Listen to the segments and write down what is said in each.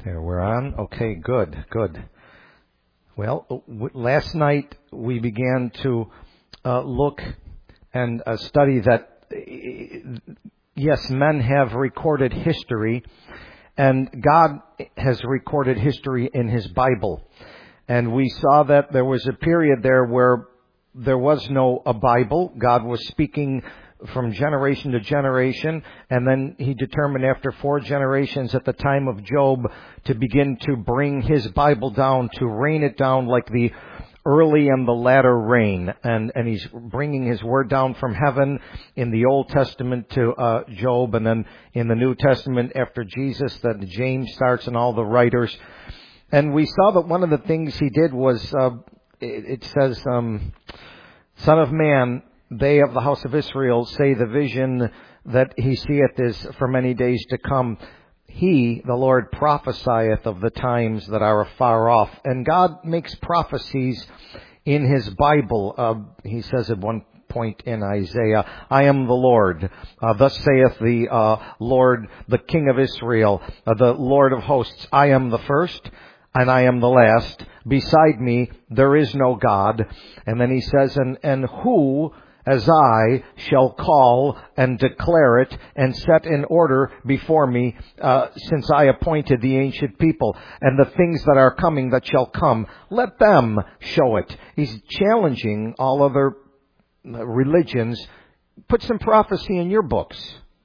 There, we're on. Okay, good. Well, last night we began to look and study that, yes, men have recorded history, and God has recorded history in His Bible. And we saw that there was a period there where there was no a Bible. God was speaking from generation to generation, and then He determined after 4 generations at the time of Job to begin to bring His Bible down, to rain it down like the early and the latter rain. And He's bringing His Word down from heaven in the Old Testament to Job, and then in the New Testament after Jesus, that James starts and all the writers. And we saw that one of the things He did was, it says, Son of man, they of the house of Israel say the vision that he seeth is for many days to come. He, the Lord, prophesieth of the times that are afar off. And God makes prophecies in His Bible. He says at one point in Isaiah, I am the Lord. Thus saith the Lord, the King of Israel, the Lord of hosts. I am the first, and I am the last. Beside me, there is no God. And then He says, and who as I shall call and declare it and set in order before me, since I appointed the ancient people and the things that are coming that shall come, let them show it. He's challenging all other religions. Put some prophecy in your books.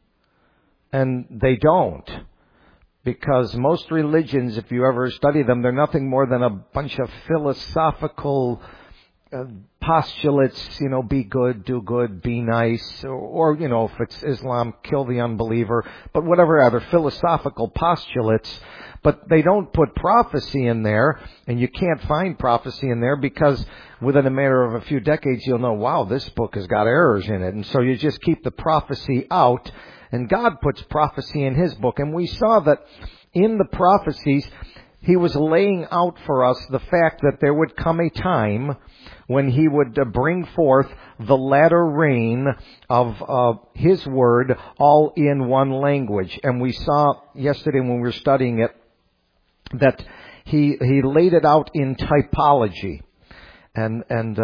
And they don't. Because most religions, if you ever study them, they're nothing more than a bunch of philosophical postulates, be good, do good, be nice, or if it's Islam, kill the unbeliever, but whatever other philosophical postulates. But they don't put prophecy in there, and you can't find prophecy in there because within a matter of a few decades you'll know, wow, this book has got errors in it. And so you just keep the prophecy out, and God puts prophecy in His book. And we saw that in the prophecies, He was laying out for us the fact that there would come a time when He would bring forth the latter rain of His Word all in one language. And we saw yesterday when we were studying it that He laid it out in typology. And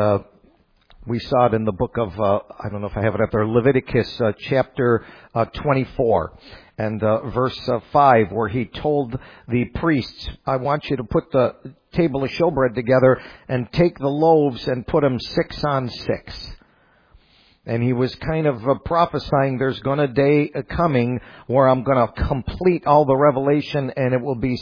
we saw it in the book of, I don't know if I have it up there, Leviticus chapter 24. And verse 5, where He told the priests, I want you to put the table of showbread together and take the loaves and put them 6 on 6. And He was kind of prophesying there's going to a day coming where I'm going to complete all the revelation, and it will be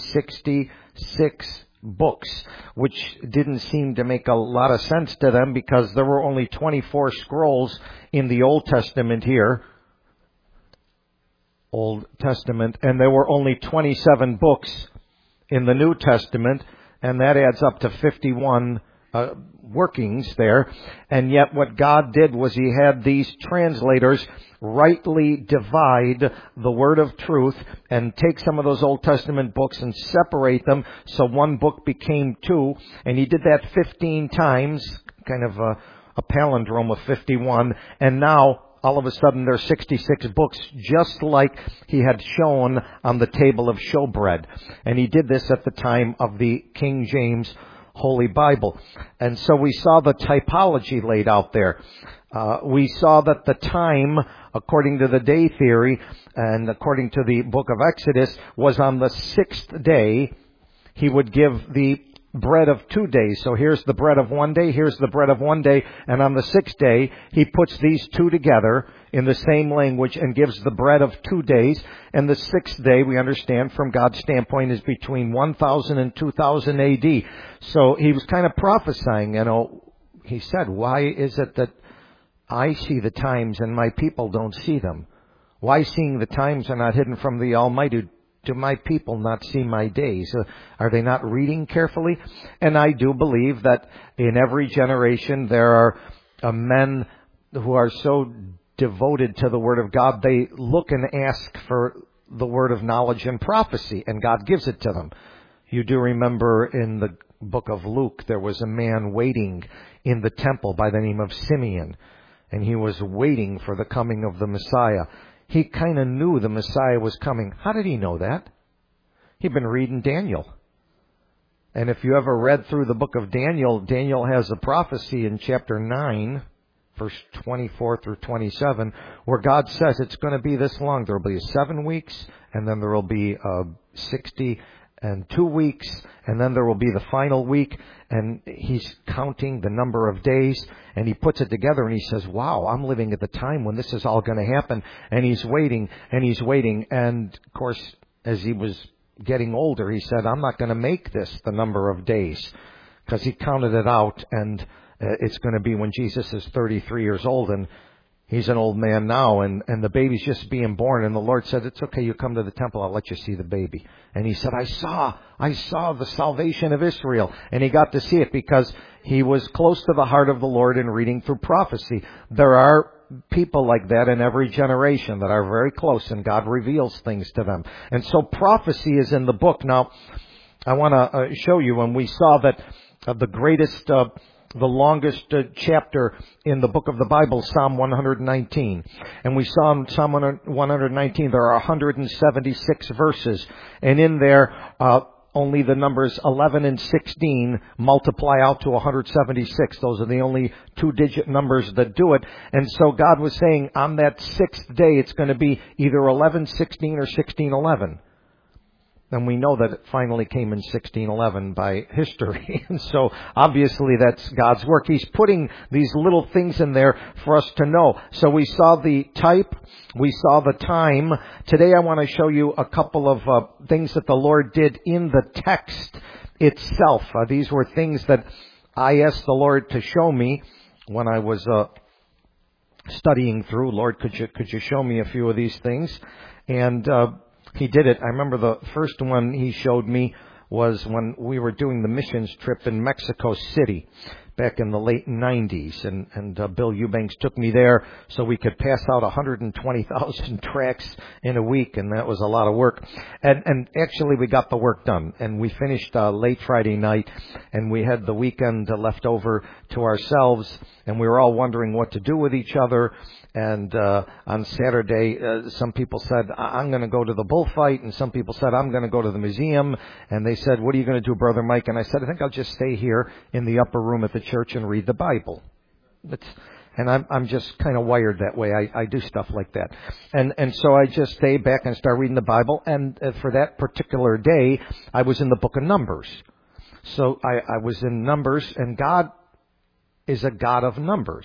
66 books, which didn't seem to make a lot of sense to them because there were only 24 scrolls in the Old Testament here. Old Testament, and there were only 27 books in the New Testament, and that adds up to 51 workings there. And yet what God did was He had these translators rightly divide the word of truth and take some of those Old Testament books and separate them so one book became 2, and He did that 15 times, kind of a palindrome of 51, and now all of a sudden there's 66 books, just like He had shown on the table of showbread. And He did this at the time of the King James Holy Bible. And so we saw the typology laid out there. We saw that the time, according to the day theory and according to the book of Exodus, was on the 6th day He would give the bread of 2 days. So here's the bread of 1 day, here's the bread of 1 day, and on the 6th day, He puts these 2 together in the same language and gives the bread of 2 days. And the 6th day, we understand from God's standpoint, is between 1000 and 2000 AD. So He was kind of prophesying, He said, why is it that I see the times and my people don't see them? Why, seeing the times are not hidden from the Almighty, do my people not see my days? Are they not reading carefully? And I do believe that in every generation there are men who are so devoted to the Word of God, they look and ask for the word of knowledge and prophecy, and God gives it to them. You do remember in the book of Luke, there was a man waiting in the temple by the name of Simeon, and he was waiting for the coming of the Messiah. He kind of knew the Messiah was coming. How did he know that? He'd been reading Daniel. And if you ever read through the book of Daniel, Daniel has a prophecy in chapter 9, verse 24 through 27, where God says it's going to be this long. There will be 7 weeks, and then there will be 62 weeks, and then there will be the final week. And he's counting the number of days, and he puts it together, and he says, wow, I'm living at the time when this is all going to happen. And he's waiting, and he's waiting. And, of course, as he was getting older, he said, I'm not going to make this the number of days, because he counted it out, and it's going to be when Jesus is 33 years old, and he's an old man now, and the baby's just being born. And the Lord said, it's okay, you come to the temple, I'll let you see the baby. And he said, I saw the salvation of Israel. And he got to see it because he was close to the heart of the Lord in reading through prophecy. There are people like that in every generation that are very close, and God reveals things to them. And so prophecy is in the book. Now, I want to show you, and we saw that the greatest, the longest chapter in the book of the Bible, Psalm 119. And we saw in Psalm 119 there are 176 verses. And in there, only the numbers 11 and 16 multiply out to 176. Those are the only 2-digit numbers that do it. And so God was saying on that 6th day, it's going to be either 11:16 or 16:11. And we know that it finally came in 1611 by history. And so obviously that's God's work. He's putting these little things in there for us to know. So we saw the type. We saw the time. Today I want to show you a couple of things that the Lord did in the text itself. These were things that I asked the Lord to show me when I was studying through. Lord, could you show me a few of these things? And He did it. I remember the first one He showed me was when we were doing the missions trip in Mexico City back in the late 90s. And Bill Eubanks took me there so we could pass out 120,000 tracts in a week, and that was a lot of work. And actually we got the work done, and we finished late Friday night, and we had the weekend left over to ourselves, and we were all wondering what to do with each other. And on Saturday, some people said, I'm going to go to the bullfight, and some people said, I'm going to go to the museum. And they said, what are you going to do, Brother Mike? And I said, I think I'll just stay here in the upper room at the church and read the Bible. And I'm just kind of wired that way. I do stuff like that. And so I just stay back and start reading the Bible. And for that particular day, I was in the book of Numbers. So I was in Numbers, and God is a God of numbers.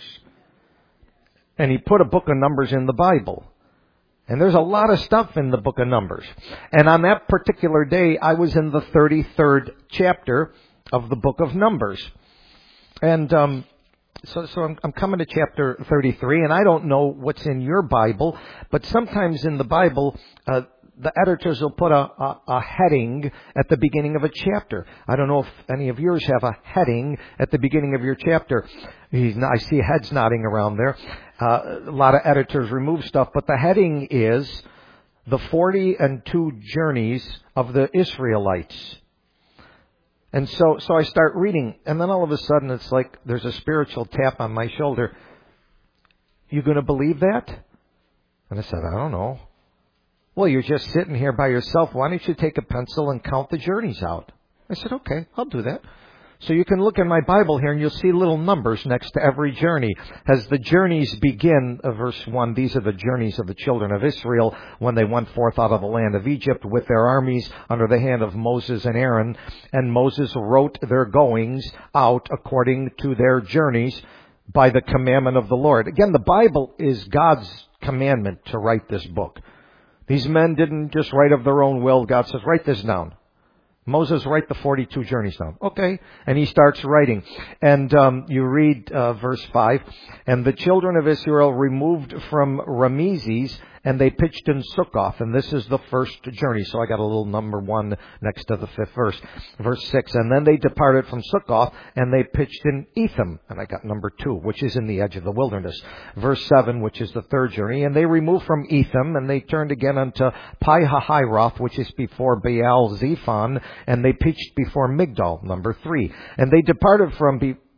And He put a book of Numbers in the Bible. And there's a lot of stuff in the book of Numbers. And on that particular day, I was in the 33rd chapter of the book of Numbers. And so I'm coming to chapter 33, and I don't know what's in your Bible, but sometimes in the Bible, the editors will put a heading at the beginning of a chapter. I don't know if any of yours have a heading at the beginning of your chapter. I see heads nodding around there. A lot of editors remove stuff, but the heading is the 42 journeys of the Israelites. And so I start reading, and then all of a sudden it's like there's a spiritual tap on my shoulder. You going to believe that? And I said, I don't know. Well, you're just sitting here by yourself. Why don't you take a pencil and count the journeys out? I said, okay, I'll do that. So you can look in my Bible here and you'll see little numbers next to every journey. As the journeys begin, verse 1, these are the journeys of the children of Israel when they went forth out of the land of Egypt with their armies under the hand of Moses and Aaron. And Moses wrote their goings out according to their journeys by the commandment of the Lord. Again, the Bible is God's commandment to write this book. These men didn't just write of their own will. God says, write this down. Moses, write the 42 journeys down. Okay. And he starts writing. And you read verse 5. And the children of Israel removed from Ramesses, and they pitched in Sukkoth. And this is the first journey. So I got a little number 1 next to the 5th verse. Verse 6. And then they departed from Sukkoth, and they pitched in Etham. And I got number 2, which is in the edge of the wilderness. Verse 7, which is the 3rd journey. And they removed from Etham, and they turned again unto Pi-hahiroth, which is before Baal Zephon. And they pitched before Migdol, number 3. And they departed from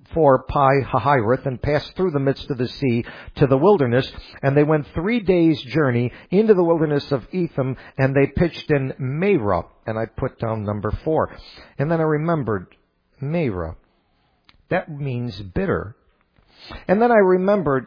4 Pi Hahiroth and passed through the midst of the sea to the wilderness. And they went 3 days' journey into the wilderness of Etham, and they pitched in Meirah. And I put down number 4. And then I remembered Meirah. That means bitter. And then I remembered,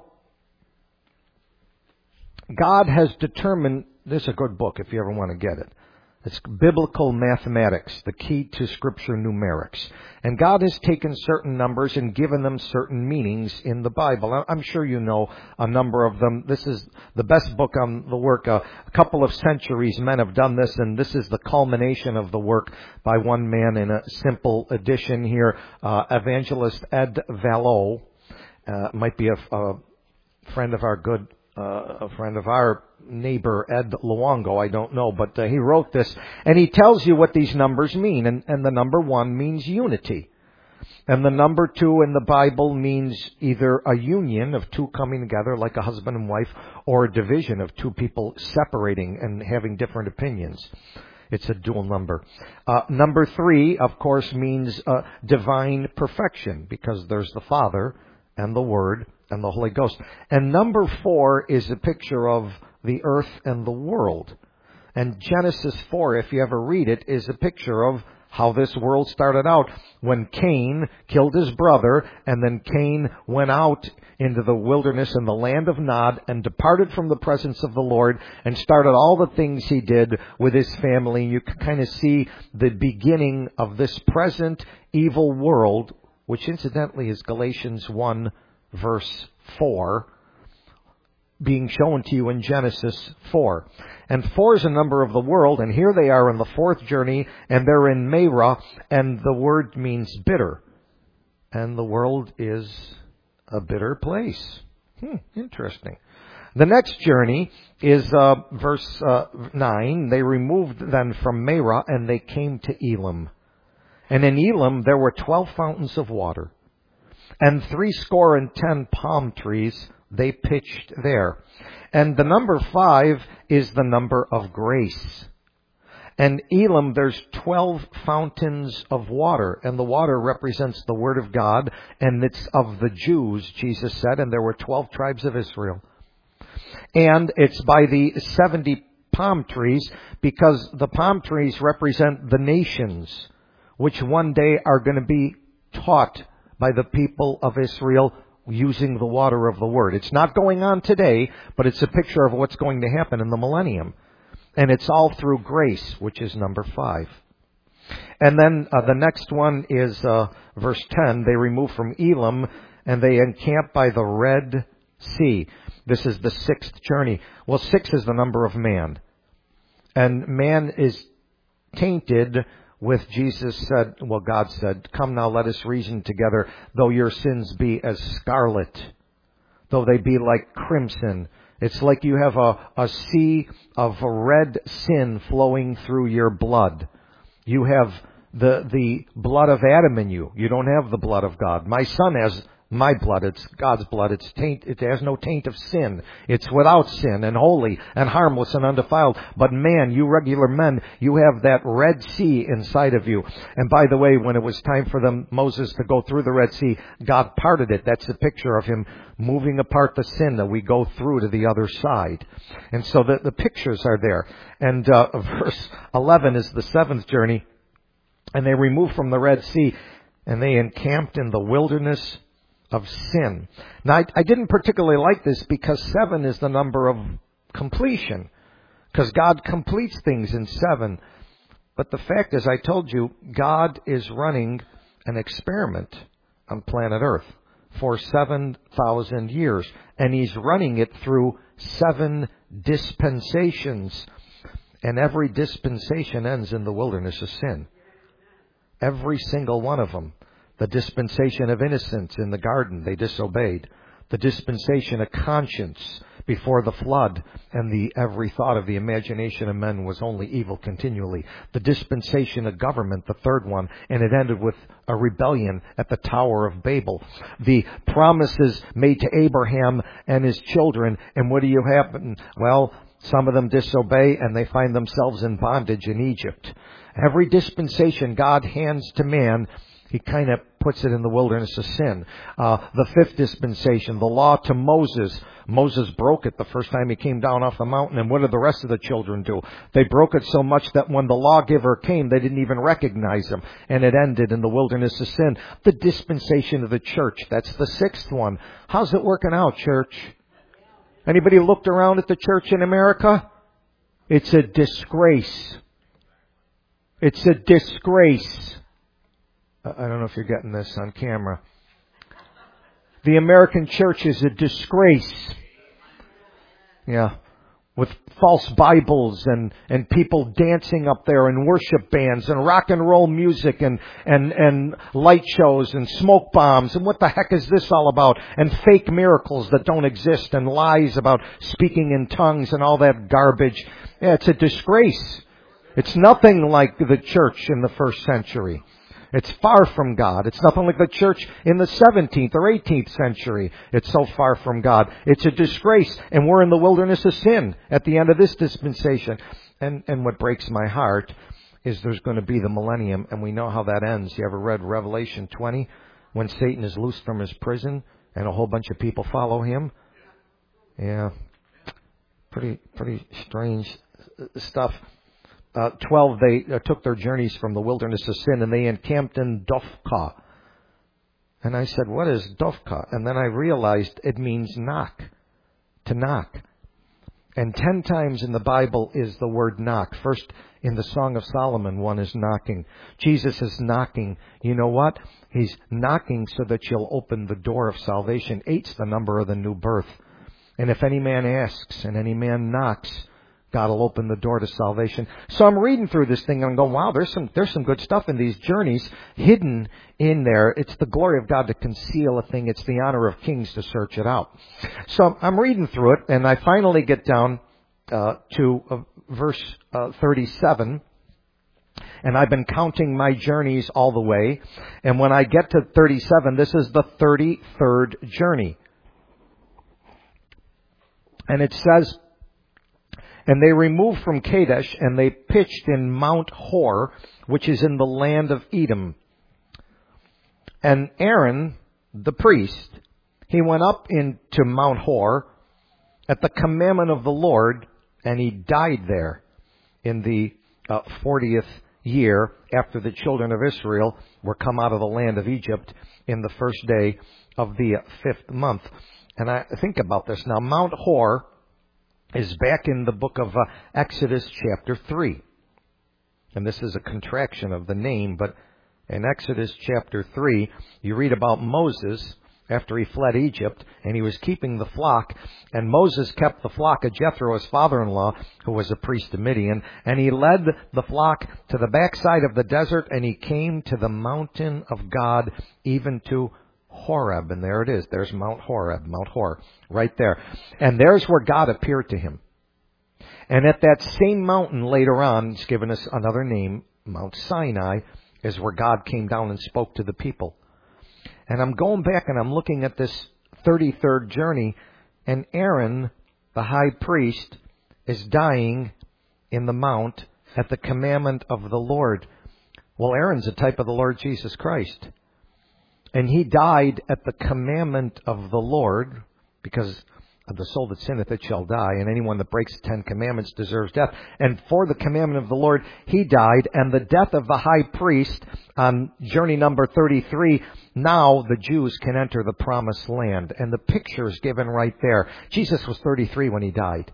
God has determined, this is a good book if you ever want to get it. It's Biblical Mathematics, the key to Scripture numerics. And God has taken certain numbers and given them certain meanings in the Bible. I'm sure you know a number of them. This is the best book on the work. A couple of centuries men have done this, and this is the culmination of the work by one man in a simple edition here. Evangelist Ed Vallow, might be a friend of our neighbor Ed Luongo, I don't know, but he wrote this, and he tells you what these numbers mean, and the number 1 means unity, and the number 2 in the Bible means either a union of 2 coming together like a husband and wife, or a division of 2 people separating and having different opinions. It's a dual number. Number 3, of course, means divine perfection, because there's the Father and the Word and the Holy Ghost. And number 4 is a picture of the earth and the world. And Genesis 4, if you ever read it, is a picture of how this world started out when Cain killed his brother, and then Cain went out into the wilderness in the land of Nod and departed from the presence of the Lord and started all the things he did with his family. You can kind of see the beginning of this present evil world, which incidentally is Galatians 1 verse 4, being shown to you in Genesis 4. And 4 is a number of the world, and here they are in the 4th journey, and they're in Meirah, and the word means bitter. And the world is a bitter place. Interesting. The next journey is verse 9. They removed then from Meirah, and they came to Elim. And in Elim there were 12 fountains of water, and 70 palm trees. They pitched there. And the number 5 is the number of grace. And Elim, there's 12 fountains of water, and the water represents the Word of God, and it's of the Jews, Jesus said, and there were 12 tribes of Israel. And it's by the 70 palm trees, because the palm trees represent the nations, which one day are going to be taught by the people of Israel using the water of the Word. It's not going on today, but it's a picture of what's going to happen in the millennium. And it's all through grace, which is number 5. And then the next one is verse 10. They remove from Elim, and they encamp by the Red Sea. This is the 6th journey. Well, 6 is the number of man. And man is tainted with God said, "Come now, let us reason together. Though your sins be as scarlet, though they be like crimson." It's like you have a sea of red sin flowing through your blood. You have the blood of Adam in you. You don't have the blood of God. My son has my blood. It's God's blood. It has no taint of sin. It's without sin and holy and harmless and undefiled. But man, you regular men, you have that Red Sea inside of you. And by the way, when it was time for Moses to go through the Red Sea, God parted it. That's the picture of him moving apart the sin that we go through to the other side. And so the pictures are there. And verse 11 is the 7th journey. And they removed from the Red Sea, and they encamped in the wilderness of sin. Now, I didn't particularly like this because 7 is the number of completion, because God completes things in 7. But the fact is, I told you, God is running an experiment on planet Earth for 7,000 years, and He's running it through 7 dispensations, and every dispensation ends in the wilderness of sin. Every single one of them. The dispensation of innocence in the garden, they disobeyed. The dispensation of conscience before the flood, and every thought of the imagination of men was only evil continually. The dispensation of government, the 3rd one, and it ended with a rebellion at the Tower of Babel. The promises made to Abraham and his children, and what do you happen? Well, some of them disobey, and they find themselves in bondage in Egypt. Every dispensation God hands to man He kind of puts it in the wilderness of sin. The fifth dispensation, the law to Moses. Moses broke it the first time he came down off the mountain. And what did the rest of the children do? They broke it so much that when the lawgiver came, they didn't even recognize him. And it ended in the wilderness of sin. The dispensation of the church. That's the sixth one. How's it working out, church? Anybody looked around at the church in America? It's a disgrace. It's a disgrace. I don't know if you're getting this on camera. The American church is a disgrace. Yeah. With false Bibles and people dancing up there and worship bands and rock and roll music and light shows and smoke bombs. And what the heck is this all about? And fake miracles that don't exist and lies about speaking in tongues and all that garbage. Yeah, it's a disgrace. It's nothing like the church in the first century. It's far from God. It's nothing like the church in the 17th or 18th century. It's so far from God. It's a disgrace. And we're in the wilderness of sin at the end of this dispensation. And what breaks my heart is there's going to be the millennium, and we know how that ends. You ever read Revelation 20? When Satan is loosed from his prison and a whole bunch of people follow him? Yeah. Pretty strange stuff. 12, they took their journeys from the wilderness of sin, and they encamped in Dophkah. And I said, what is Dophkah? And then I realized it means knock, to knock. And 10 times in the Bible is the word knock. First, in the Song of Solomon, one is knocking. Jesus is knocking. You know what? He's knocking so that you'll open the door of salvation. 8's the number of the new birth. And if any man asks and any man knocks, God will open the door to salvation. So I'm reading through this thing and I'm going, wow, there's some good stuff in these journeys hidden in there. It's the glory of God to conceal a thing. It's the honor of kings to search it out. So I'm reading through it, and I finally get down to verse 37. And I've been counting my journeys all the way. And when I get to 37, this is the 33rd journey. And it says, and they removed from Kadesh, and they pitched in Mount Hor, which is in the land of Edom. And Aaron, the priest, he went up into Mount Hor at the commandment of the Lord, and he died there in the 40th year after the children of Israel were come out of the land of Egypt in the first day of the 5th month. And I think about this now. Mount Hor is back in the book of Exodus chapter 3. And this is a contraction of the name, but in Exodus chapter 3, you read about Moses after he fled Egypt, and he was keeping the flock, and Moses kept the flock of Jethro, his father-in-law, who was a priest of Midian, and he led the flock to the backside of the desert, and he came to the mountain of God, even to Horeb, and there it is. There's Mount Horeb, Mount Hor, right there. And there's where God appeared to him. And at that same mountain later on, it's given us another name, Mount Sinai, is where God came down and spoke to the people. And I'm going back and I'm looking at this 33rd journey, and Aaron, the high priest, is dying in the mount at the commandment of the Lord. Well, Aaron's a type of the Lord Jesus Christ. And he died at the commandment of the Lord, because of the soul that sinneth, it shall die. And anyone that breaks the 10 commandments deserves death. And for the commandment of the Lord, he died. And the death of the high priest on journey number 33, now the Jews can enter the promised land. And the picture is given right there. Jesus was 33 when he died.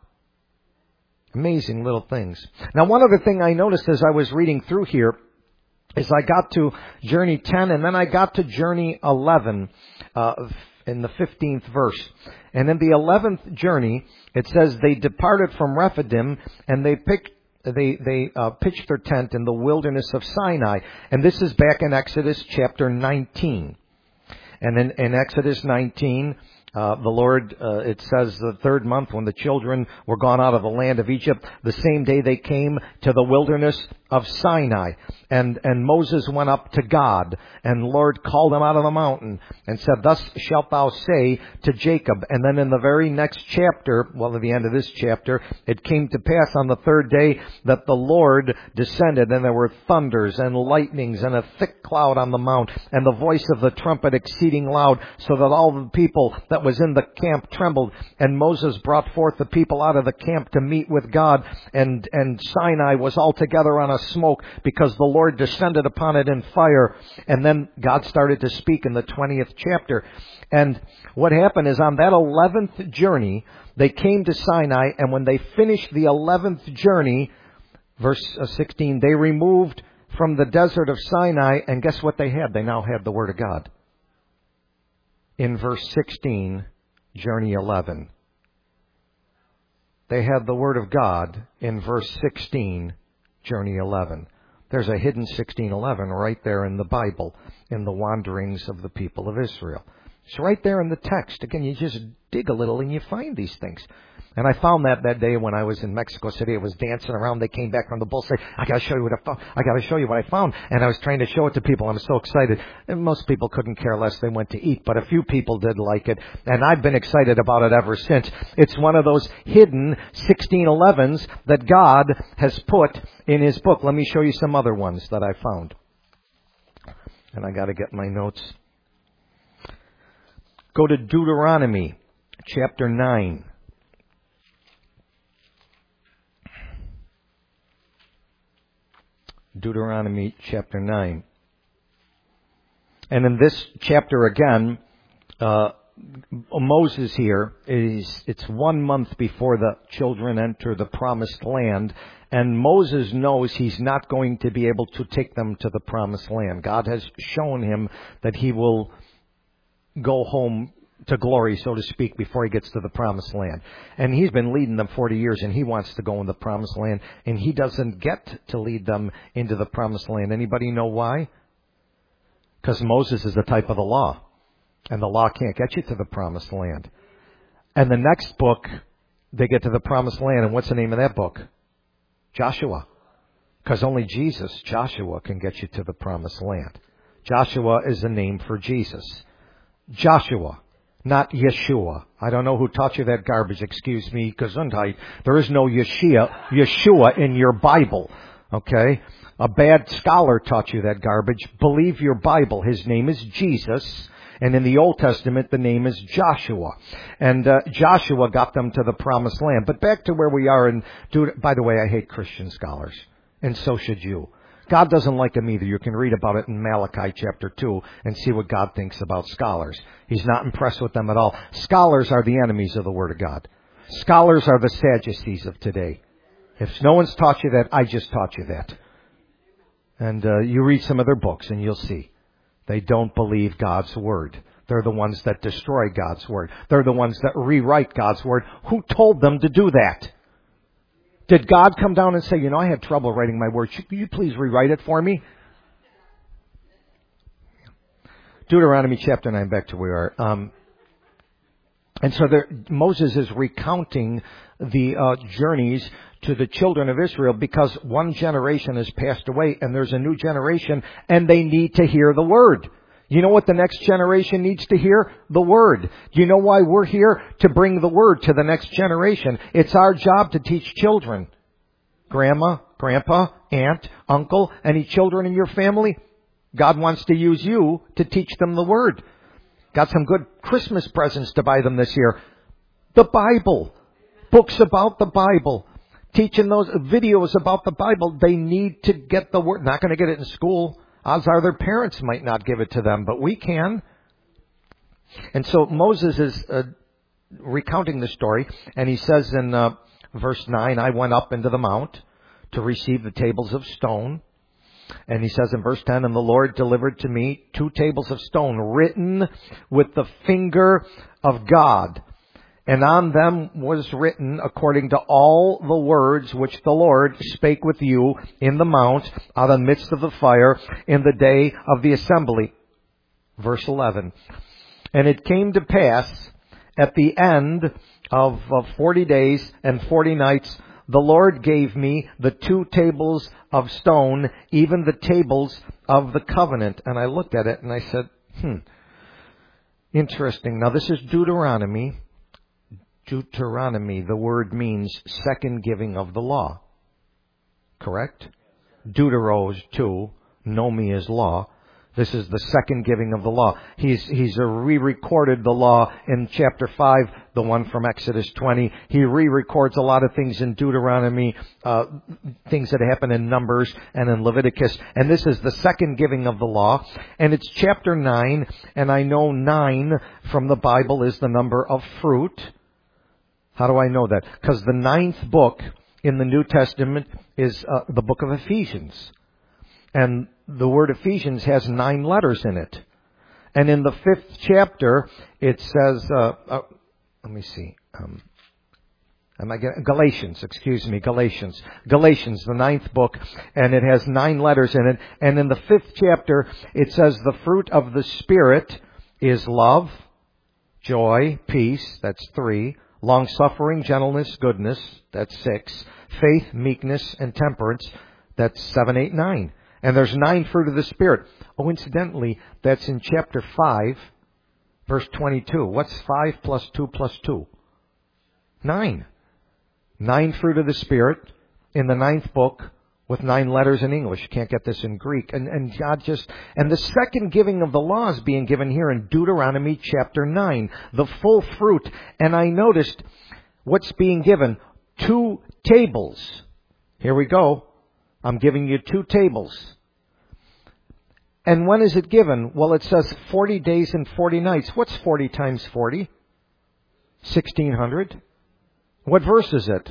Amazing little things. Now, one other thing I noticed as I was reading through here is I got to journey 10, and then I got to journey 11 in the 15th verse. And in the 11th journey, it says they departed from Rephidim, and they pitched their tent in the wilderness of Sinai. And this is back in Exodus chapter 19. And in Exodus 19, The Lord, it says the third month when the children were gone out of the land of Egypt, the same day they came to the wilderness of Sinai. And Moses went up to God, and the Lord called him out of the mountain and said, "Thus shalt thou say to Jacob." And then in the very next chapter, well, at the end of this chapter, it came to pass on the third day that the Lord descended, and there were thunders and lightnings and a thick cloud on the mount, and the voice of the trumpet exceeding loud, so that all the people that was in the camp trembled. And Moses brought forth the people out of the camp to meet with God, and Sinai was altogether on a smoke, because the Lord descended upon it in fire. And then God started to speak in the 20th chapter. And what happened is, on that 11th journey, they came to Sinai, and when they finished the 11th journey, verse 16, they removed from the desert of Sinai, and guess what they had? They now had the Word of God. In verse 16, journey 11. They had the Word of God in verse 16, journey 11. There's a hidden 16:11 right there in the Bible, in the wanderings of the people of Israel. It's right there in the text. Again, you just dig a little and you find these things. And I found that day when I was in Mexico City. I was dancing around. They came back from the bull saying, "I got to show you what I found. I got to show you what I found." And I was trying to show it to people. I was so excited. And most people couldn't care less. They went to eat. But a few people did like it. And I've been excited about it ever since. It's one of those hidden 16:11s that God has put in His book. Let me show you some other ones that I found. And I got to get my notes. Go to Deuteronomy chapter 9. Deuteronomy chapter 9. And in this chapter again, Moses here, it's 1 month before the children enter the promised land, and Moses knows he's not going to be able to take them to the promised land. God has shown him that he will go home to glory, so to speak, before he gets to the promised land. And he's been leading them 40 years, and he wants to go in the promised land, and he doesn't get to lead them into the promised land. Anybody know why? Because Moses is a type of the law, and the law can't get you to the promised land. And the next book, they get to the promised land, and what's the name of that book? Joshua. Because only Jesus, Joshua, can get you to the promised land. Joshua is a name for Jesus. Joshua, not Yeshua. I don't know who taught you that garbage. Excuse me, Gesundheit. There is no Yeshua in your Bible. Okay? A bad scholar taught you that garbage. Believe your Bible. His name is Jesus. And in the Old Testament, the name is Joshua. And Joshua got them to the promised land. But back to where we are. By the way, I hate Christian scholars. And so should you. God doesn't like them either. You can read about it in Malachi chapter 2 and see what God thinks about scholars. He's not impressed with them at all. Scholars are the enemies of the Word of God. Scholars are the Sadducees of today. If no one's taught you that, I just taught you that. And you read some of their books and you'll see. They don't believe God's Word. They're the ones that destroy God's Word. They're the ones that rewrite God's Word. Who told them to do that? Did God come down and say, I had trouble writing my word. Could you please rewrite it for me? Deuteronomy chapter 9, back to where we are. And so Moses is recounting the journeys to the children of Israel, because one generation has passed away and there's a new generation, and they need to hear the Word. You know what the next generation needs to hear? The Word. Do you know why we're here? To bring the Word to the next generation. It's our job to teach children. Grandma, grandpa, aunt, uncle, any children in your family? God wants to use you to teach them the Word. Got some good Christmas presents to buy them this year. The Bible. Books about the Bible. Teaching those videos about the Bible. They need to get the Word. Not going to get it in school. Odds are their parents might not give it to them, but we can. And so Moses is recounting the story, and he says in verse 9, I went up into the mount to receive the tables of stone. And he says in verse 10, and the Lord delivered to me 2 tables of stone written with the finger of God. And on them was written, according to all the words which the Lord spake with you in the mount, out of the midst of the fire, in the day of the assembly. Verse 11. And it came to pass, at the end of 40 days and 40 nights, the Lord gave me the 2 tables of stone, even the tables of the covenant. And I looked at it and I said, interesting. Now this is Deuteronomy. Deuteronomy, the word means second giving of the law. Correct? Deuteros 2, nomi is law. This is the second giving of the law. He's re-recorded the law in chapter 5, the one from Exodus 20. He re-records a lot of things in Deuteronomy, things that happen in Numbers and in Leviticus. And this is the second giving of the law. And it's chapter 9, and I know 9 from the Bible is the number of fruit. How do I know that? Because the 9th book in the New Testament is the book of Ephesians. And the word Ephesians has 9 letters in it. And in the 5th chapter, it says, let me see. Galatians, Galatians. Galatians, the 9th book, and it has 9 letters in it. And in the 5th chapter, it says the fruit of the Spirit is love, joy, peace, that's 3, long-suffering, gentleness, goodness, that's 6, faith, meekness, and temperance, that's 7, 8, 9. And there's 9 fruit of the Spirit. Oh, incidentally, that's in chapter 5, verse 22. What's 5 plus 2 plus 2? 9. 9 fruit of the Spirit in the 9th book with 9 letters in English. You can't get this in Greek. And God and the second giving of the law is being given here in Deuteronomy chapter 9. The full fruit. And I noticed what's being given. 2 tables. Here we go. I'm giving you 2 tables. And when is it given? Well, it says 40 days and 40 nights. What's 40 times 40? 1600. What verse is it?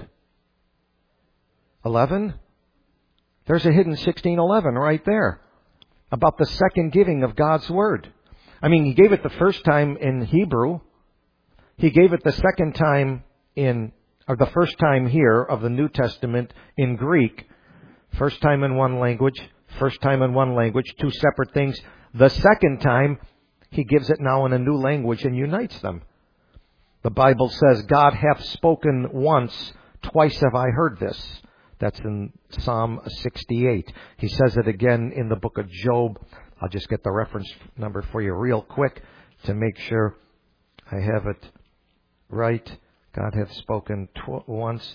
11? There's a hidden 1611 right there. About the second giving of God's Word. I mean, He gave it the first time in Hebrew. He gave it the second time the first time here of the New Testament in Greek. First time in one language, 2 separate things. The second time, He gives it now in a new language and unites them. The Bible says, God hath spoken once, twice have I heard this. That's in Psalm 68. He says it again in the book of Job. I'll just get the reference number for you real quick to make sure I have it right. God hath spoken once.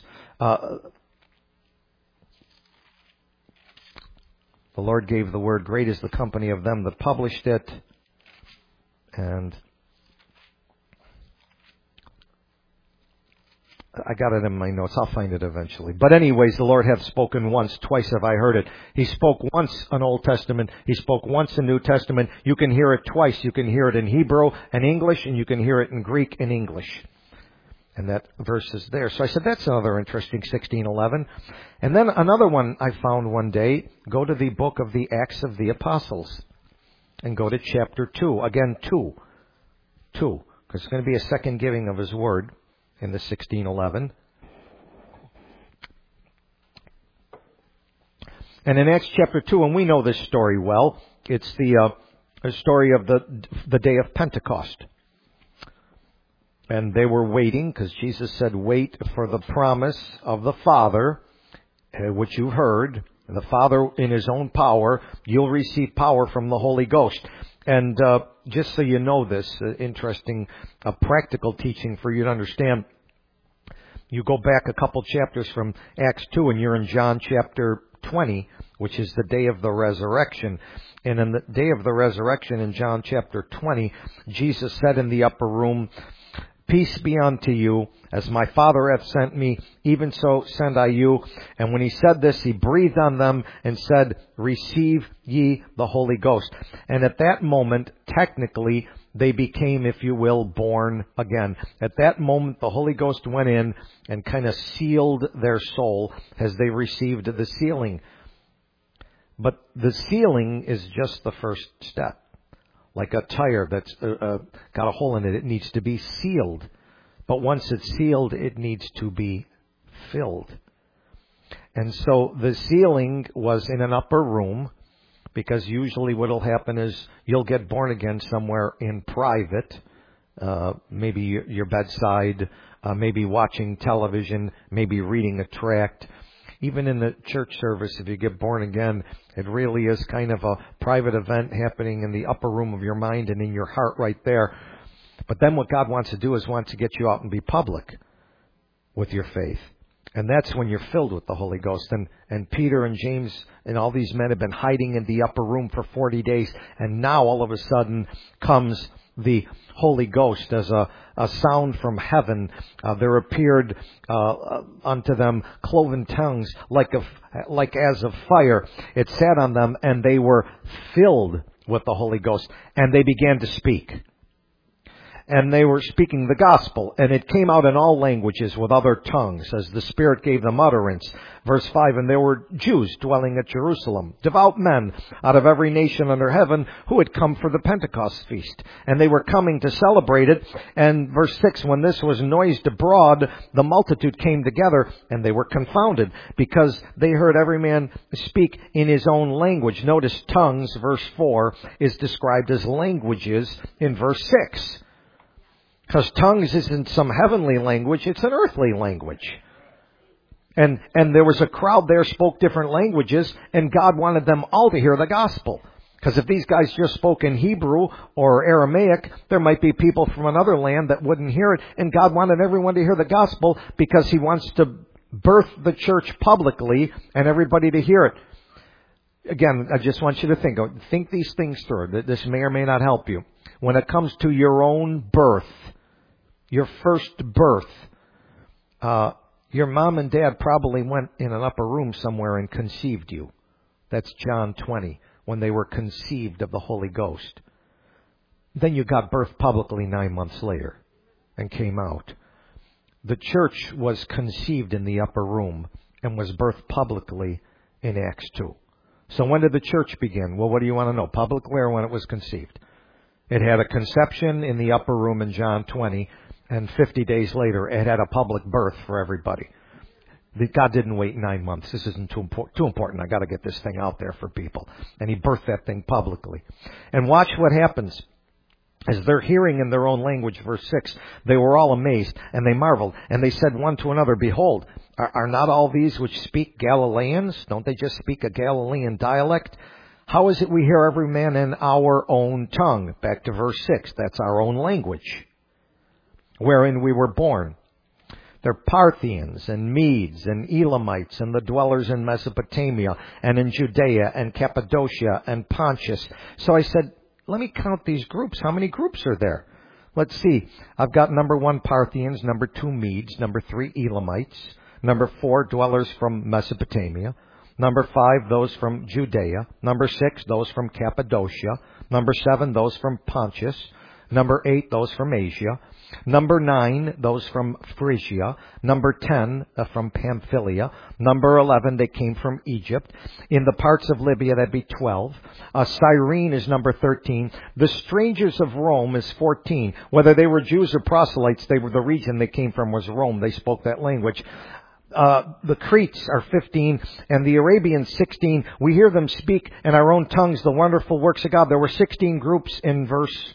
The Lord gave the word, great is the company of them that published it. And I got it in my notes. I'll find it eventually. But anyways, the Lord hath spoken once, twice have I heard it. He spoke once in Old Testament. He spoke once in New Testament. You can hear it twice. You can hear it in Hebrew and English, and you can hear it in Greek and English. And that verse is there. So I said, that's another interesting 1611. And then another one I found one day. Go to the book of the Acts of the Apostles. And go to chapter 2. Again, 2. Because it's going to be a second giving of His Word in the 1611. And in Acts chapter 2, and we know this story well, it's the story of the day of Pentecost. And they were waiting, because Jesus said, wait for the promise of the Father, which you've heard. And the Father, in His own power, you'll receive power from the Holy Ghost. And just so you know this, interesting practical teaching for you to understand. You go back a couple chapters from Acts 2, and you're in John chapter 20, which is the day of the resurrection. And in the day of the resurrection in John chapter 20, Jesus said in the upper room, peace be unto you, as my Father hath sent me, even so send I you. And when He said this, He breathed on them and said, receive ye the Holy Ghost. And at that moment, technically, they became, if you will, born again. At that moment, the Holy Ghost went in and kind of sealed their soul as they received the sealing. But the sealing is just the first step. Like a tire that's got a hole in it, it needs to be sealed. But once it's sealed, it needs to be filled. And so the sealing was in an upper room, because usually what will happen is you'll get born again somewhere in private, maybe your bedside, maybe watching television, maybe reading a tract. Even in the church service, if you get born again, it really is kind of a private event happening in the upper room of your mind and in your heart right there. But then what God wants to do is wants to get you out and be public with your faith. And that's when you're filled with the Holy Ghost. And Peter and James and all these men have been hiding in the upper room for 40 days. And now all of a sudden comes the Holy Ghost as a sound from heaven. There appeared unto them cloven tongues like as of fire. It sat on them, and they were filled with the Holy Ghost. And they began to speak. And they were speaking the gospel, and it came out in all languages with other tongues, as the Spirit gave them utterance. Verse 5, and there were Jews dwelling at Jerusalem, devout men out of every nation under heaven, who had come for the Pentecost feast. And they were coming to celebrate it. And verse 6, when this was noised abroad, the multitude came together, and they were confounded, because they heard every man speak in his own language. Notice tongues, verse 4, is described as languages in verse 6. Because tongues isn't some heavenly language, it's an earthly language. And there was a crowd there, spoke different languages, and God wanted them all to hear the gospel. Because if these guys just spoke in Hebrew or Aramaic, there might be people from another land that wouldn't hear it. And God wanted everyone to hear the gospel because He wants to birth the church publicly and everybody to hear it. Again, I just want you to think these things through. This may or may not help you. When it comes to your own birth, your first birth, your mom and dad probably went in an upper room somewhere and conceived you. That's John 20, when they were conceived of the Holy Ghost. Then you got birthed publicly 9 months later and came out. The church was conceived in the upper room and was birthed publicly in Acts 2. So when did the church begin? Well, what do you want to know? Publicly or when it was conceived? It had a conception in the upper room in John 20, and 50 days later, it had a public birth for everybody. God didn't wait 9 months. This isn't too important. I got to get this thing out there for people. And He birthed that thing publicly. And watch what happens. As they're hearing in their own language, verse 6, they were all amazed, and they marveled, and they said one to another, behold, are not all these which speak Galileans? Don't they just speak a Galilean dialect? How is it we hear every man in our own tongue? Back to verse 6, that's our own language, wherein we were born. They're Parthians and Medes and Elamites and the dwellers in Mesopotamia and in Judea and Cappadocia and Pontus. So I said, let me count these groups. How many groups are there? Let's see. I've got number 1, Parthians, number 2, Medes, number 3, Elamites, number 4, dwellers from Mesopotamia, number 5, those from Judea, number 6, those from Cappadocia, number 7, those from Pontus, number 8, those from Asia, number 9, those from Phrygia, number 10, from Pamphylia, number 11, they came from Egypt. In the parts of Libya, that'd be 12. Cyrene is number 13. The strangers of Rome is 14. Whether they were Jews or proselytes, the region they came from was Rome. They spoke that language. The Cretes are 15, and the Arabians 16. We hear them speak in our own tongues the wonderful works of God. There were 16 groups in verse.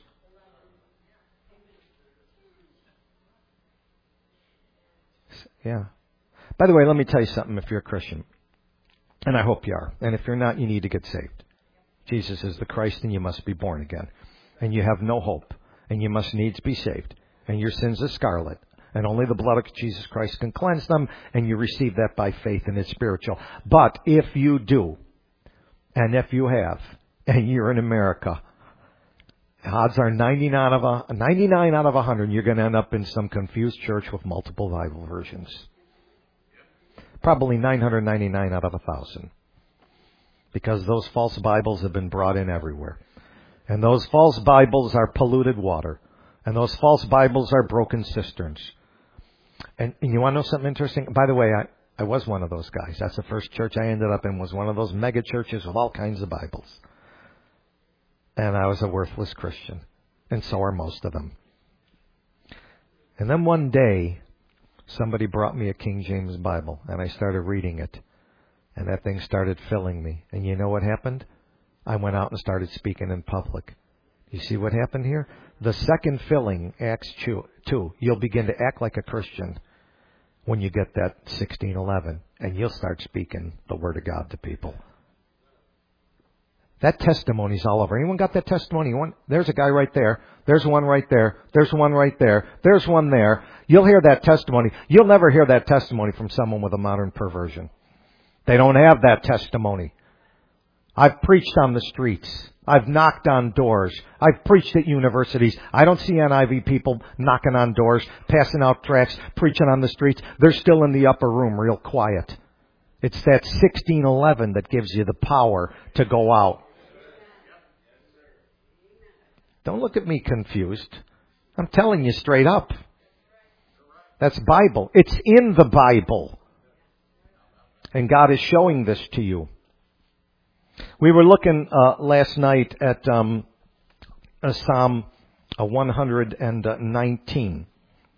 Yeah. By the way, let me tell you something if you're a Christian. And I hope you are. And if you're not, you need to get saved. Jesus is the Christ, and you must be born again. And you have no hope. And you must needs be saved. And your sins are scarlet. And only the blood of Jesus Christ can cleanse them. And you receive that by faith, and it's spiritual. But if you do, and if you have, and you're in America, odds are 99 out of 100, you're going to end up in some confused church with multiple Bible versions. Probably 999 out of 1,000. Because those false Bibles have been brought in everywhere. And those false Bibles are polluted water. And those false Bibles are broken cisterns. And you want to know something interesting? By the way, I was one of those guys. That's the first church I ended up in, was one of those mega churches with all kinds of Bibles. And I was a worthless Christian. And so are most of them. And then one day, somebody brought me a King James Bible. And I started reading it. And that thing started filling me. And you know what happened? I went out and started speaking in public. You see what happened here? The second filling, Acts 2, you'll begin to act like a Christian when you get that 16:11, and you'll start speaking the Word of God to people. That testimony's all over. Anyone got that testimony? There's a guy right there. There's one right there. There's one right there. There's one there. You'll hear that testimony. You'll never hear that testimony from someone with a modern perversion. They don't have that testimony. I've preached on the streets. I've knocked on doors. I've preached at universities. I don't see NIV people knocking on doors, passing out tracts, preaching on the streets. They're still in the upper room, real quiet. It's that 16:11 that gives you the power to go out. Don't look at me confused. I'm telling you straight up. That's Bible. It's in the Bible. And God is showing this to you. We were looking last night at Psalm 119.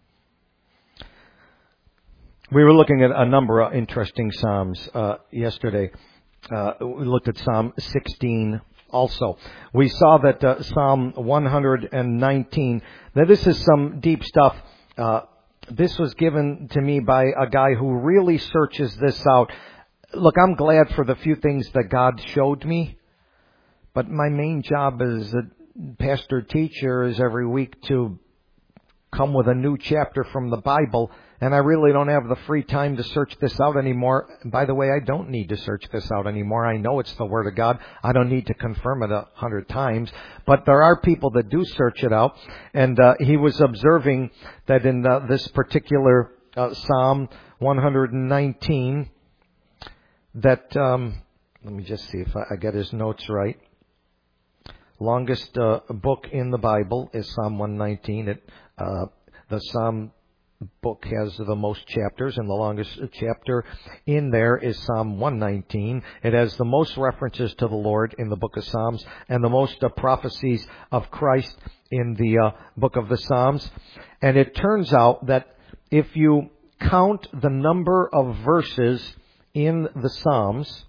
We were looking at a number of interesting Psalms yesterday. We looked at Psalm 16 also. We saw that Psalm 119, now this is some deep stuff. This was given to me by a guy who really searches this out. Look, I'm glad for the few things that God showed me, but my main job as a pastor teacher is every week to come with a new chapter from the Bible, and I really don't have the free time to search this out anymore. By the way, I don't need to search this out anymore. I know it's the Word of God. I don't need to confirm it 100 times, but there are people that do search it out, and he was observing that in this particular Psalm 119, that, let me just see if I get his notes right. Longest book in the Bible is Psalm 119. The Psalm book has the most chapters, and the longest chapter in there is Psalm 119. It has the most references to the Lord in the book of Psalms, and the most prophecies of Christ in the book of the Psalms. And it turns out that if you count the number of verses in the Psalms,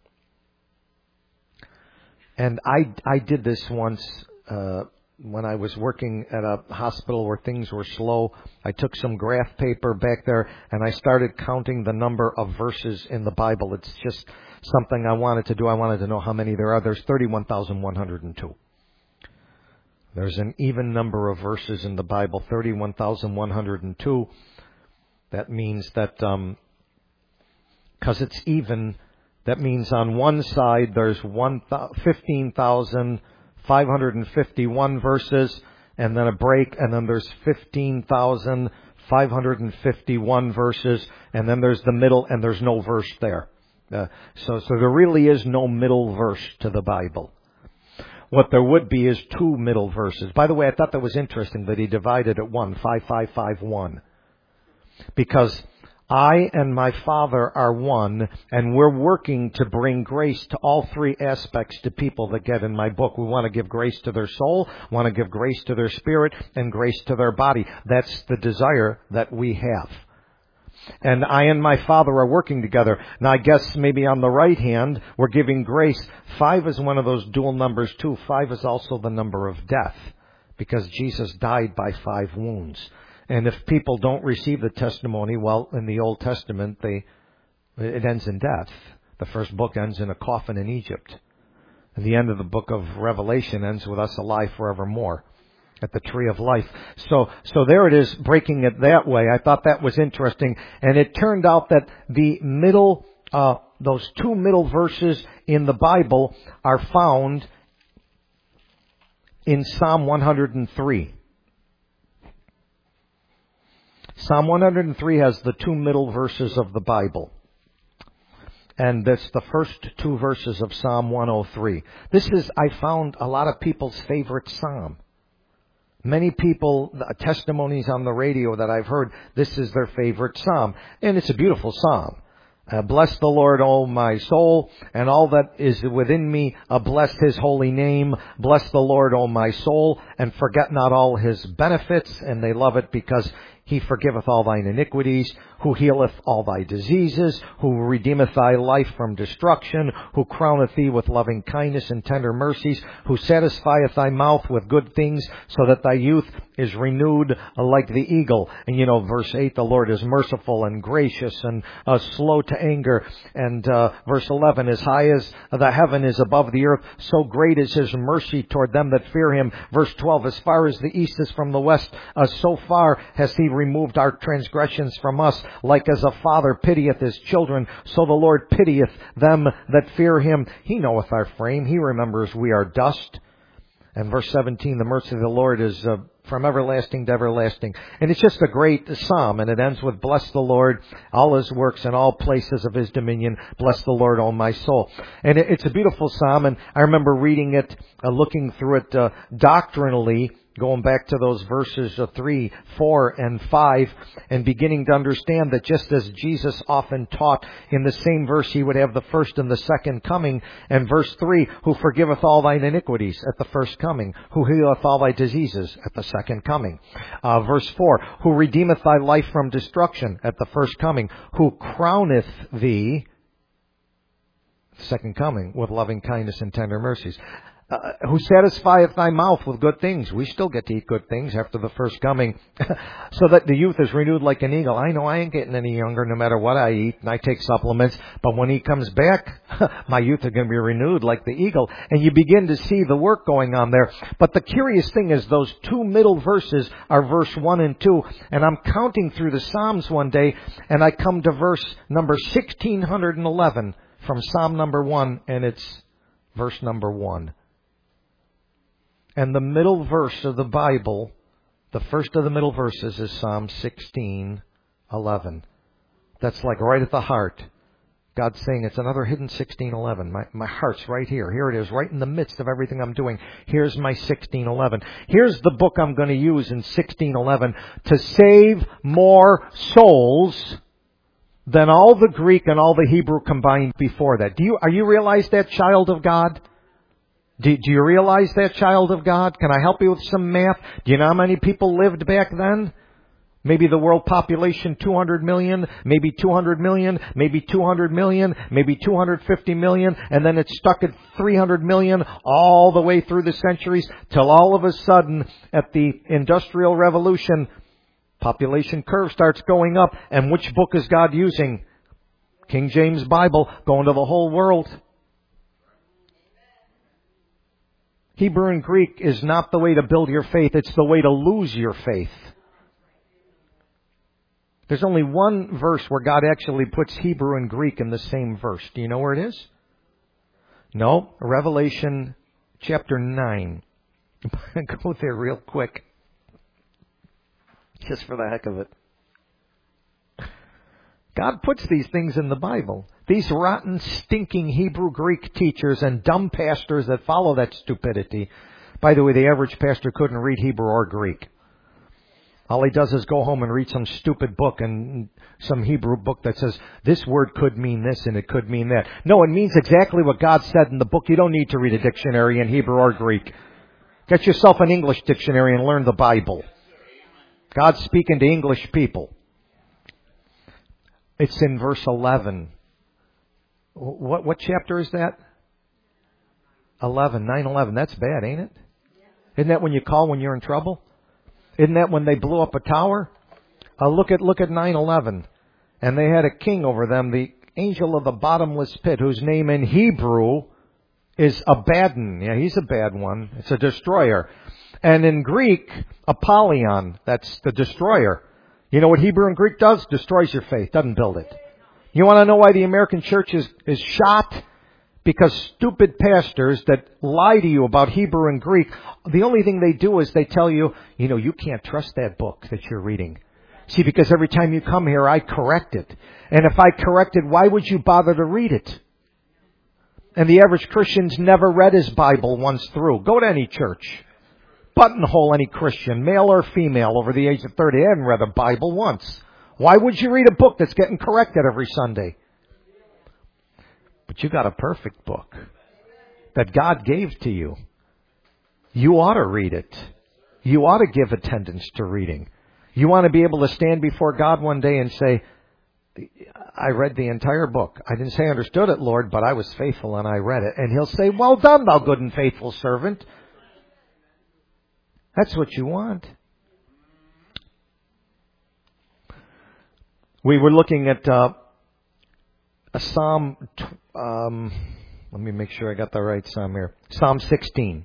and I did this once when I was working at a hospital where things were slow. I took some graph paper back there and I started counting the number of verses in the Bible. It's just something I wanted to do. I wanted to know how many there are. There's 31,102. There's an even number of verses in the Bible, 31,102. That means that, because it's even, that means on one side there's 15,551 verses, and then a break, and then there's 15,551 verses, and then there's the middle, and there's no verse there. So there really is no middle verse to the Bible. What there would be is two middle verses. By the way, I thought that was interesting that he divided it 5,551. Because I and my Father are one, and we're working to bring grace to all three aspects to people that get in my book. We want to give grace to their soul, want to give grace to their spirit, and grace to their body. That's the desire that we have. And I and my Father are working together. Now, I guess maybe on the right hand, we're giving grace. 5 is one of those dual numbers, too. 5 is also the number of death, because Jesus died by 5 wounds. And if people don't receive the testimony, well, in the Old Testament, it ends in death. The first book ends in a coffin in Egypt. And the end of the book of Revelation ends with us alive forevermore at the tree of life. So there it is, breaking it that way. I thought that was interesting. And it turned out that the middle, those two middle verses in the Bible are found in Psalm 103. Psalm 103 has the two middle verses of the Bible. And that's the first two verses of Psalm 103. This is, I found, a lot of people's favorite psalm. Many people, testimonies on the radio that I've heard, this is their favorite psalm. And it's a beautiful psalm. Bless the Lord, O my soul, and all that is within me. Bless His holy name. Bless the Lord, O my soul, and forget not all His benefits. And they love it because He forgiveth all thine iniquities, who healeth all thy diseases, who redeemeth thy life from destruction, who crowneth thee with loving kindness and tender mercies, who satisfieth thy mouth with good things, so that thy youth is renewed like the eagle. And verse 8, the Lord is merciful and gracious and slow to anger. And verse 11, as high as the heaven is above the earth, so great is his mercy toward them that fear him. Verse 12, as far as the east is from the west, so far has he removed our transgressions from us. Like as a father pitieth his children, so the Lord pitieth them that fear him. He knoweth our frame. He remembers we are dust. And verse 17, the mercy of the Lord is from everlasting to everlasting. And it's just a great psalm, and it ends with, bless the Lord, all his works in all places of his dominion. Bless the Lord, O my soul. And it's a beautiful psalm, and I remember reading it, looking through it doctrinally, going back to those verses 3, 4, and 5, and beginning to understand that just as Jesus often taught, in the same verse he would have the first and the second coming. And verse 3, who forgiveth all thine iniquities at the first coming, who healeth all thy diseases at the second coming. Verse 4, who redeemeth thy life from destruction at the first coming, who crowneth thee, second coming, with loving kindness and tender mercies. Who satisfieth thy mouth with good things. We still get to eat good things after the first coming. So that the youth is renewed like an eagle. I know I ain't getting any younger no matter what I eat, and I take supplements. But when he comes back, my youth are going to be renewed like the eagle. And you begin to see the work going on there. But the curious thing is those two middle verses are verse 1 and 2. And I'm counting through the Psalms one day, and I come to verse number 1611 from Psalm number 1, and it's verse number 1. And the middle verse of the Bible, the first of the middle verses, is Psalm 16:11. That's like right at the heart. God's saying it's another hidden 16:11. My heart's right here. Here it is, right in the midst of everything I'm doing. Here's my 16:11. Here's the book I'm going to use in 16:11 to save more souls than all the Greek and all the Hebrew combined before that. Are you realize that, child of God? Do you realize that, child of God? Can I help you with some math? Do you know how many people lived back then? Maybe the world population 200 million, maybe 200 million, maybe 200 million, maybe 250 million, and then it stuck at 300 million all the way through the centuries, till all of a sudden at the Industrial Revolution, population curve starts going up. And which book is God using? King James Bible, going to the whole world. Hebrew and Greek is not the way to build your faith. It's the way to lose your faith. There's only one verse where God actually puts Hebrew and Greek in the same verse. Do you know where it is? No, Revelation chapter 9. Go there real quick. Just for the heck of it. God puts these things in the Bible. These rotten, stinking Hebrew Greek teachers and dumb pastors that follow that stupidity. By the way, the average pastor couldn't read Hebrew or Greek. All he does is go home and read some stupid book and some Hebrew book that says this word could mean this and it could mean that. No, it means exactly what God said in the book. You don't need to read a dictionary in Hebrew or Greek. Get yourself an English dictionary and learn the Bible. God's speaking to English people. It's in verse 11. What chapter is that? 11, 9/11. That's bad, ain't it? Isn't that when you call when you're in trouble? Isn't that when they blew up a tower? Look at 9/11. And they had a king over them, the angel of the bottomless pit, whose name in Hebrew is Abaddon. Yeah, he's a bad one. It's a destroyer. And in Greek, Apollyon. That's the destroyer. You know what Hebrew and Greek does? Destroys your faith, doesn't build it. You want to know why the American church is shot? Because stupid pastors that lie to you about Hebrew and Greek, the only thing they do is they tell you, you can't trust that book that you're reading. See, because every time you come here, I correct it. And if I correct it, why would you bother to read it? And the average Christian's never read his Bible once through. Go to any church. Buttonhole any Christian, male or female, over the age of 30. They haven't read a Bible once. Why would you read a book that's getting corrected every Sunday? But you got a perfect book that God gave to you. You ought to read it. You ought to give attendance to reading. You want to be able to stand before God one day and say, I read the entire book. I didn't say I understood it, Lord, but I was faithful and I read it. And He'll say, well done, thou good and faithful servant. That's what you want. We were looking at a Psalm, let me make sure I got the right Psalm here. Psalm 16.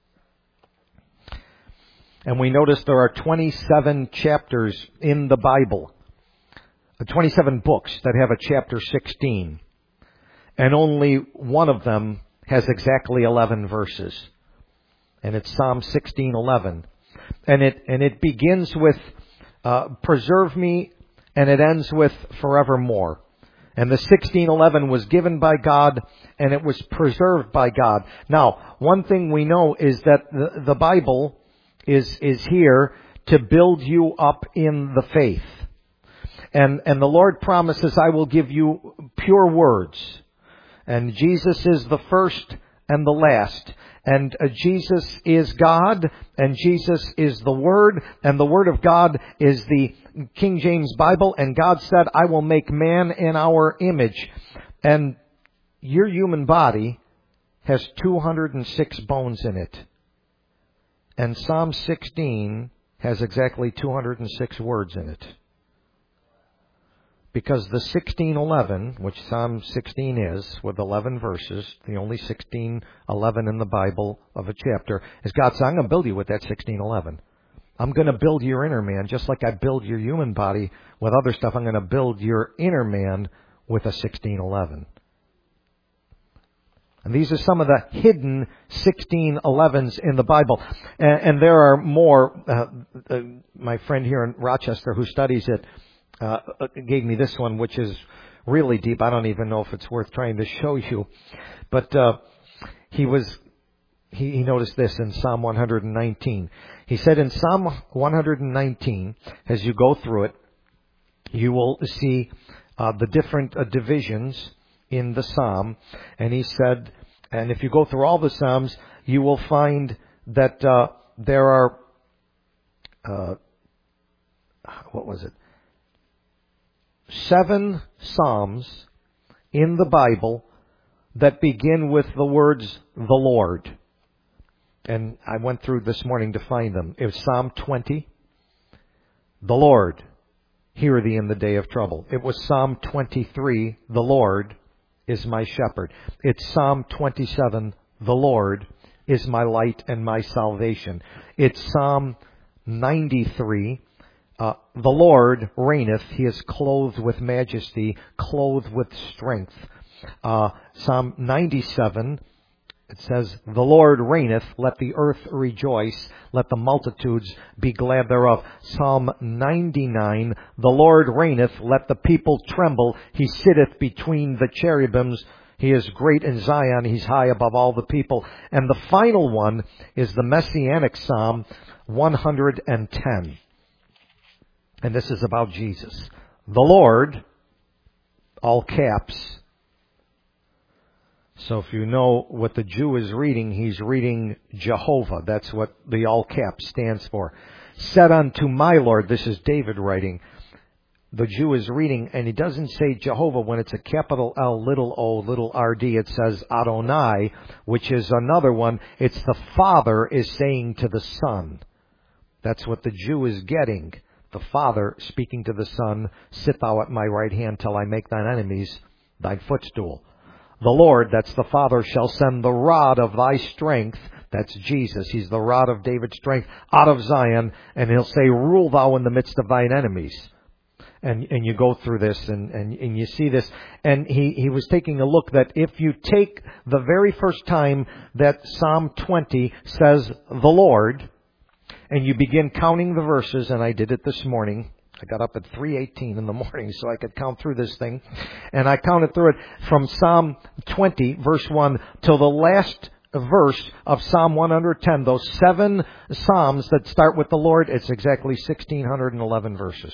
And we noticed there are 27 chapters in the Bible. 27 books that have a chapter 16. And only one of them has exactly 11 verses. And it's Psalm 16:11. And it begins with, preserve me, and it ends with forevermore. And the 16:11 was given by God, and it was preserved by God. Now, one thing we know is that the Bible is here to build you up in the faith. And the Lord promises, I will give you pure words. And Jesus is the first and the last. And Jesus is God, and Jesus is the Word, and the Word of God is the King James Bible. And God said, I will make man in our image. And your human body has 206 bones in it. And Psalm 16 has exactly 206 words in it. Because the 16:11, which Psalm 16 is, with 11 verses, the only 16:11 in the Bible of a chapter, is God saying, I'm going to build you with that 16:11. I'm going to build your inner man, just like I build your human body with other stuff. I'm going to build your inner man with a 16:11. And these are some of the hidden 16:11s in the Bible. And there are more. My friend here in Rochester who studies it gave me this one, which is really deep. I don't even know if it's worth trying to show you. But he noticed this in Psalm 119. He said in Psalm 119, as you go through it, you will see the different divisions in the Psalm. And he said, and if you go through all the Psalms, you will find that there are, 7 Psalms in the Bible that begin with the words, the Lord. And I went through this morning to find them. It was Psalm 20, the Lord, hear thee in the day of trouble. It was Psalm 23, the Lord is my shepherd. It's Psalm 27, the Lord is my light and my salvation. It's Psalm 93, the Lord reigneth, He is clothed with majesty, clothed with strength. Psalm 97, it says, the Lord reigneth, let the earth rejoice, let the multitudes be glad thereof. Psalm 99, the Lord reigneth, let the people tremble, He sitteth between the cherubims, He is great in Zion, He's high above all the people. And the final one is the Messianic Psalm 110. And this is about Jesus. The Lord, all caps. So if you know what the Jew is reading, he's reading Jehovah. That's what the all caps stands for. Said unto my Lord, this is David writing. The Jew is reading, and he doesn't say Jehovah when it's a capital L, little o, little rd. It says Adonai, which is another one. It's the Father is saying to the Son. That's what the Jew is getting. The Father speaking to the Son, sit thou at my right hand till I make thine enemies thy footstool. The Lord, that's the Father, shall send the rod of thy strength. That's Jesus. He's the rod of David's strength out of Zion. And He'll say, rule thou in the midst of thine enemies. And you go through this and you see this. And he was taking a look that if you take the very first time that Psalm 20 says the Lord, and you begin counting the verses, and I did it this morning. I got up at 3:18 in the morning so I could count through this thing. And I counted through it from Psalm 20, verse 1, till the last verse of Psalm 110. Those 7 Psalms that start with the Lord, it's exactly 1,611 verses.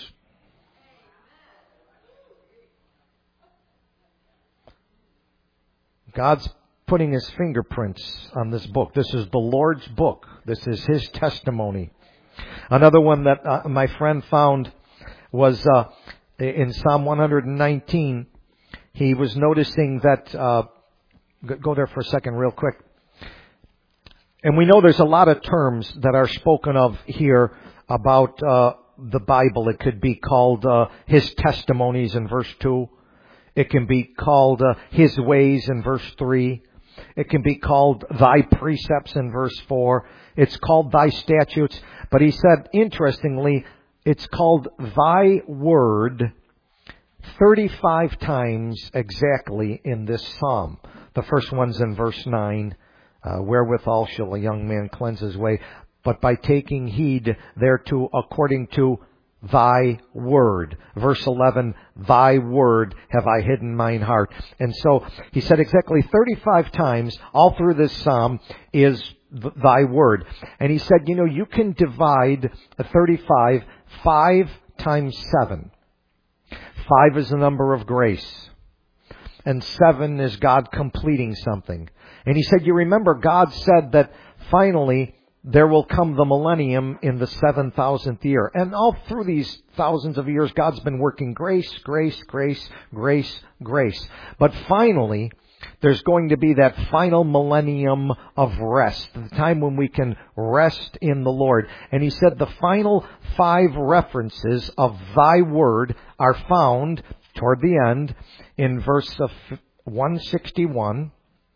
God's putting His fingerprints on this book. This is the Lord's book. This is His testimony. Another one that my friend found was in Psalm 119. He was noticing that, go there for a second real quick. And we know there's a lot of terms that are spoken of here about the Bible. It could be called His testimonies in verse 2. It can be called His ways in verse 3. It can be called Thy precepts in verse 4. It's called Thy statutes. But he said, interestingly, it's called Thy word 35 times exactly in this psalm. The first one's in verse 9. Wherewithal shall a young man cleanse his way, but by taking heed thereto according to Thy word. Verse 11, Thy word have I hidden mine heart. And so he said exactly 35 times all through this psalm is Thy word. And he said, you can divide 35, 5 times 7. 5 is the number of grace. And 7 is God completing something. And he said, you remember God said that finally there will come the millennium in the 7,000th year. And all through these thousands of years, God's been working grace, grace, grace, grace, grace. But finally, there's going to be that final millennium of rest, the time when we can rest in the Lord. And he said the final 5 references of Thy word are found toward the end in verse 161.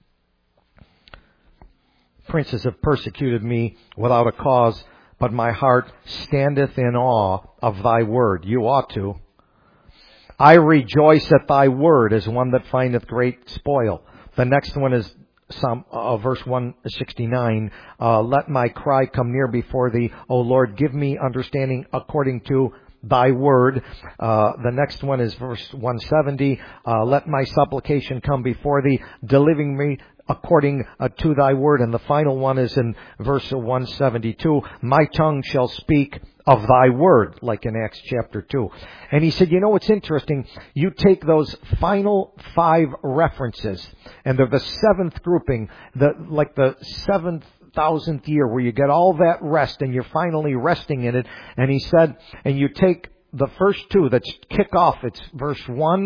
Princes have persecuted me without a cause, but my heart standeth in awe of Thy word. You ought to. I rejoice at Thy word as one that findeth great spoil. The next one is verse 169. Let my cry come near before Thee, O Lord. Give me understanding according to Thy word. The next one is verse 170. Let my supplication come before Thee, delivering me according to Thy word. And the final one is in verse 172. My tongue shall speak of Thy word, like in Acts chapter 2. And he said, it's interesting. You take those final 5 references, and they're the 7th grouping, like the 7,000th year, where you get all that rest and you're finally resting in it. And he said, and you take the first 2 that kick off, it's verse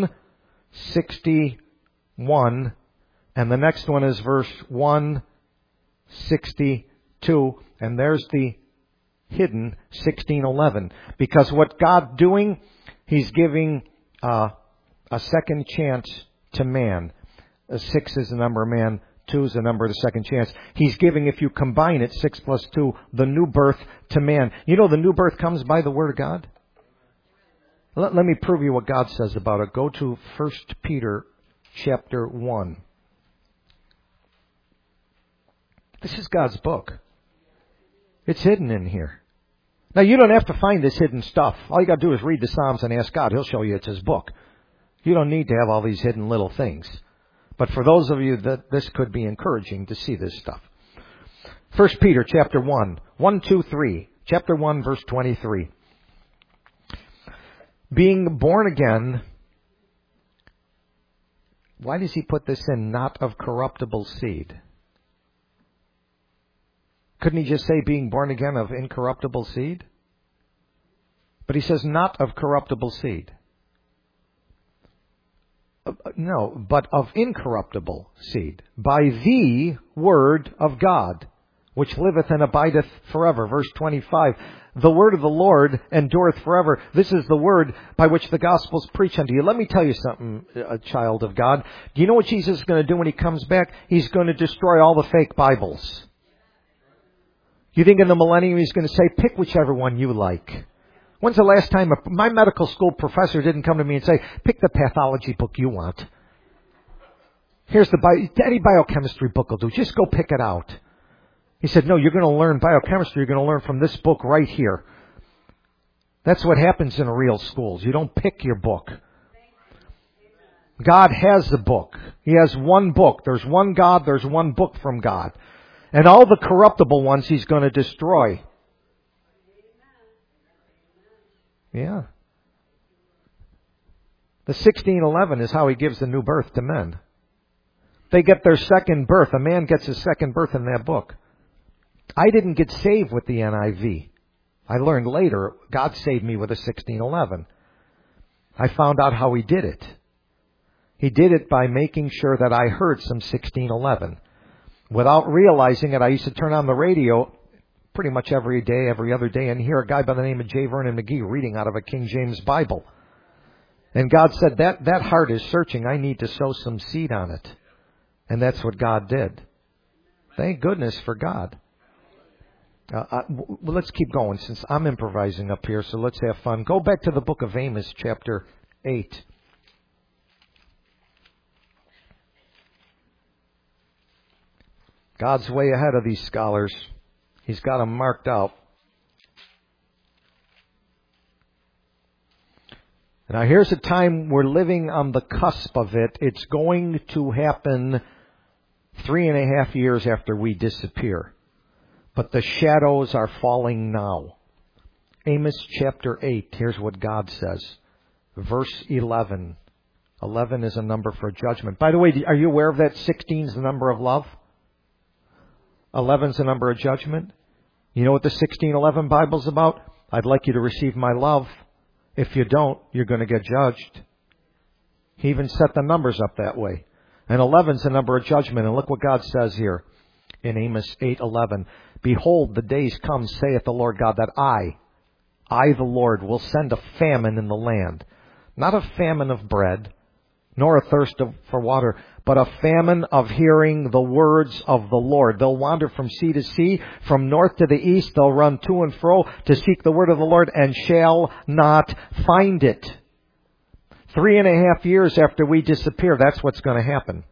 161, and the next one is verse 162, and there's the hidden 1611. Because what God's doing, He's giving a second chance to man. 6 is the number of man. 2 is the number of the second chance. He's giving, if you combine it, 6 plus 2, the new birth to man. The new birth comes by the Word of God. Let me prove you what God says about it. Go to 1 Peter chapter 1. This is God's book. It's hidden in here. Now, you don't have to find this hidden stuff. All you got to do is read the Psalms and ask God. He'll show you it's His book. You don't need to have all these hidden little things. But for those of you that this could be encouraging to see this stuff. 1 Peter chapter 1, 1, 2, 3. Chapter 1, verse 23. Being born again. Why does he put this in? Not of corruptible seed. Couldn't he just say being born again of incorruptible seed? But he says not of corruptible seed. No, but of incorruptible seed. By the word of God, which liveth and abideth forever. Verse 25. The word of the Lord endureth forever. This is the word by which the gospel's preached unto you. Let me tell you something, a child of God. Do you know what Jesus is going to do when He comes back? He's going to destroy all the fake Bibles. You think in the millennium He's going to say, pick whichever one you like. When's the last time my medical school professor didn't come to me and say, pick the pathology book you want. Here's any biochemistry book will do. Just go pick it out. He said, no, you're going to learn biochemistry. You're going to learn from this book right here. That's what happens in real schools. You don't pick your book. God has a book. He has one book. There's one God. There's one book from God. And all the corruptible ones He's going to destroy. Yeah. The 1611 is how He gives the new birth to men. They get their second birth. A man gets his second birth in that book. I didn't get saved with the NIV. I learned later God saved me with a 1611. I found out how He did it. He did it by making sure that I heard some 1611. Without realizing it, I used to turn on the radio pretty much every day, every other day, and hear a guy by the name of J. Vernon McGee reading out of a King James Bible. And God said, that heart is searching. I need to sow some seed on it. And that's what God did. Thank goodness for God. Let's keep going since I'm improvising up here, so let's have fun. Go back to the book of Amos, chapter 8. God's way ahead of these scholars. He's got them marked out. Now here's a time we're living on the cusp of it. It's going to happen 3.5 years after we disappear. But the shadows are falling now. Amos chapter 8, here's what God says. Verse 11. 11 is a number for judgment. By the way, are you aware of that? 16 is the number of love. 11 is the number of judgment. You know what the 1611 Bible's about? I'd like you to receive my love. If you don't, you're going to get judged. He even set the numbers up that way. And 11 is the number of judgment. And look what God says here in Amos 8:11. Behold, the days come, saith the Lord God, that I the Lord, will send a famine in the land. Not a famine of bread, nor a thirst for water, but a famine of hearing the words of the Lord. They'll wander from sea to sea, from north to the east. They'll run to and fro to seek the word of the Lord, and shall not find it. 3.5 years after we disappear, that's what's going to happen.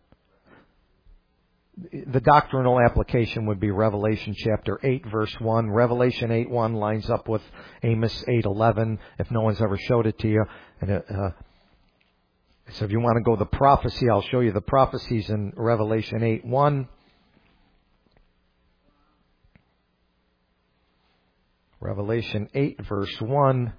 The doctrinal application would be Revelation chapter 8, verse 1. Revelation 8:1 lines up with Amos 8:11, if no one's ever showed it to you. And so if you want to go the prophecy, I'll show you the prophecies in Revelation 8:1. Revelation 8, verse 1.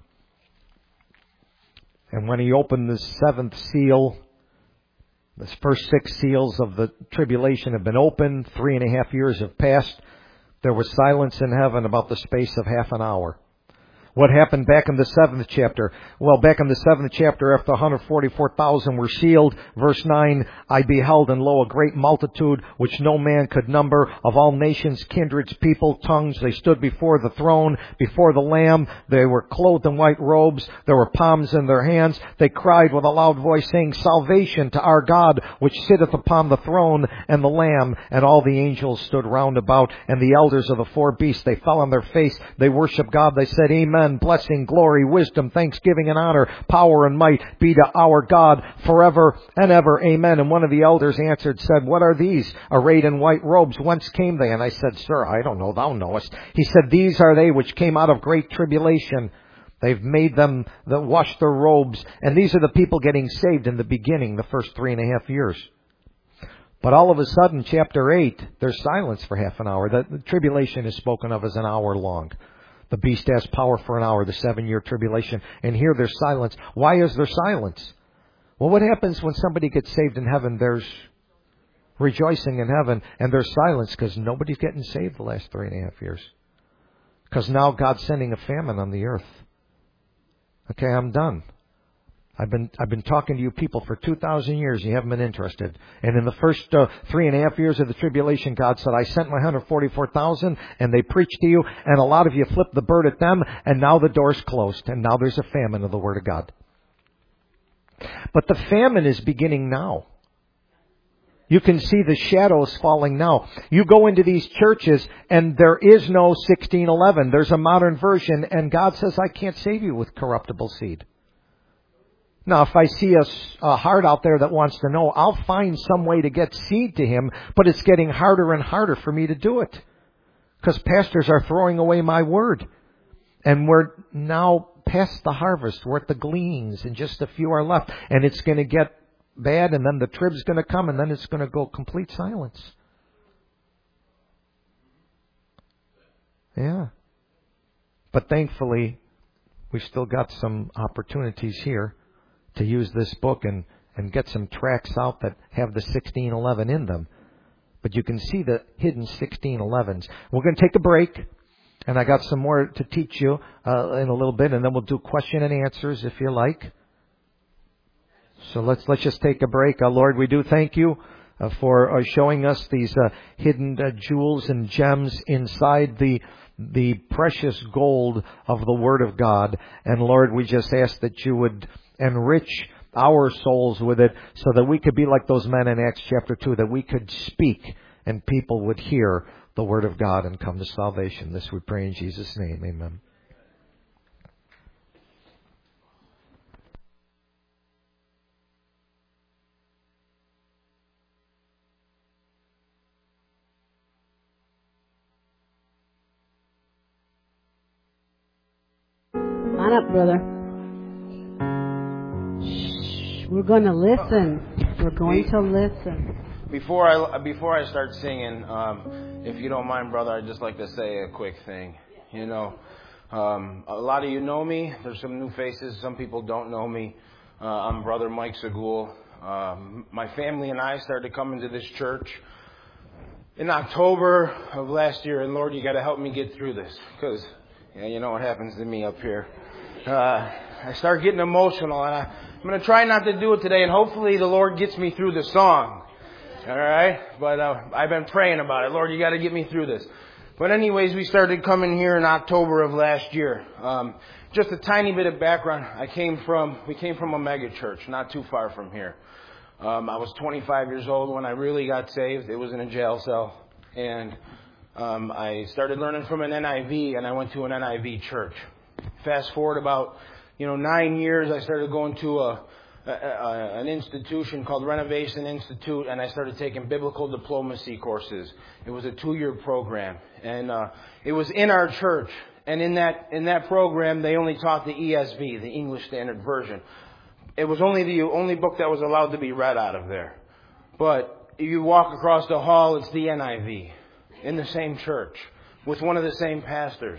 And when He opened the seventh seal, the first 6 seals of the tribulation have been opened. 3.5 years have passed. There was silence in heaven about the space of half an hour. What happened back in the 7th chapter? Well, back in the 7th chapter, after 144,000 were sealed, verse 9, I beheld, and lo, a great multitude, which no man could number, of all nations, kindreds, people, tongues. They stood before the throne, before the Lamb. They were clothed in white robes. There were palms in their hands. They cried with a loud voice, saying, Salvation to our God, which sitteth upon the throne, and the Lamb. And all the angels stood round about, and the elders of the 4 beasts. They fell on their face. They worshiped God. They said, Amen. Blessing, glory, wisdom, thanksgiving, and honor, power, and might be to our God forever and ever. Amen. And one of the elders answered, said, What are these, arrayed in white robes? Whence came they? And I said, Sir, I don't know. Thou knowest. He said, These are they which came out of great tribulation. They've made them that wash their robes. And these are the people getting saved in the beginning, the first 3.5 years. But all of a sudden, chapter 8, there's silence for half an hour. The tribulation is spoken of as an hour long. The beast has power for an hour, the 7-year tribulation. And here there's silence. Why is there silence? Well, what happens when somebody gets saved in heaven? There's rejoicing in heaven, and there's silence because nobody's getting saved the last 3.5 years. Because now God's sending a famine on the earth. Okay, I'm done. I've been talking to you people for 2,000 years. And you haven't been interested. And in the first 3.5 years of the tribulation, God said, I sent my 144,000 and they preached to you. And a lot of you flipped the bird at them. And now the door's closed. And now there's a famine of the Word of God. But the famine is beginning now. You can see the shadows falling now. You go into these churches and there is no 1611. There's a modern version. And God says, I can't save you with corruptible seed. Now, if I see a heart out there that wants to know, I'll find some way to get seed to him, but it's getting harder and harder for me to do it. Because pastors are throwing away my word. And we're now past the harvest. We're at the gleanings, and just a few are left. And it's going to get bad, and then the trib's going to come, and then it's going to go complete silence. Yeah. But thankfully, we've still got some opportunities here to use this book and get some tracts out that have the 1611 in them. But you can see the hidden 1611s. We're going to take a break. And I got some more to teach you in a little bit, and then we'll do question and answers if you like. So let's just take a break. Lord, we do thank you for showing us these hidden jewels and gems inside the precious gold of the Word of God. And Lord, we just ask that you would enrich our souls with it so that we could be like those men in Acts chapter 2, that we could speak and people would hear the Word of God and come to salvation. This we pray in Jesus' name. Amen. Come on up, brother. Shh, we're going to listen. We're going to listen. Before I start singing, if you don't mind, brother, I'd just like to say a quick thing. You know, a lot of you know me. There's some new faces. Some people don't know me. I'm Brother Mike Segul. My family and I started coming to this church in October of last year. And Lord, you got to help me get through this, because you know what happens to me up here. I start getting emotional, and I'm going to try not to do it today, and hopefully the Lord gets me through the song. All right? But I've been praying about it. Lord, you got to get me through this. But anyways, we started coming here in October of last year. Just a tiny bit of background. We came from a mega church, not too far from here. I was 25 years old when I really got saved. It was in a jail cell. And I started learning from an NIV, and I went to an NIV church. Fast forward about 9 years, I started going to an institution called Renovation Institute, and I started taking biblical diplomacy courses. It was a 2-year program, and it was in our church. And in that program, they only taught the ESV, the English Standard Version. It was only the only book that was allowed to be read out of there. But if you walk across the hall, it's the NIV in the same church with one of the same pastors.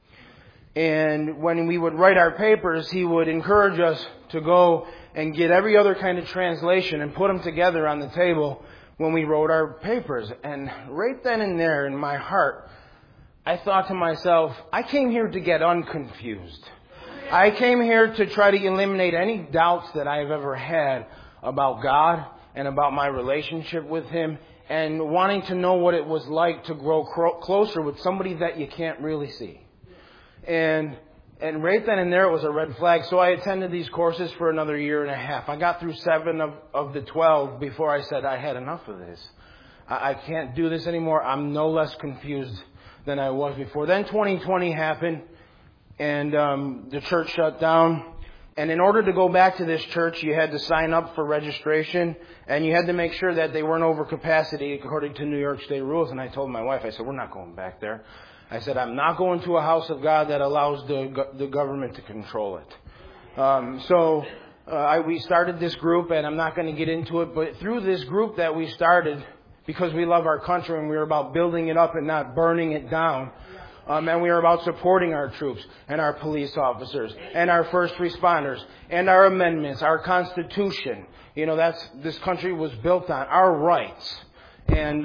And when we would write our papers, he would encourage us to go and get every other kind of translation and put them together on the table when we wrote our papers. And right then and there in my heart, I thought to myself, I came here to get unconfused. I came here to try to eliminate any doubts that I've ever had about God and about my relationship with Him, and wanting to know what it was like to grow closer with somebody that you can't really see. And right then and there, it was a red flag. So I attended these courses for another 1.5 years. I got through 7 of the 12 before I said, I had enough of this. I can't do this anymore. I'm no less confused than I was before. Then 2020 happened, and the church shut down. And in order to go back to this church, you had to sign up for registration, and you had to make sure that they weren't over capacity according to New York State rules. And I told my wife, I said, we're not going back there. I said, I'm not going to a house of God that allows the government to control it. So we started this group, and I'm not going to get into it, but through this group that we started, because we love our country and we were about building it up and not burning it down, and we were about supporting our troops and our police officers and our first responders and our amendments, our Constitution. This country was built on our rights. And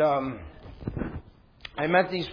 I met these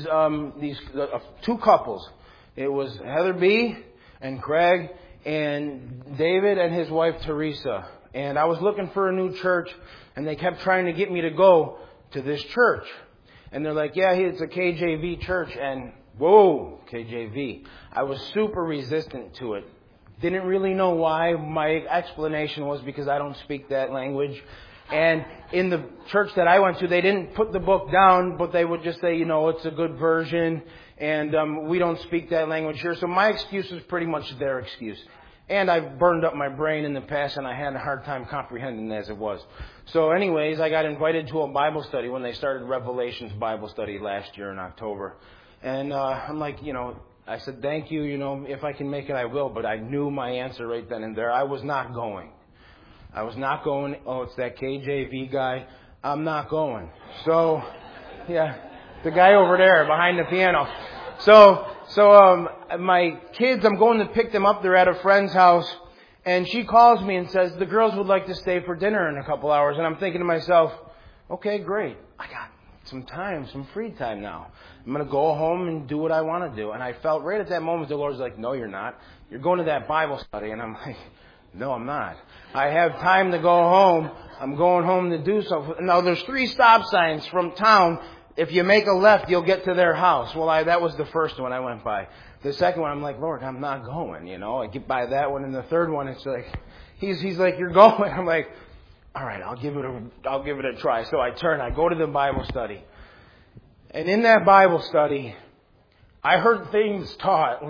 2 couples. It was Heather B. and Craig, and David and his wife Teresa. And I was looking for a new church, and they kept trying to get me to go to this church. And they're like, yeah, it's a KJV church. And whoa, KJV. I was super resistant to it. Didn't really know why. My explanation was because I don't speak that language. And in the church that I went to, they didn't put the book down, but they would just say, it's a good version, and we don't speak that language here. So my excuse was pretty much their excuse. And I've burned up my brain in the past, and I had a hard time comprehending as it was. So anyways, I got invited to a Bible study when they started Revelations Bible study last year in October. And I'm like, I said, thank you, if I can make it, I will. But I knew my answer right then and there. I was not going. Oh, it's that KJV guy. I'm not going. So, yeah, the guy over there behind the piano. So my kids, I'm going to pick them up. They're at a friend's house, and she calls me and says, the girls would like to stay for dinner in a couple hours. And I'm thinking to myself, okay, great. I got some time, some free time now. I'm going to go home and do what I want to do. And I felt right at that moment the Lord's like, no, you're not. You're going to that Bible study. And I'm like, no, I'm not. I have time to go home. I'm going home to do something. Now, there's 3 stop signs from town. If you make a left, you'll get to their house. Well, that was the first one I went by. The second one, I'm like, Lord, I'm not going, I get by that one. And the third one, it's like, he's like, you're going. I'm like, all right, I'll give it a try. So I go to the Bible study. And in that Bible study, I heard things taught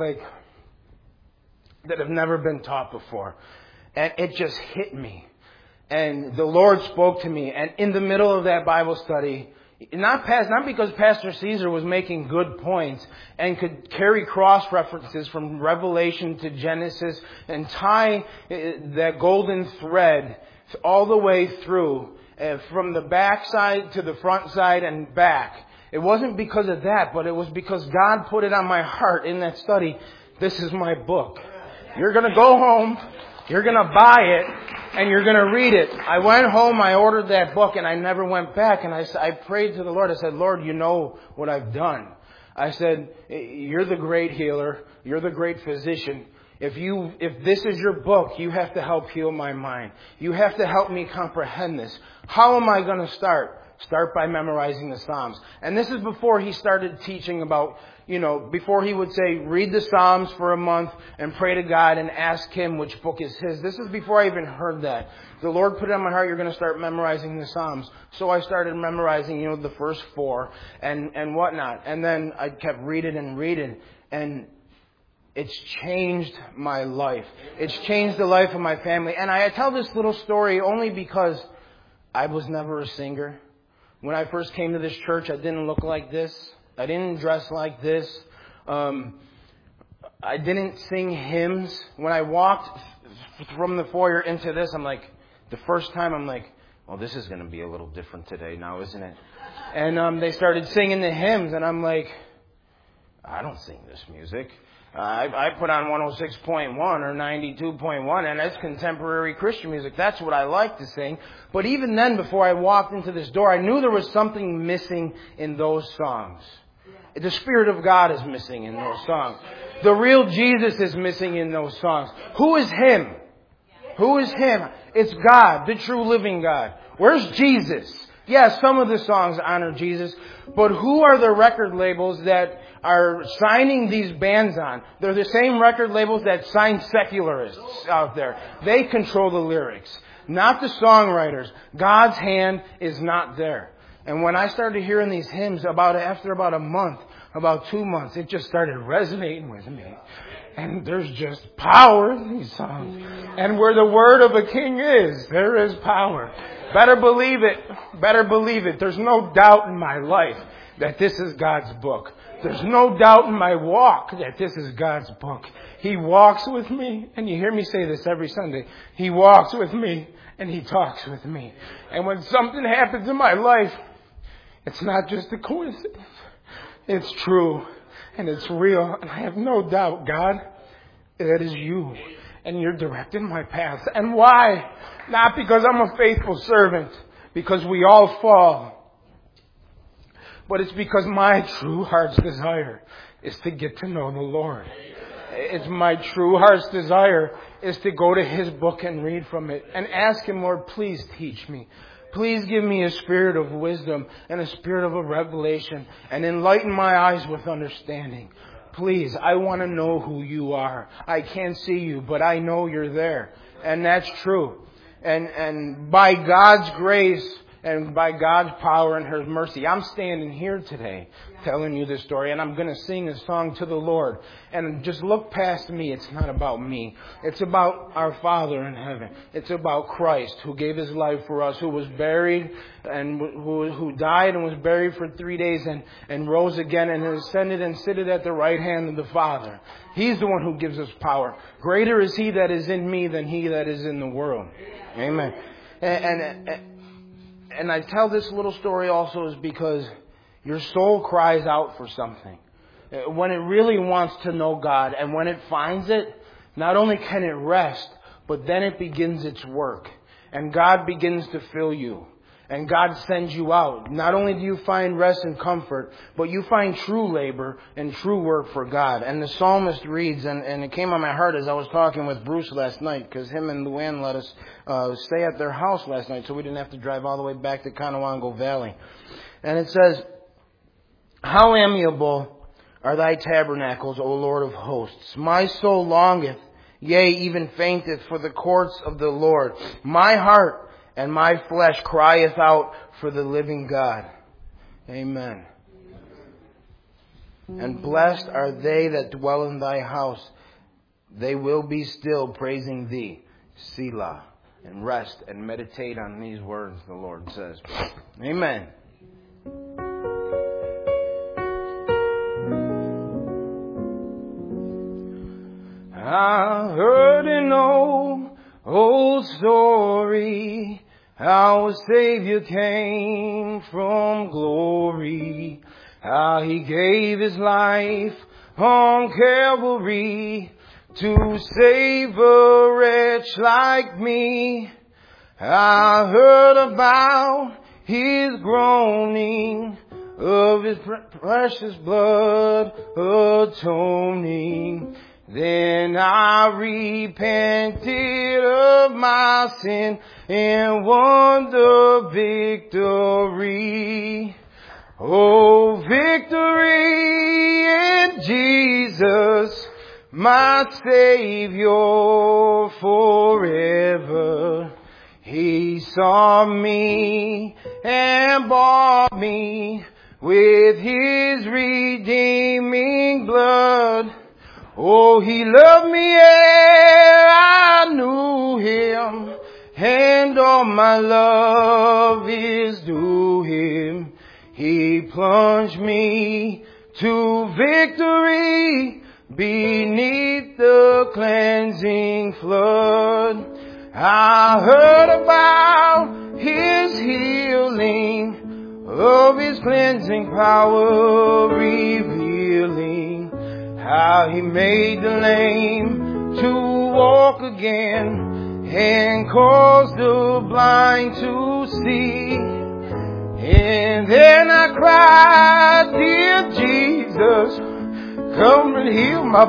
that have never been taught before. And it just hit me. And the Lord spoke to me. And in the middle of that Bible study, not because Pastor Caesar was making good points and could carry cross references from Revelation to Genesis and tie that golden thread all the way through, from the back side to the front side and back. It wasn't because of that, but it was because God put it on my heart in that study. This is my book. You're going to go home, you're going to buy it, and you're going to read it. I went home, I ordered that book, and I never went back. And I prayed to the Lord. I said, Lord, you know what I've done. I said, you're the great healer. You're the great physician. If this is your book, you have to help heal my mind. You have to help me comprehend this. How am I going to start? Start by memorizing the Psalms. And this is before he started teaching about, before he would say, read the Psalms for a month and pray to God and ask Him which book is His. This is before I even heard that. The Lord put it on my heart, you're going to start memorizing the Psalms. So I started memorizing, the first 4 and whatnot. And then I kept reading. And it's changed my life. It's changed the life of my family. And I tell this little story only because I was never a singer. When I first came to this church, I didn't look like this. I didn't dress like this. I didn't sing hymns. When I walked from the foyer into this, the first time I'm like, well, this is going to be a little different today now, isn't it? And they started singing the hymns, and I'm like, I don't sing this music. I put on 106.1 or 92.1, and that's contemporary Christian music. That's what I like to sing. But even then, before I walked into this door, I knew there was something missing in those songs. The Spirit of God is missing in those songs. The real Jesus is missing in those songs. Who is Him? Who is Him? It's God, the true living God. Where's Jesus? Yes, some of the songs honor Jesus, but who are the record labels that are signing these bands on? They're the same record labels that sign secularists out there. They control the lyrics, not the songwriters. God's hand is not there. And when I started hearing these hymns after about a month, about 2 months, it just started resonating with me. And there's just power in these songs. And where the word of a king is, there is power. Better believe it. Better believe it. There's no doubt in my life that this is God's book. There's no doubt in my walk that this is God's book. He walks with me, and you hear me say this every Sunday. He walks with me, and He talks with me. And when something happens in my life, it's not just a coincidence. It's true, and it's real, and I have no doubt, God, that is You. And You're directing my path. And why? Not because I'm a faithful servant, because we all fall. But it's because my true heart's desire is to get to know the Lord. It's my true heart's desire is to go to His book and read from it and ask Him, Lord, please teach me. Please give me a spirit of wisdom and a spirit of a revelation and enlighten my eyes with understanding. Please, I want to know who You are. I can't see You, but I know You're there. And that's true. And by God's grace and by God's power and His mercy, I'm standing here today telling you this story. And I'm going to sing a song to the Lord. And just look past me. It's not about me. It's about our Father in heaven. It's about Christ who gave His life for us, who was buried and who died and was buried for 3 days and rose again and ascended and sitteth at the right hand of the Father. He's the one who gives us power. Greater is He that is in me than he that is in the world. Amen. And I tell this little story also is because your soul cries out for something. When it really wants to know God, and when it finds it, not only can it rest, but then it begins its work. And God begins to fill you. and God sends you out, not only do you find rest and comfort, but you find true labor and true work for God. And the psalmist reads, and it came on my heart as I was talking with Bruce last night, because him and Luann let us stay at their house last night, so we didn't have to drive all the way back to Conewango Valley. And it says, "How amiable are thy tabernacles, O Lord of hosts! My soul longeth, yea, even fainteth for the courts of the Lord. My heart and my flesh crieth out for the living God." Amen. "And blessed are they that dwell in thy house. They will be still praising thee." Selah. And rest and meditate on these words, the Lord says. Amen. I heard an old story, how a Savior came from glory, how He gave His life on Calvary to save a wretch like me. I heard about His groaning, of His precious blood atoning. Then I repented of my sin and won the victory. Oh, victory in Jesus, my Savior forever. He saw me and bought me with His redeeming blood. Oh, He loved me ere I knew Him, and all my love is due Him. He plunged me to victory beneath the cleansing flood. I heard about His healing, of His cleansing power revealing, how He made the lame to walk again and caused the blind to see. And then I cried, "Dear Jesus, come and heal my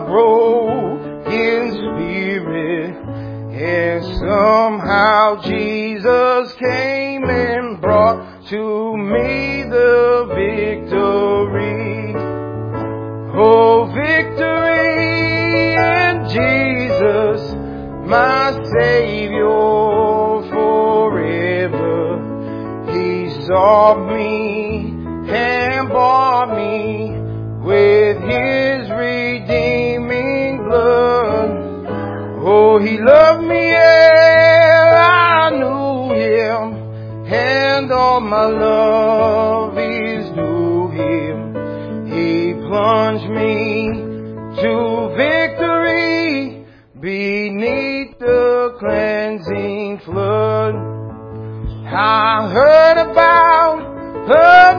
broken spirit." And somehow Jesus came and brought to me the victory. Oh, victory in Jesus, my Savior forever. He saw me and bought me with His redeeming blood. Oh, He loved me ere I knew Him, and all my love is due Him. He plunged me to victory beneath the cleansing flood. I heard about a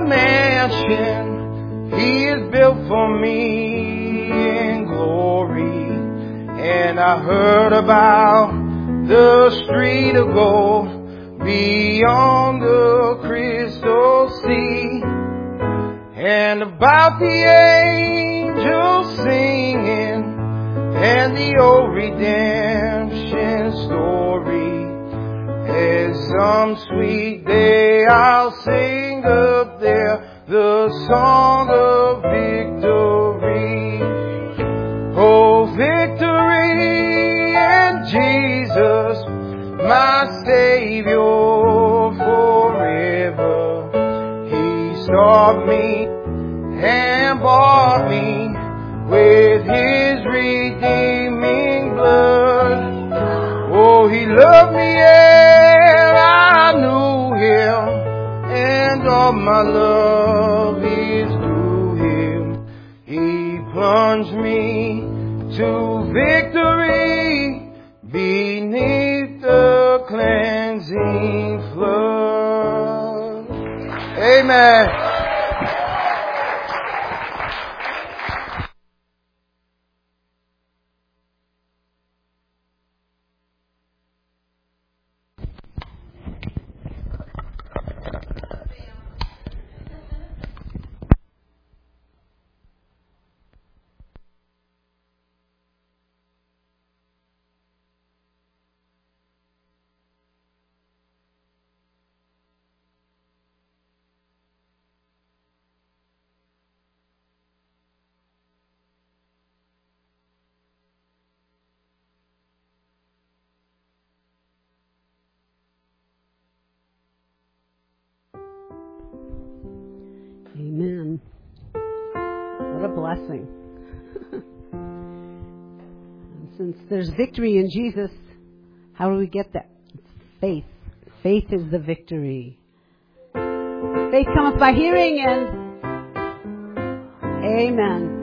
mansion He has built for me in glory. And I heard about the street of gold beyond the crystal sea, and about the angels singing, and the old redemption story. And some sweet day I'll sing up there the song of victory. Oh, victory in Jesus, my Savior forever. He sought me and bought me with His redeeming blood. Oh, He loved me ere I knew Him, and all my love is due Him. He plunged me to victory beneath the cleansing flood. Amen. blessing. And since there's victory in Jesus, how do we get that? It's faith. Faith is the victory. Faith cometh by hearing, and amen.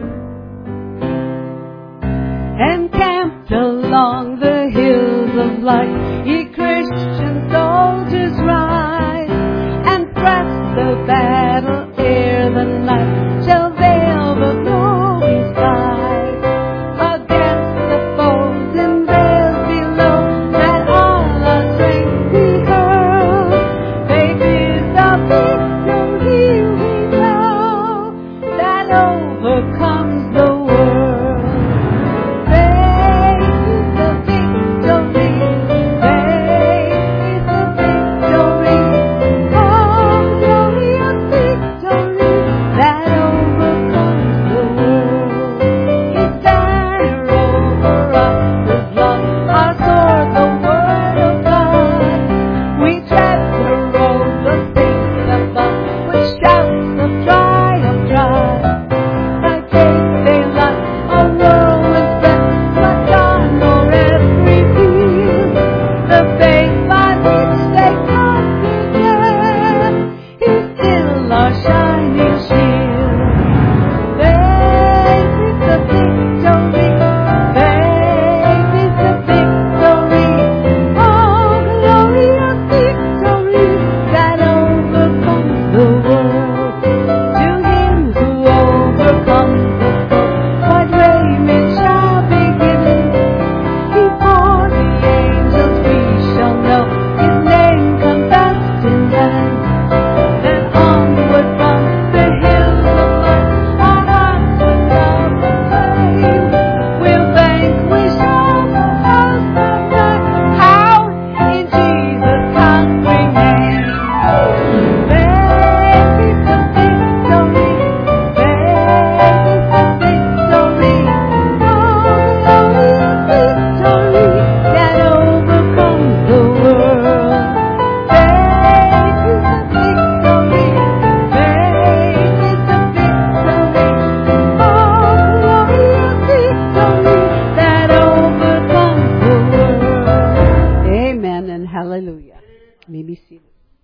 Encamped along the hills of light, ye Christian soldiers rise, and press the battle ere the night shall veil the glowing skies. Against the foes in vales below, that all our strength we hurl. Faith is the victory we know, that overcomes the world. Faith is the victory. Faith is the victory. Oh, glorious victory that overcomes the world. His banner over us is love, our sword, the word of God. We tread the road, the things above, with shouts of triumph drive. By faith they light a whirlwind spread, but dawn o'er every field. The faith by which they conquer death is still our shining shield. Faith is the victory. Faith is the victory. Oh, glorious victory that overcomes the world. To him who overcomes the foe, what raiment shall be given? Before the angels we shall know his name confessed in heaven. Then onward from the hills of light, our hearts with love aflame, we'll vanquish all the hosts of night. How? In Jesus' conquering name. Faith is the victory. Faith is the victory. Oh, glorious victory that overcomes the world. Faith is the victory. Faith is the victory. Oh, glorious victory that overcomes the world. Amen and hallelujah. May be seated.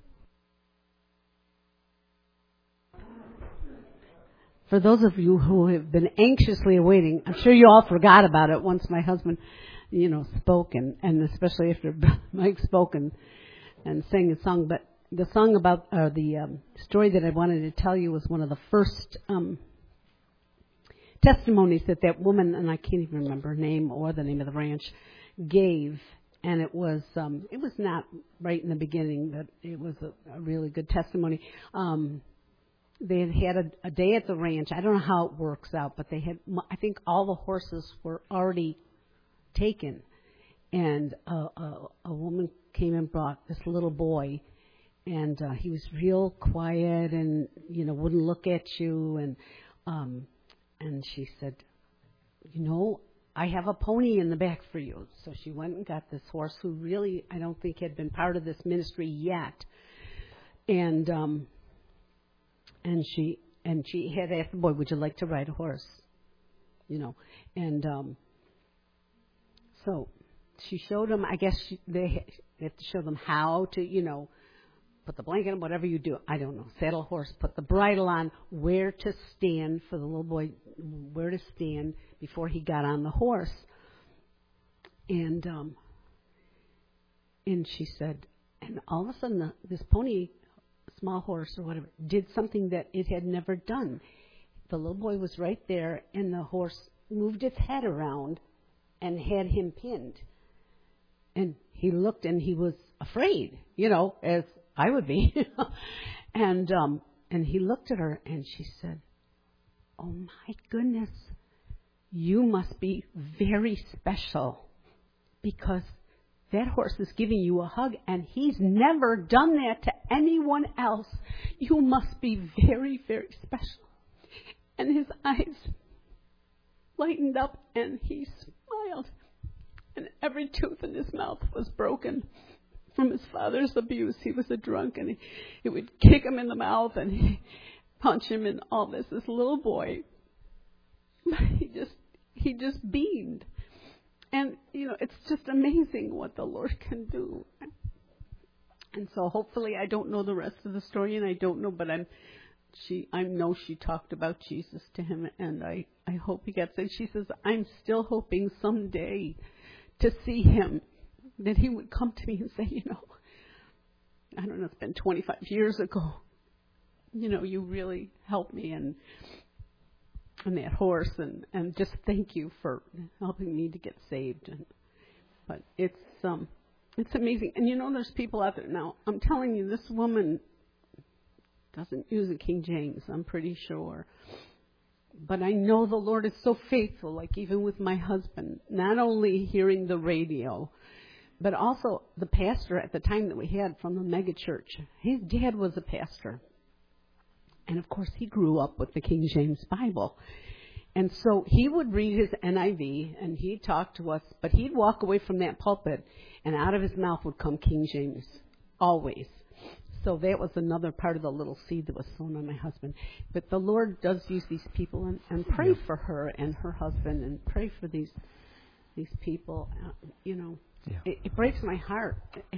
For those of you who have been anxiously awaiting, I'm sure you all forgot about it once my husband, spoke, and especially after Mike spoke and sang a song. But the song about the story that I wanted to tell you was one of the first testimonies that woman, and I can't even remember her name or the name of the ranch, gave. And it was not right in the beginning, but it was a really good testimony. They had a day at the ranch. I don't know how it works out, but they had, I think all the horses were already taken. And a woman came and brought this little boy, and he was real quiet and, wouldn't look at you. And she said, I have a pony in the back for you. So she went and got this horse who really, I don't think had been part of this ministry yet. And she had asked the boy, would you like to ride a horse? So she showed him, I guess they have to show them how to, put the blanket on, whatever you do. I don't know. Saddle a horse, put the bridle on, where to stand for the little boy, where to stand before he got on the horse. And she said, and all of a sudden this pony, small horse or whatever, did something that it had never done. The little boy was right there, and the horse moved its head around and had him pinned. And he looked, and he was afraid, as I would be. And he looked at her, and she said, oh, my goodness, you must be very special, because that horse is giving you a hug, and he's never done that to anyone else. You must be very, very special. And his eyes lightened up, and he smiled, and every tooth in his mouth was broken from his father's abuse. He was a drunk, and he would kick him in the mouth, and he'd punch him and all this. This little boy he just beamed. And, it's just amazing what the Lord can do. And so hopefully, I don't know the rest of the story, and I don't know, but I know she talked about Jesus to him, and I hope he gets it. She says, I'm still hoping someday to see him, that he would come to me and say, I don't know, it's been 25 years ago. You really helped me and that horse, and just thank you for helping me to get saved. But it's amazing. And there's people out there now. I'm telling you, this woman doesn't use a King James, I'm pretty sure. But I know the Lord is so faithful, like even with my husband, not only hearing the radio, but also the pastor at the time that we had from the mega church. His dad was a pastor. And, of course, he grew up with the King James Bible. And so he would read his NIV, and he'd talk to us, but he'd walk away from that pulpit, and out of his mouth would come King James, always. So that was another part of the little seed that was sown on my husband. But the Lord does use these people, and pray for her and her husband, and pray for these people, It breaks my heart.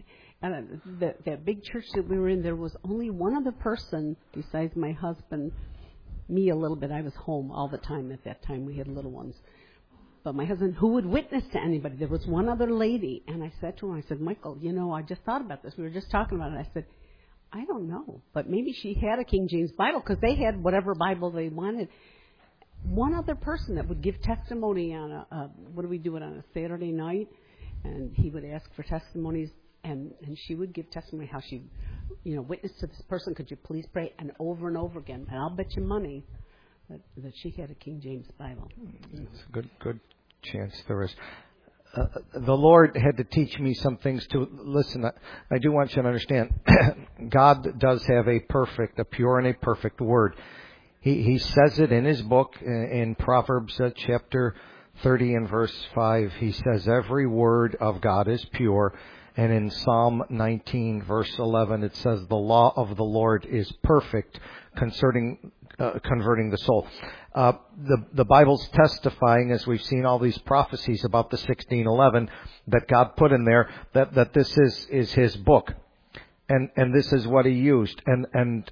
That big church that we were in, there was only one other person besides my husband, me a little bit. I was home all the time at that time. We had little ones. But my husband, who would witness to anybody, there was one other lady. And I said to him, Michael, I just thought about this. We were just talking about it. I said, I don't know. But maybe she had a King James Bible because they had whatever Bible they wanted. One other person that would give testimony on what do we do it on a Saturday night? And he would ask for testimonies, and she would give testimony how she, witnessed to this person. Could you please pray? And over again. And I'll bet you money that she had a King James Bible. It's a good chance there is. The Lord had to teach me some things too. Listen, I do want you to understand, God does have a pure and a perfect word. He says it in his book, in Proverbs chapter 30 and verse 5, he says every word of God is pure. And in Psalm 19 verse 11, it says the law of the Lord is perfect converting the soul. The Bible's testifying, as we've seen all these prophecies about the 1611 that God put in there, that this is his book. And this is what he used. And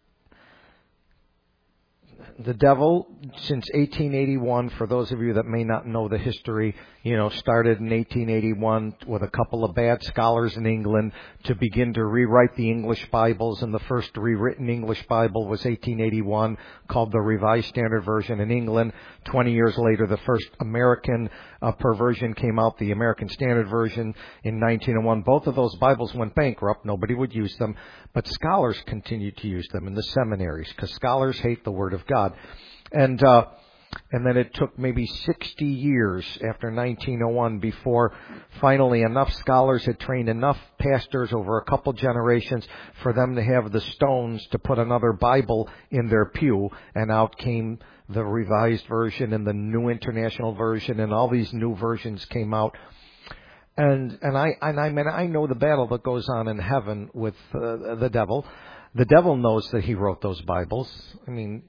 the devil, since 1881, for those of you that may not know the history, started in 1881 with a couple of bad scholars in England to begin to rewrite the English Bibles. And the first rewritten English Bible was 1881, called the Revised Standard Version in England. 20 years later, the first American perversion came out, the American Standard Version, in 1901. Both of those Bibles went bankrupt. Nobody would use them. But scholars continued to use them in the seminaries because scholars hate the Word of God. And then it took maybe 60 years after 1901 before finally enough scholars had trained enough pastors over a couple generations for them to have the stones to put another Bible in their pew. And out came the Revised Version and the New International Version, and all these new versions came out. And I know the battle that goes on in heaven with the devil. The devil knows that he wrote those Bibles. I mean,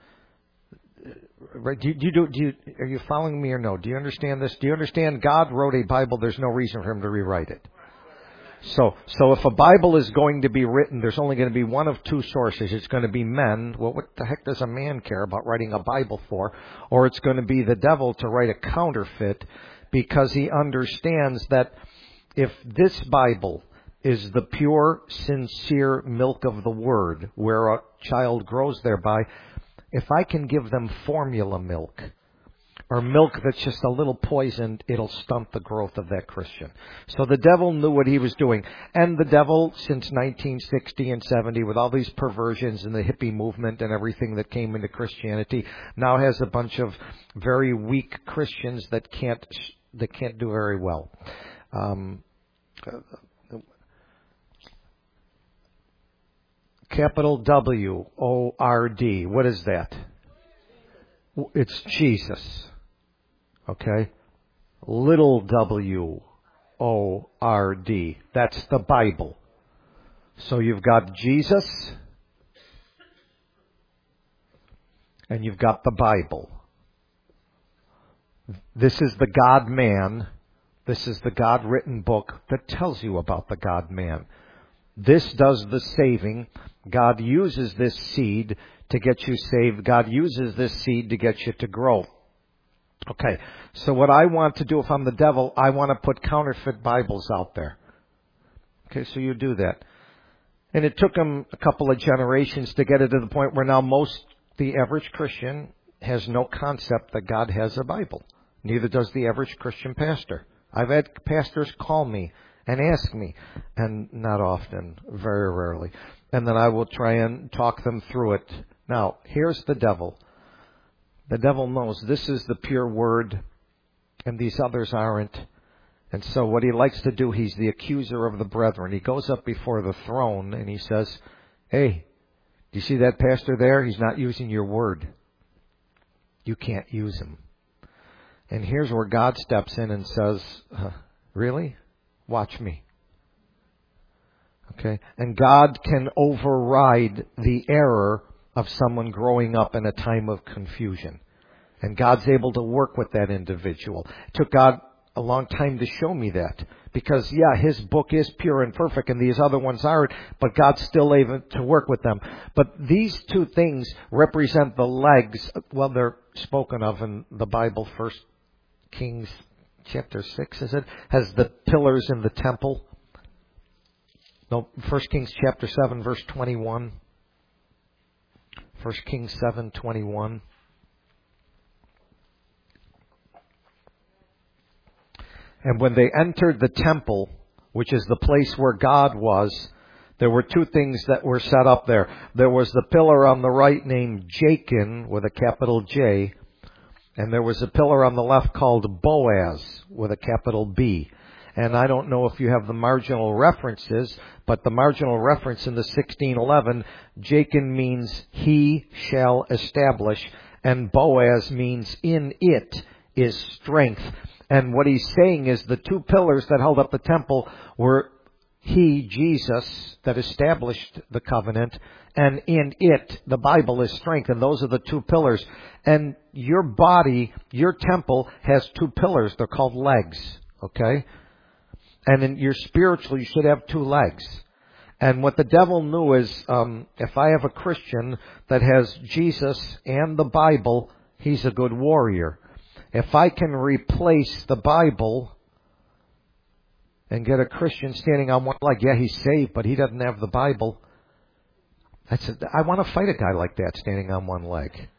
right? Are you following me or no? Do you understand this? Do you understand God wrote a Bible? There's no reason for him to rewrite it. So if a Bible is going to be written, there's only going to be one of two sources. It's going to be men. Well, what the heck does a man care about writing a Bible for? Or it's going to be the devil to write a counterfeit, because he understands that if this Bible is the pure, sincere milk of the Word, where a child grows thereby, if I can give them formula milk, or milk that's just a little poisoned, it'll stunt the growth of that Christian. So the devil knew what he was doing. And the devil, since 1960 and 70, with all these perversions and the hippie movement and everything that came into Christianity, now has a bunch of very weak Christians that can't do very well. Capital W-O-R-D. What is that? It's Jesus. Okay? Little W-O-R-D. That's the Bible. So you've got Jesus, and you've got the Bible. This is the God-man. This is the God-written book that tells you about the God-man. This does the saving. God uses this seed to get you saved. God uses this seed to get you to grow. Okay, so what I want to do if I'm the devil, I want to put counterfeit Bibles out there. Okay, so you do that. And it took him a couple of generations to get it to the point where now the average Christian has no concept that God has a Bible. Neither does the average Christian pastor. I've had pastors call me and ask me, and not often, very rarely. And then I will try and talk them through it. Now, here's the devil. The devil knows this is the pure word, and these others aren't. And so what he likes to do, he's the accuser of the brethren. He goes up before the throne and he says, hey, do you see that pastor there? He's not using your word. You can't use him. And here's where God steps in and says, really? Watch me. Okay? And God can override the error of someone growing up in a time of confusion. And God's able to work with that individual. It took God a long time to show me that. Because, yeah, His book is pure and perfect and these other ones aren't, but God's still able to work with them. But these two things represent the legs. Well, they're spoken of in the Bible. 1 Kings chapter 6, is it? Has the pillars in the temple. No, 1 Kings chapter 7, verse 21. 1 Kings 7:21. And when they entered the temple, which is the place where God was, there were two things that were set up there. There was the pillar on the right named Jachin with a capital J, and there was a pillar on the left called Boaz with a capital B. And I don't know if you have the marginal references, but the marginal reference in the 1611, Jachin means he shall establish, and Boaz means in it is strength. And what he's saying is the two pillars that held up the temple were He, Jesus, that established the covenant, and in it, the Bible, is strength. And those are the two pillars. And your body, your temple, has two pillars. They're called legs. Okay? And in your spiritual, you should have two legs. And what the devil knew is, if I have a Christian that has Jesus and the Bible, he's a good warrior. If I can replace the Bible and get a Christian standing on one leg, yeah, he's saved, but he doesn't have the Bible. I want to fight a guy like that standing on one leg.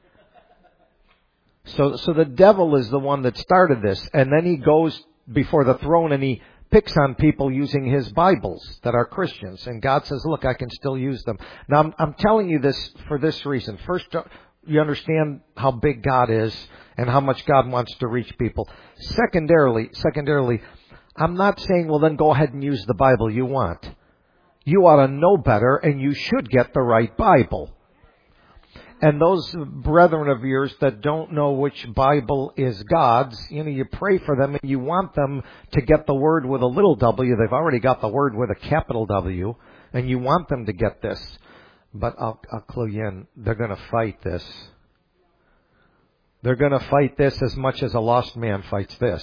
So the devil is the one that started this. And then he goes before the throne and he picks on people using his Bibles that are Christians. And God says, look, I can still use them. Now, I'm telling you this for this reason. First, you understand how big God is and how much God wants to reach people. Secondarily, I'm not saying, well, then go ahead and use the Bible you want. You ought to know better, and you should get the right Bible. And those brethren of yours that don't know which Bible is God's, you pray for them and you want them to get the word with a little w. They've already got the word with a capital W, and you want them to get this. But I'll clue you in, they're going to fight this. They're going to fight this as much as a lost man fights this.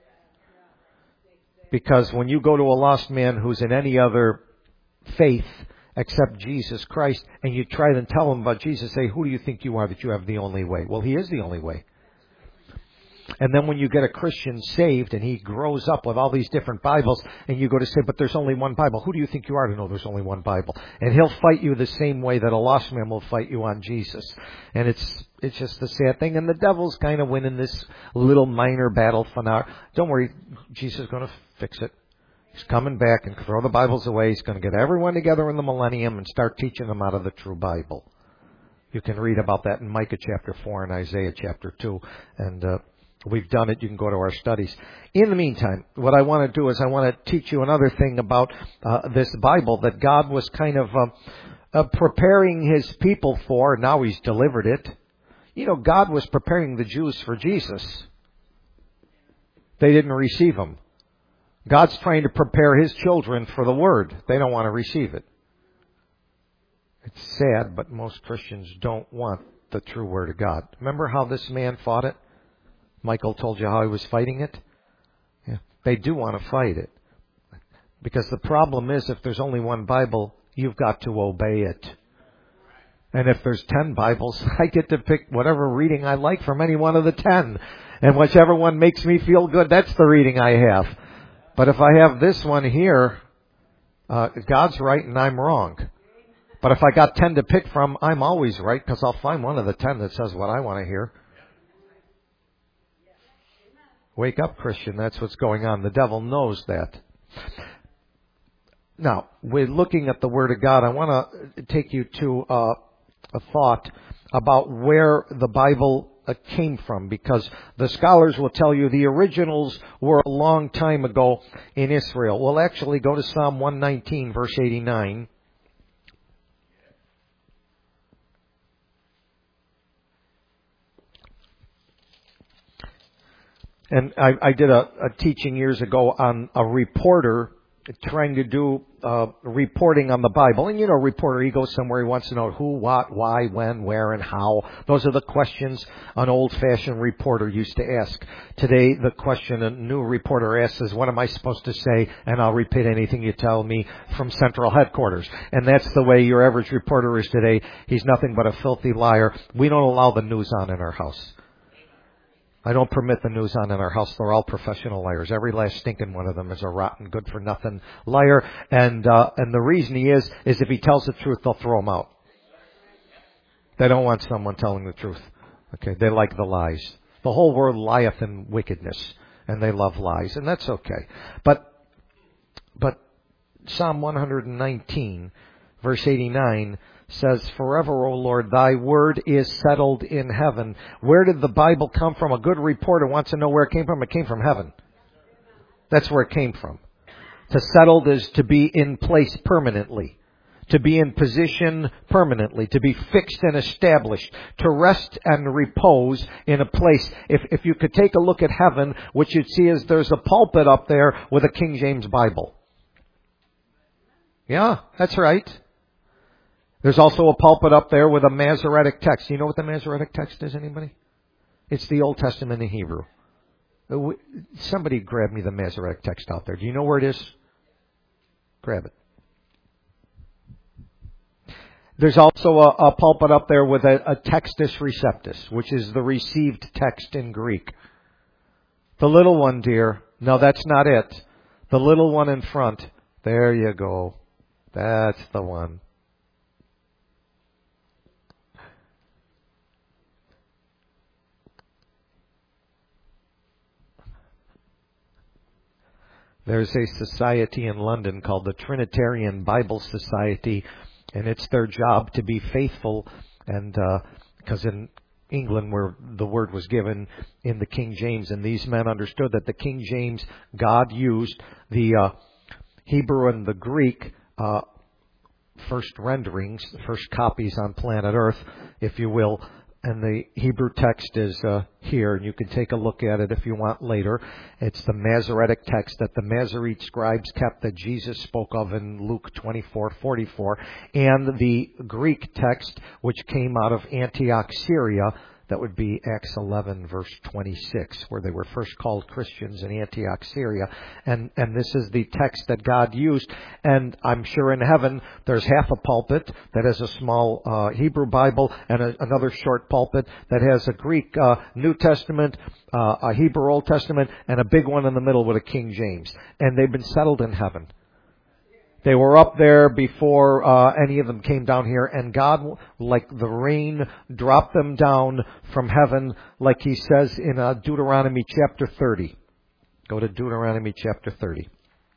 Because when you go to a lost man who's in any other faith except Jesus Christ, and you try to tell him about Jesus, say, who do you think you are that you have the only way? Well, He is the only way. And then when you get a Christian saved and he grows up with all these different Bibles, and you go to say, but there's only one Bible. Who do you think you are to know there's only one Bible? And he'll fight you the same way that a lost man will fight you on Jesus. And it's just the sad thing. And the devil's kind of winning this little minor battle for now. Don't worry, Jesus is going to fix it. He's coming back and throw the Bibles away. He's going to get everyone together in the millennium and start teaching them out of the true Bible. You can read about that in Micah chapter 4 and Isaiah chapter 2. And we've done it. You can go to our studies. In the meantime, what I want to do is I want to teach you another thing about this Bible that God was kind of preparing His people for. Now He's delivered it. God was preparing the Jews for Jesus. They didn't receive Him. God's trying to prepare His children for the Word. They don't want to receive it. It's sad, but most Christians don't want the true Word of God. Remember how this man fought it? Michael told you how he was fighting it? Yeah. They do want to fight it. Because the problem is, if there's only one Bible, you've got to obey it. And if there's 10 Bibles, I get to pick whatever reading I like from any one of the 10. And whichever one makes me feel good, that's the reading I have. But if I have this one here, God's right and I'm wrong. But if I got 10 to pick from, I'm always right because I'll find one of the 10 that says what I want to hear. Wake up, Christian. That's what's going on. The devil knows that. Now, we're looking at the Word of God. I want to take you to a thought about where the Bible came from, because the scholars will tell you the originals were a long time ago in Israel. We'll actually go to Psalm 119, verse 89. And I did a teaching years ago on a reporter trying to do reporting on the Bible. And you know, a reporter, he goes somewhere, he wants to know who, what, why, when, where, and how. Those are the questions an old-fashioned reporter used to ask. Today, the question a new reporter asks is, what am I supposed to say? And I'll repeat anything you tell me from central headquarters. And that's the way your average reporter is today. He's nothing but a filthy liar. We don't allow the news on in our house. I don't permit the news on in our house. They're all professional liars. Every last stinking one of them is a rotten, good-for-nothing liar. And the reason he is if he tells the truth, they'll throw him out. They don't want someone telling the truth. Okay, they like the lies. The whole world lieth in wickedness, and they love lies, and that's okay. But Psalm 119, verse 89, says, forever, O Lord, thy word is settled in heaven. Where did the Bible come from? A good reporter wants to know where it came from. It came from heaven. That's where it came from. To settled is to be in place permanently. To be in position permanently. To be fixed and established. To rest and repose in a place. If you could take a look at heaven, what you'd see is there's a pulpit up there with a King James Bible. Yeah, that's right. There's also a pulpit up there with a Masoretic text. You know what the Masoretic text is, anybody? It's the Old Testament in Hebrew. Somebody grab me the Masoretic text out there. Do you know where it is? Grab it. There's also a pulpit up there with a Textus Receptus, which is the received text in Greek. The little one, dear. No, that's not it. The little one in front. There you go. That's the one. There's a society in London called the Trinitarian Bible Society, and it's their job to be faithful, and because in England where the word was given in the King James, and these men understood that the King James, God used the Hebrew and the Greek first renderings, the first copies on planet Earth, if you will. And the Hebrew text is here, and you can take a look at it if you want later. It's the Masoretic text that the Masorete scribes kept that Jesus spoke of in Luke 24:44, and the Greek text which came out of Antioch, Syria. That would be Acts 11, verse 26, where they were first called Christians in Antioch, Syria. And this is the text that God used. And I'm sure in heaven there's half a pulpit that has a small Hebrew Bible and another short pulpit that has a Greek New Testament, a Hebrew Old Testament, and a big one in the middle with a King James. And they've been settled in heaven. They were up there before any of them came down here, and God, like the rain, dropped them down from heaven, like He says in Deuteronomy chapter 30. Go to Deuteronomy chapter 30.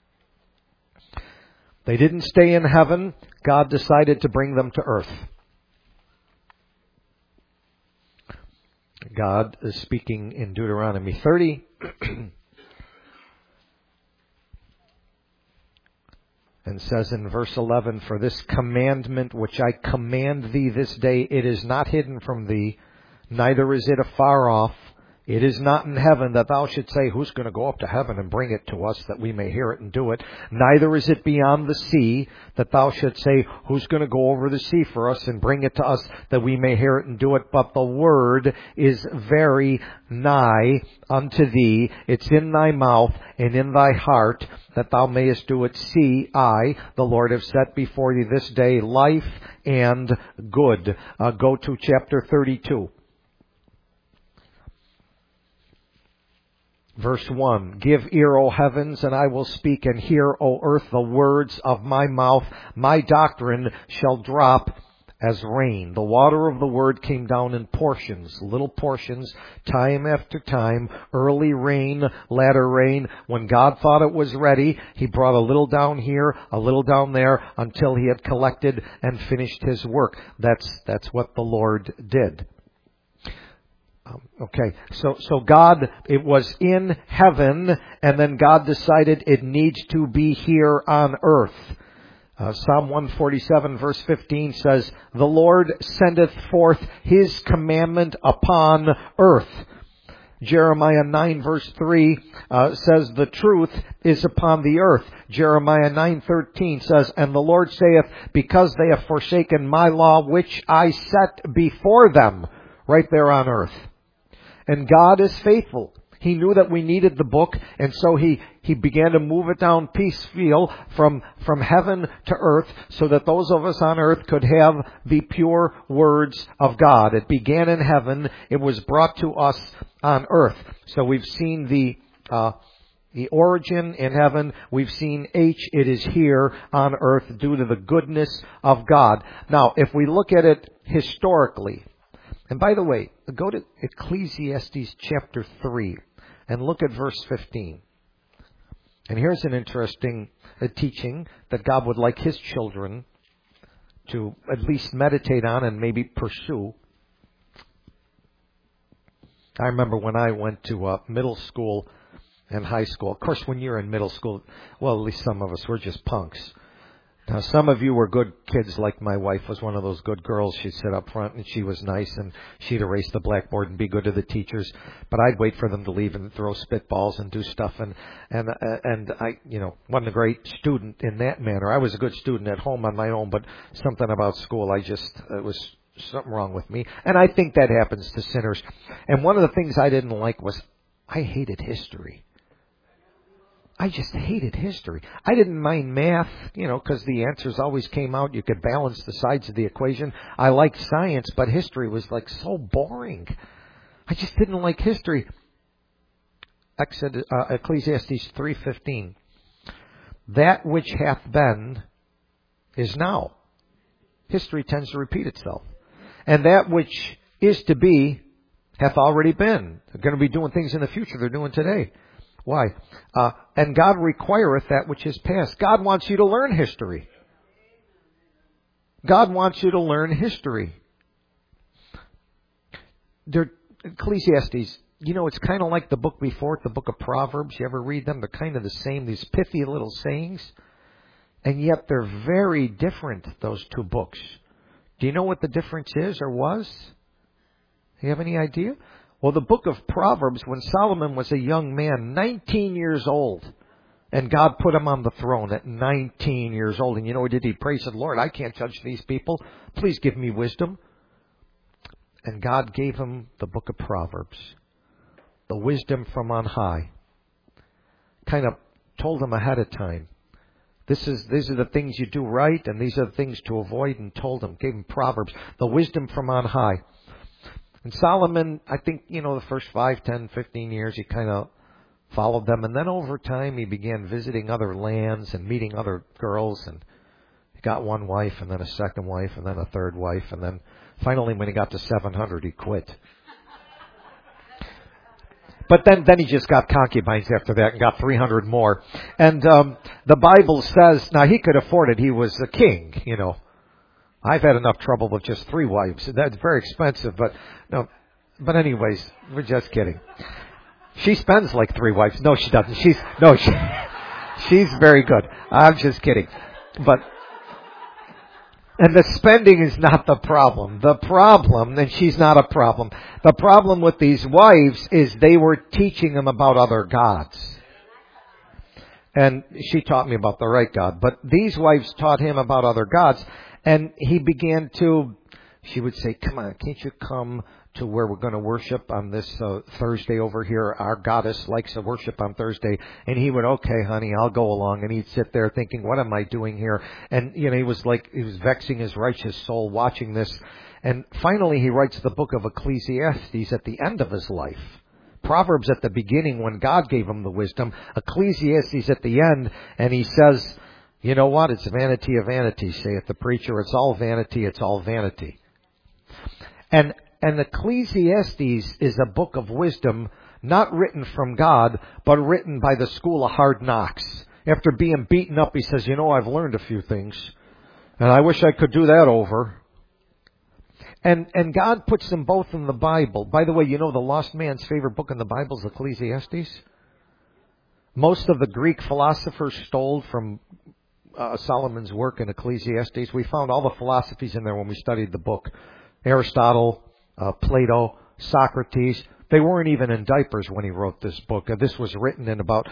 They didn't stay in heaven. God decided to bring them to earth. God is speaking in Deuteronomy 30. And says in verse 11, for this commandment which I command thee this day, it is not hidden from thee, neither is it afar off. It is not in heaven that thou shouldst say, who's going to go up to heaven and bring it to us that we may hear it and do it? Neither is it beyond the sea that thou shouldst say, who's going to go over the sea for us and bring it to us that we may hear it and do it? But the word is very nigh unto thee. It's in thy mouth and in thy heart, that thou mayest do it. See, I, the Lord, have set before thee this day life and good. Go to chapter 32. Verse 1, give ear, O heavens, and I will speak, and hear, O earth, the words of my mouth. My doctrine shall drop as rain. The water of the word came down in portions, little portions, time after time, early rain, latter rain. When God thought it was ready, He brought a little down here, a little down there, until He had collected and finished His work. That's what the Lord did. Okay, so God, it was in heaven, and then God decided it needs to be here on earth. Psalm 147 verse 15 says, the Lord sendeth forth His commandment upon earth. Jeremiah 9 verse 3 says, the truth is upon the earth. Jeremiah 9:13 says, and the Lord saith, because they have forsaken my law, which I set before them, right there on earth. And God is faithful. He knew that we needed the book, and so He began to move it down piecemeal from heaven to earth, so that those of us on earth could have the pure words of God. It began in heaven. It was brought to us on earth. So we've seen the origin in heaven. We've seen it is here on earth due to the goodness of God. Now, if we look at it historically, and by the way, go to Ecclesiastes chapter 3 and look at verse 15. And here's an interesting teaching that God would like His children to at least meditate on and maybe pursue. I remember when I went to middle school and high school. Of course, when you're in middle school, well, at least some of us, we're just punks. Now, some of you were good kids, like my wife was one of those good girls. She'd sit up front and she was nice, and she'd erase the blackboard and be good to the teachers. But I'd wait for them to leave and throw spitballs and do stuff. And I, wasn't a great student in that manner. I was a good student at home on my own, but something about school, it was something wrong with me. And I think that happens to sinners. And one of the things I didn't like was I hated history. I just hated history. I didn't mind math, because the answers always came out. You could balance the sides of the equation. I liked science, but history was so boring. I just didn't like history. Ecclesiastes 3:15. That which hath been is now. History tends to repeat itself. And that which is to be hath already been. They're going to be doing things in the future they're doing today. Why? And God requireth that which is past. God wants you to learn history. God wants you to learn history. Ecclesiastes, it's kind of like the book before it, the book of Proverbs. You ever read them? They're kind of the same, these pithy little sayings. And yet they're very different, those two books. Do you know what the difference is or was? Do you have any idea? Well, the book of Proverbs, when Solomon was a young man, 19 years old, and God put him on the throne at 19 years old. And you know what did he pray? He said, Lord, I can't judge these people. Please give me wisdom. And God gave him the book of Proverbs, the wisdom from on high. Kind of told him ahead of time. These are the things you do right, and these are the things to avoid, and told him, gave him Proverbs, the wisdom from on high. And Solomon, I think, the first 5, 10, 15 years, he kind of followed them. And then over time, he began visiting other lands and meeting other girls. And he got one wife, and then a second wife, and then a third wife. And then finally, when he got to 700, he quit. But then he just got concubines after that and got 300 more. And the Bible says, now he could afford it. He was a king, I've had enough trouble with just 3 wives. That's very expensive, but no. But anyways, we're just kidding. She spends like 3 wives. No, she doesn't. She's very good. I'm just kidding. And the spending is not the problem. The problem, and she's not a problem, the problem with these wives is they were teaching him about other gods. And she taught me about the right God. But these wives taught him about other gods. And he began to, she would say, come on, can't you come to where we're going to worship on this Thursday over here? Our goddess likes to worship on Thursday. And he would, okay, honey, I'll go along. And he'd sit there thinking, what am I doing here? And, he was vexing his righteous soul watching this. And finally, he writes the book of Ecclesiastes at the end of his life. Proverbs at the beginning when God gave him the wisdom. Ecclesiastes at the end. And he says, you know what? It's vanity of vanities, saith the preacher. It's all vanity. It's all vanity. And Ecclesiastes is a book of wisdom, not written from God, but written by the school of hard knocks. After being beaten up, he says, I've learned a few things, and I wish I could do that over. And God puts them both in the Bible. By the way, the lost man's favorite book in the Bible is Ecclesiastes. Most of the Greek philosophers stole from Solomon's work in Ecclesiastes. We found all the philosophies in there when we studied the book. Aristotle, Plato, Socrates. They weren't even in diapers when he wrote this book. This was written in about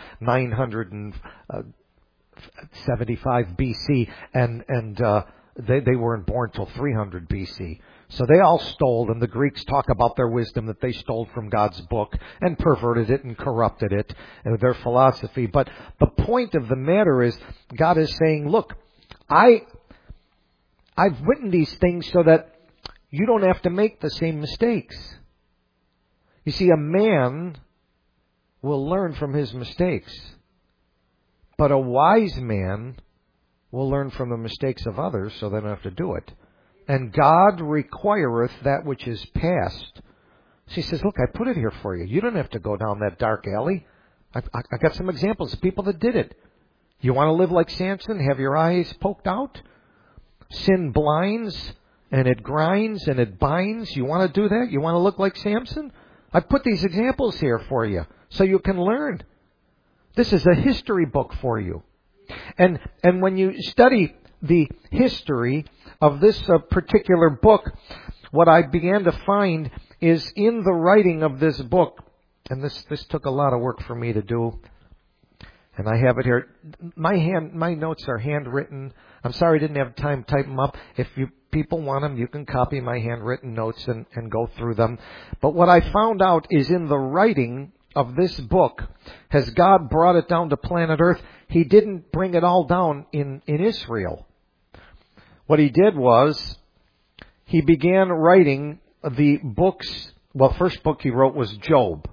975 BC, and they weren't born till 300 BC. So they all stole, and the Greeks talk about their wisdom that they stole from God's book and perverted it and corrupted it and their philosophy. But the point of the matter is, God is saying, look, I've written these things so that you don't have to make the same mistakes. You see, a man will learn from his mistakes, but a wise man will learn from the mistakes of others so they don't have to do it. And God requireth that which is past. She says, look, I put it here for you. You don't have to go down that dark alley. I got some examples of people that did it. You want to live like Samson, have your eyes poked out? Sin blinds, and it grinds, and it binds. You want to do that? You want to look like Samson? I put these examples here for you so you can learn. This is a history book for you. And when you study the history of this particular book, what I began to find is in the writing of this book, and this took a lot of work for me to do, and I have it here. My notes are handwritten. I'm sorry I didn't have time to type them up. If you people want them, you can copy my handwritten notes and go through them. But what I found out is in the writing of this book, has God brought it down to planet Earth, He didn't bring it all down in Israel. What He did was, He began writing the books. Well, first book He wrote was Job.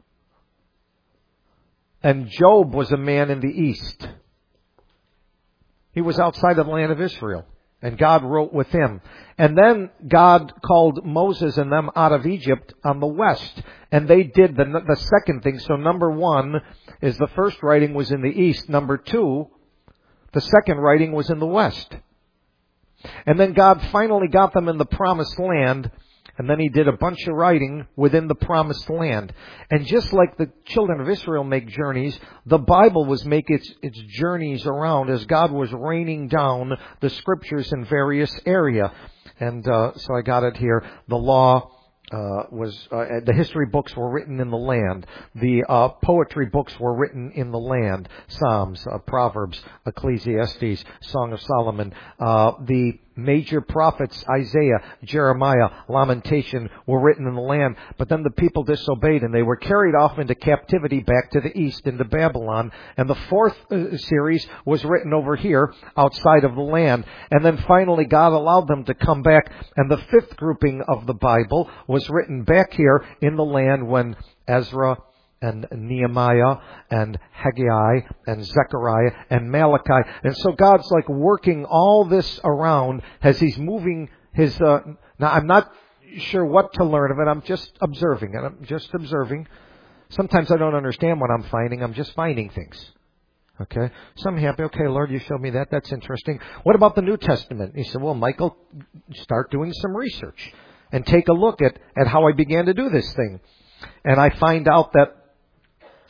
And Job was a man in the East. He was outside of the land of Israel. And God wrote with him. And then God called Moses and them out of Egypt on the west. And they did the second thing. So number one is the first writing was in the east. Number two, the second writing was in the west. And then God finally got them in the promised land. And then He did a bunch of writing within the promised land. And just like the children of Israel make journeys, the Bible was making its journeys around as God was raining down the scriptures in various areas. And so I got it here. The law the history books were written in the land. The poetry books were written in the land. Psalms, Proverbs, Ecclesiastes, Song of Solomon. The major prophets, Isaiah, Jeremiah, Lamentation, were written in the land. But then the people disobeyed and they were carried off into captivity back to the east, into Babylon. And the fourth series was written over here outside of the land. And then finally God allowed them to come back. And the fifth grouping of the Bible was written back here in the land when Ezra and Nehemiah and Haggai and Zechariah and Malachi. And so God's like working all this around as He's moving His... now I'm not sure what to learn of it. I'm just observing it. I'm just observing. Sometimes I don't understand what I'm finding. I'm just finding things. Okay? So I'm happy. Okay, Lord, You showed me that. That's interesting. What about the New Testament? He said, well, Michael, start doing some research and take a look at how I began to do this thing. And I find out that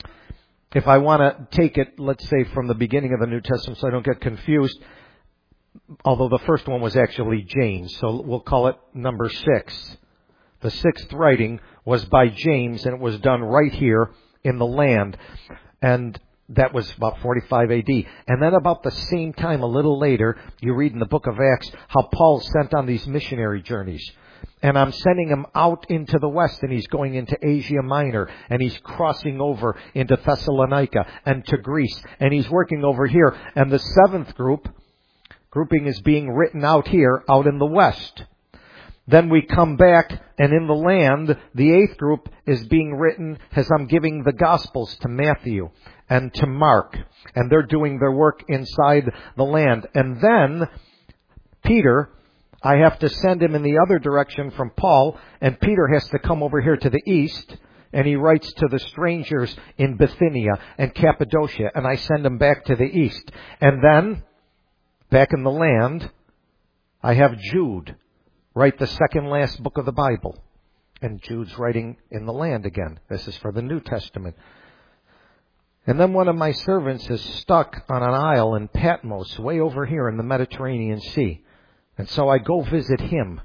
if I want to take it, let's say, from the beginning of the New Testament so I don't get confused, although the first one was actually James, so we'll call it number 6. The 6th writing was by James, and it was done right here in the land. And that was about 45 AD. And then about the same time, a little later, you read in the book of Acts how Paul sent on these missionary journeys. And I'm sending him out into the west, and he's going into Asia Minor, and he's crossing over into Thessalonica and to Greece, and he's working over here. And the 7th grouping is being written out here, out in the west. Then we come back, and in the land, the 8th group is being written as I'm giving the Gospels to Matthew and to Mark. And they're doing their work inside the land. And then Peter, I have to send him in the other direction from Paul, and Peter has to come over here to the east, and he writes to the strangers in Bithynia and Cappadocia, and I send him back to the east. And then, back in the land, I have Jude write the second last book of the Bible. And Jude's writing in the land again. This is for the New Testament. And then one of my servants is stuck on an isle in Patmos, way over here in the Mediterranean Sea. And so I go visit him.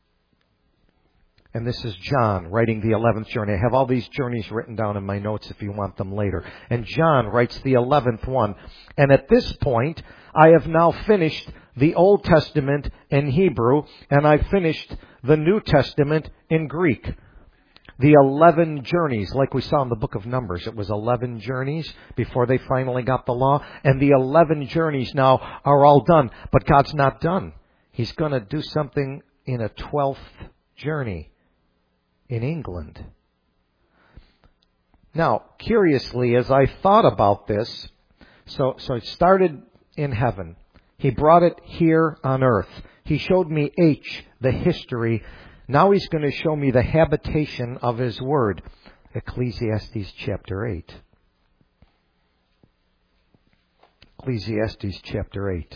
And this is John writing the 11th journey. I have all these journeys written down in my notes if you want them later. And John writes the 11th one. And at this point, I have now finished the Old Testament in Hebrew, and I've finished the New Testament in Greek. The 11 journeys, like we saw in the book of Numbers, it was 11 journeys before they finally got the law. And the 11 journeys now are all done. But God's not done. He's going to do something in a 12th journey in England. Now, curiously, as I thought about this, so it started in heaven. He brought it here on earth. He showed me H, the history. Now he's going to show me the habitation of His Word. Ecclesiastes chapter 8. Ecclesiastes chapter 8.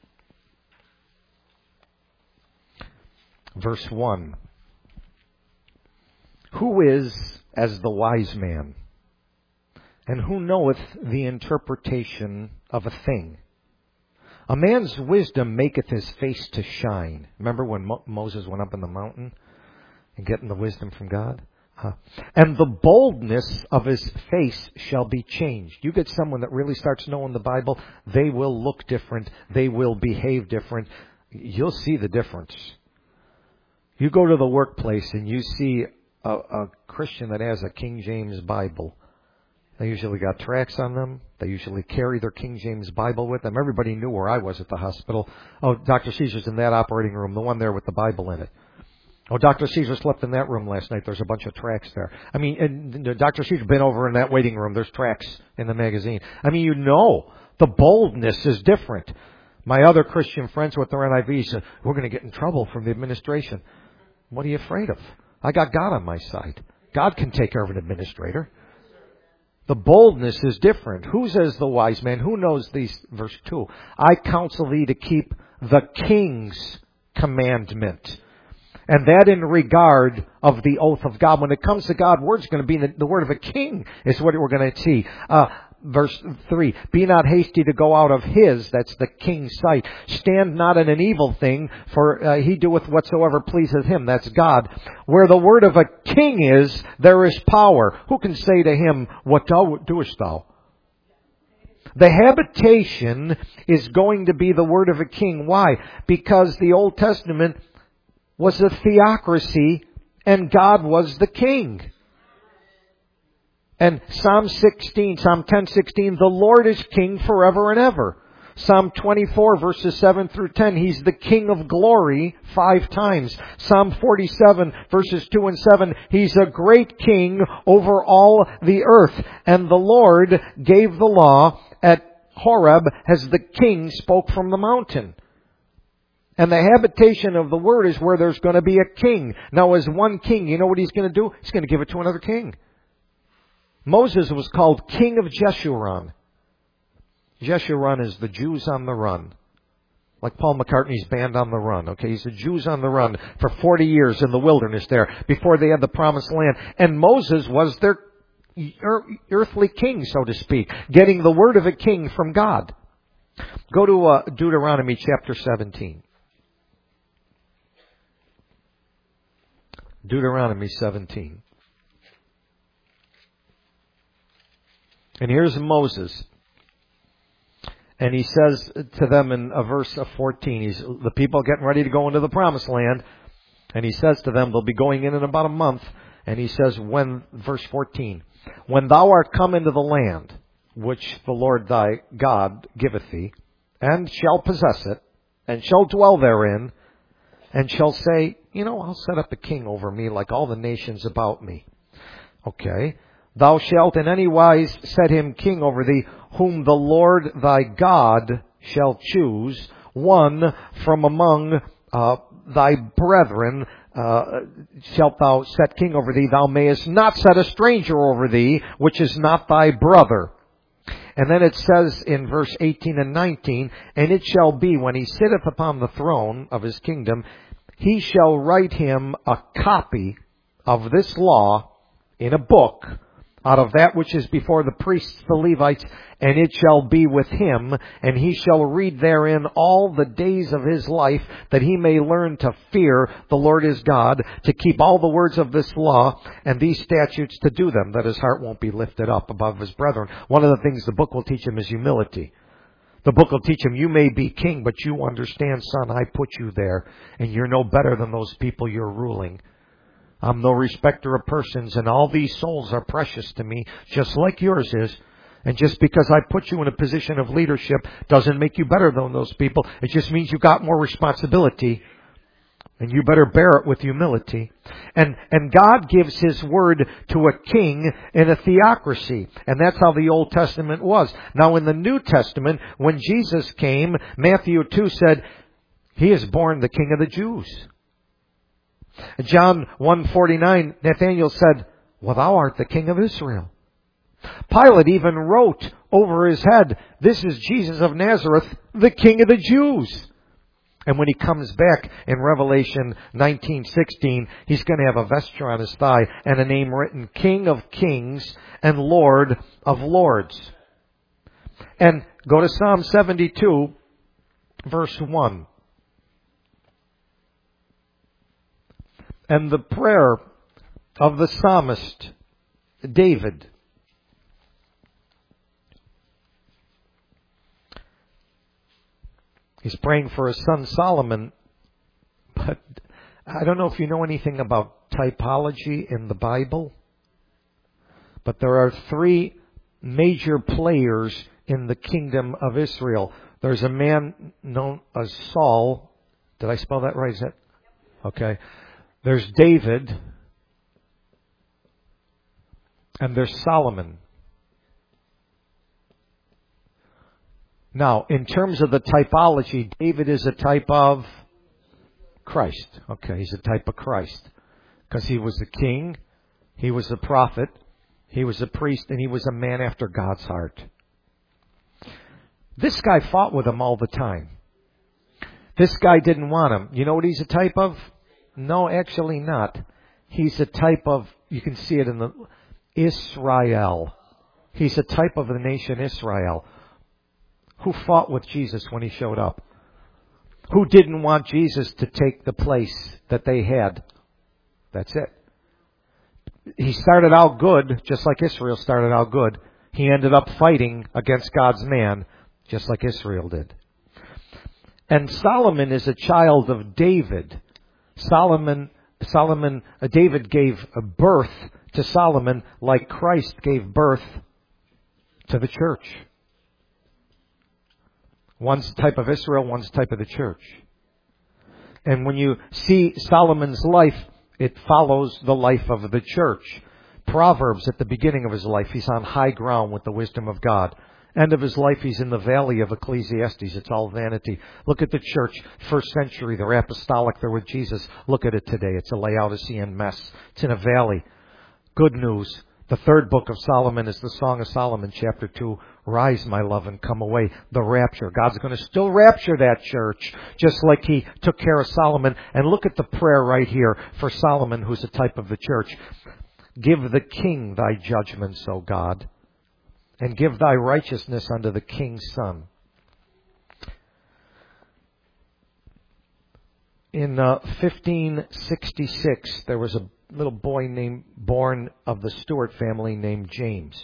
Verse 1. Who is as the wise man? And who knoweth the interpretation of a thing? A man's wisdom maketh his face to shine. Remember when Moses went up in the mountain and getting the wisdom from God? And the boldness of his face shall be changed. You get someone that really starts knowing the Bible, they will look different. They will behave different. You'll see the difference. You go to the workplace and you see a Christian that has a King James Bible. They usually got tracts on them. They usually carry their King James Bible with them. Everybody knew where I was at the hospital. Oh, Dr. Caesar's in that operating room, the one there with the Bible in it. Oh, Dr. Caesar slept in that room last night. There's a bunch of tracts there. I mean, and Dr. Caesar's been over in that waiting room. There's tracts in the magazine. I mean, you know, the boldness is different. My other Christian friends with their NIV said, we're going to get in trouble from the administration. What are you afraid of? I got God on my side. God can take care of an administrator. The boldness is different. Who says the wise man? Who knows these? Verse 2. I counsel thee to keep the king's commandment. And that in regard of the oath of God. When it comes to God, word's going to be the word of a king is what we're going to see. Verse 3, be not hasty to go out of his, that's the king's sight. Stand not in an evil thing, for he doeth whatsoever pleaseth him, that's God. Where the word of a king is, there is power. Who can say to him, what doest thou? The habitation is going to be the word of a king. Why? Because the Old Testament was a theocracy and God was the king. And Psalm 10:16, the Lord is king forever and ever. Psalm 24, verses 7 through 10, He's the King of glory 5 times. Psalm 47, verses 2 and 7, He's a great king over all the earth. And the Lord gave the law at Horeb as the king spoke from the mountain. And the habitation of the word is where there's going to be a king. Now, as one king, you know what he's going to do? He's going to give it to another king. Moses was called King of Jeshurun. Jeshurun is the Jews on the run. Like Paul McCartney's band On the Run. Okay, he's the Jews on the run for 40 years in the wilderness there before they had the promised land. And Moses was their earthly king, so to speak, getting the word of a king from God. Go to Deuteronomy chapter 17. Deuteronomy 17. And here's Moses. And he says to them in verse 14, the people are getting ready to go into the promised land. And he says to them, they'll be going in about a month. And he says, verse 14, when thou art come into the land, which the Lord thy God giveth thee, and shall possess it, and shall dwell therein, and shall say, I'll set up a king over me like all the nations about me. Okay. Thou shalt in any wise set him king over thee, whom the Lord thy God shall choose, one from among thy brethren shalt thou set king over thee. Thou mayest not set a stranger over thee, which is not thy brother. And then it says in verse 18 and 19, and it shall be when he sitteth upon the throne of his kingdom, he shall write him a copy of this law in a book, out of that which is before the priests, the Levites, and it shall be with him, and he shall read therein all the days of his life, that he may learn to fear the Lord his God, to keep all the words of this law and these statutes to do them, that his heart won't be lifted up above his brethren. One of the things the book will teach him is humility. The book will teach him, you may be king, but you understand, son, I put you there, and you're no better than those people you're ruling. I'm no respecter of persons, and all these souls are precious to me, just like yours is. And just because I put you in a position of leadership doesn't make you better than those people. It just means you got more responsibility, and you better bear it with humility. And God gives His word to a king in a theocracy. And that's how the Old Testament was. Now in the New Testament, when Jesus came, Matthew 2 said, He is born the King of the Jews. John 1:49, Nathanael said, well, thou art the King of Israel. Pilate even wrote over his head, this is Jesus of Nazareth, the King of the Jews. And when he comes back in Revelation 19:16, he's going to have a vesture on his thigh and a name written, King of Kings and Lord of Lords. And go to Psalm 72, verse 1. And the prayer of the psalmist, David. He's praying for his son Solomon, but I don't know if you know anything about typology in the Bible, but there are three major players in the kingdom of Israel. There's a man known as Saul. Did I spell that right? Is that okay? There's David, and there's Solomon. Now, in terms of the typology, David is a type of Christ. Okay, he's a type of Christ. Because he was a king, he was a prophet, he was a priest, and he was a man after God's heart. This guy fought with him all the time. This guy didn't want him. You know what he's a type of? No, actually not. He's a type of, you can see it in the Israel. He's a type of the nation Israel. Who fought with Jesus when he showed up? Who didn't want Jesus to take the place that they had? That's it. He started out good, just like Israel started out good. He ended up fighting against God's man, just like Israel did. And Solomon is a child of David. David gave birth to Solomon like Christ gave birth to the church. One's a type of Israel, one's a type of the church. And when you see Solomon's life, it follows the life of the church. Proverbs, at the beginning of his life, he's on high ground with the wisdom of God. End of his life, he's in the valley of Ecclesiastes. It's all vanity. Look at the church, first century. They're apostolic. They're with Jesus. Look at it today. It's a Laodicean mess. It's in a valley. Good news. The third book of Solomon is the Song of Solomon, chapter 2. Rise, my love, and come away. The rapture. God's going to still rapture that church, just like He took care of Solomon. And look at the prayer right here for Solomon, who's a type of the church. Give the king thy judgments, O God, and give thy righteousness unto the king's son. In 1566, there was a little boy born of the Stuart family named James.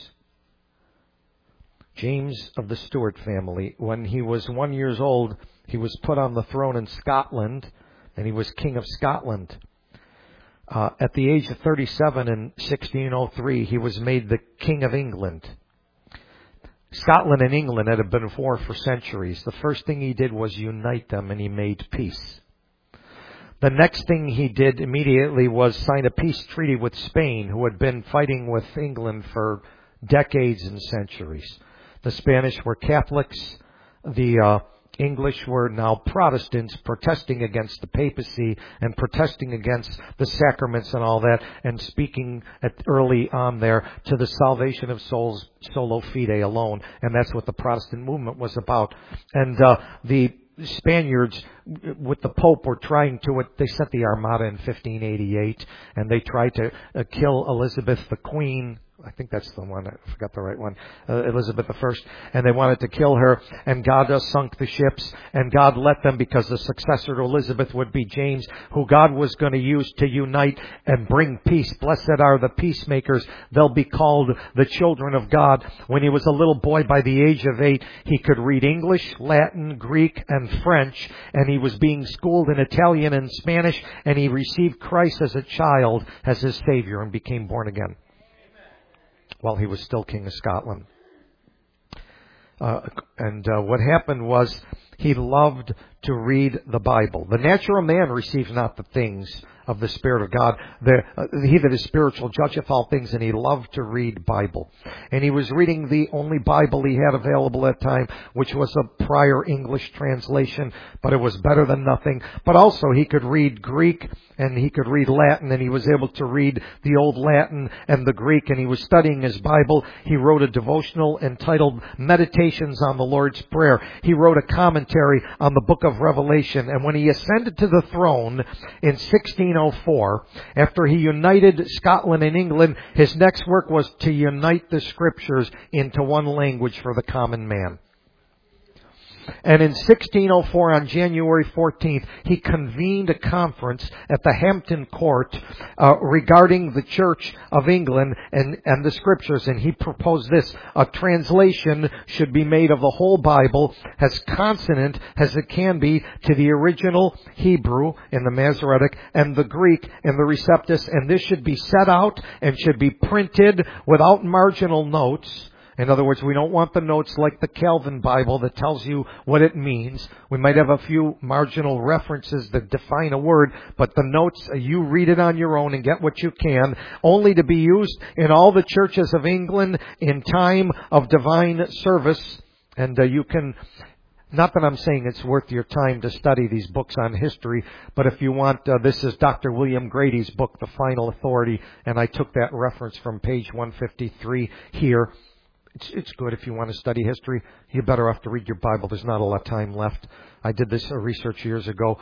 James of the Stuart family. When he was 1 year old, he was put on the throne in Scotland, and he was King of Scotland. At the age of 37 in 1603, he was made the King of England. Scotland and England had been at war for centuries. The first thing he did was unite them, and he made peace. The next thing he did immediately was sign a peace treaty with Spain, who had been fighting with England for decades and centuries. The Spanish were Catholics. The English were now Protestants, protesting against the papacy and protesting against the sacraments and all that, and speaking early on there to the salvation of souls, solo fide alone. And that's what the Protestant movement was about. And the Spaniards, with the Pope, were trying to, they sent the Armada in 1588, and they tried to kill Elizabeth the Queen. I think that's the one. I forgot the right one. Elizabeth I. And they wanted to kill her. And God sunk the ships. And God let them, because the successor to Elizabeth would be James, who God was going to use to unite and bring peace. Blessed are the peacemakers. They'll be called the children of God. When he was a little boy, by the age of 8, he could read English, Latin, Greek, and French. And he was being schooled in Italian and Spanish. And he received Christ as a child as his Savior and became born again while he was still King of Scotland. What happened was he loved to read the Bible. The natural man receives not the things of the Spirit of God. He that is spiritual judgeth all things, and he loved to read Bible. And he was reading the only Bible he had available at the time, which was a prior English translation, but it was better than nothing. But also he could read Greek and he could read Latin, and he was able to read the Old Latin and the Greek, and he was studying his Bible. He wrote a devotional entitled Meditations on the Lord's Prayer. He wrote a commentary on the book of Revelation, and when he ascended to the throne in 1604, after he united Scotland and England, his next work was to unite the Scriptures into one language for the common man. And in 1604, on January 14th, he convened a conference at the Hampton Court regarding the Church of England and the Scriptures. And he proposed this: a translation should be made of the whole Bible, as consonant as it can be to the original Hebrew in the Masoretic and the Greek in the Receptus. And this should be set out and should be printed without marginal notes. In other words, we don't want the notes like the Calvin Bible that tells you what it means. We might have a few marginal references that define a word, but the notes, you read it on your own and get what you can, only to be used in all the churches of England in time of divine service. And you can, not that I'm saying it's worth your time to study these books on history, but if you want, this is Dr. William Grady's book, The Final Authority, and I took that reference from page 153 here. It's good if you want to study history. You're better off to read your Bible. There's not a lot of time left. I did this research years ago.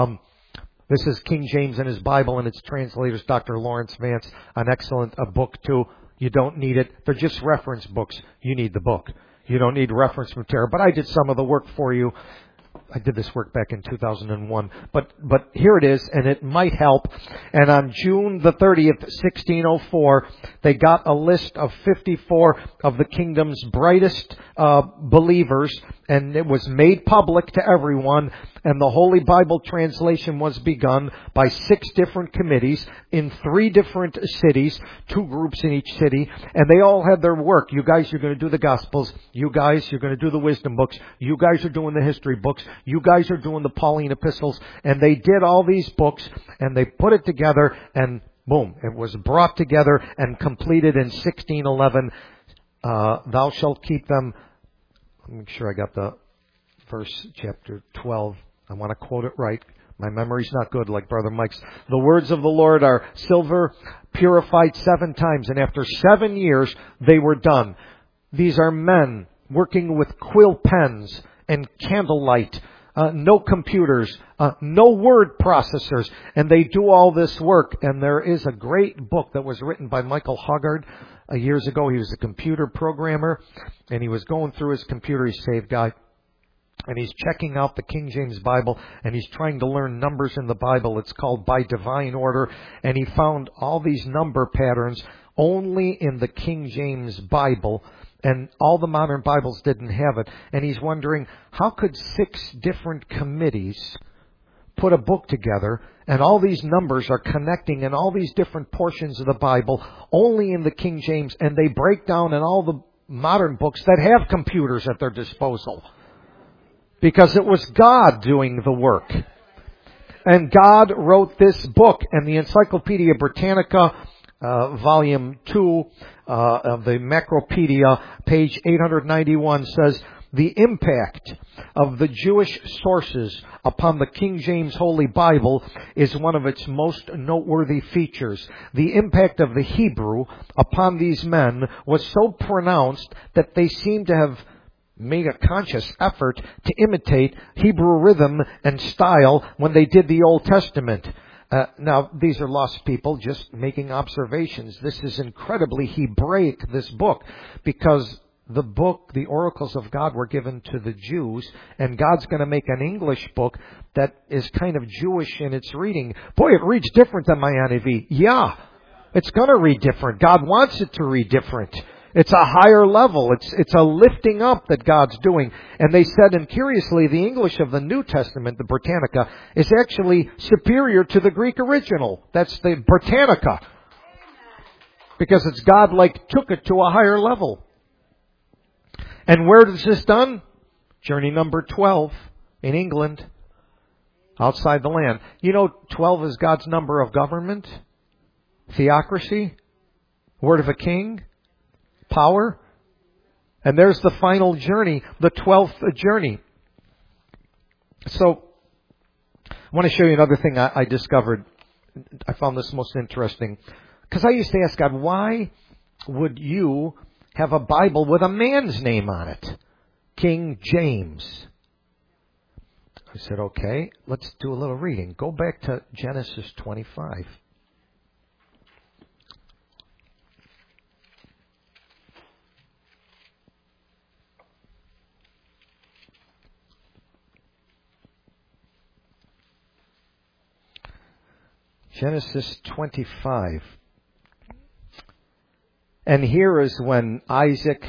This is King James and his Bible, and its translators, Dr. Lawrence Vance, an excellent book too. You don't need it. They're just reference books. You need the book. You don't need reference material. But I did some of the work for you. I did this work back in 2001. But here it is, and it might help. And on June the 30th, 1604, they got a list of 54 of the kingdom's brightest believers, and it was made public to everyone. And the Holy Bible translation was begun by 6 different committees in 3 different cities, 2 groups in each city, and they all had their work. You guys, you're going to do the Gospels. You guys, you're going to do the wisdom books. You guys are doing the history books. You guys are doing the Pauline epistles. And they did all these books, and they put it together, and boom, it was brought together and completed in 1611. Thou shalt keep them. Let me make sure I got the verse, chapter 12. I want to quote it right. My memory's not good like Brother Mike's. The words of the Lord are silver purified 7 times, and after 7 years they were done. These are men working with quill pens and candlelight, no computers, no word processors, and they do all this work. And there is a great book that was written by Michael Hoggard years ago. He was a computer programmer, and he was going through his computer. He's a saved guy. and he's checking out the King James Bible, and he's trying to learn numbers in the Bible. It's called By Divine Order, and he found all these number patterns only in the King James Bible, and all the modern Bibles didn't have it. And he's wondering, how could 6 different committees put a book together, and all these numbers are connecting in all these different portions of the Bible, only in the King James, and they break down in all the modern books that have computers at their disposal. Because it was God doing the work. And God wrote this book, and the Encyclopedia Britannica, volume 2 of the Macropedia, page 891, says, the impact of the Jewish sources upon the King James Holy Bible is one of its most noteworthy features. The impact of the Hebrew upon these men was so pronounced that they seem to have made a conscious effort to imitate Hebrew rhythm and style when they did the Old Testament. Now, these are lost people just making observations. This is incredibly Hebraic, this book, because the book, the oracles of God, were given to the Jews, and God's going to make an English book that is kind of Jewish in its reading. Boy, it reads different than my NIV. Yeah, it's going to read different. God wants it to read different. It's a higher level. It's a lifting up that God's doing. And they said, and curiously, the English of the New Testament, the Britannica, is actually superior to the Greek original. That's the Britannica. Because it's God took it to a higher level. And where is this done? Journey number 12 in England, outside the land. You know, 12 is God's number of government, theocracy, word of a king, power. And there's the final journey, the 12th journey. So, I want to show you another thing I discovered. I found this most interesting. Because I used to ask God, why would you have a Bible with a man's name on it? King James. I said, okay, let's do a little reading. Go back to Genesis 25. Genesis 25. And here is when Isaac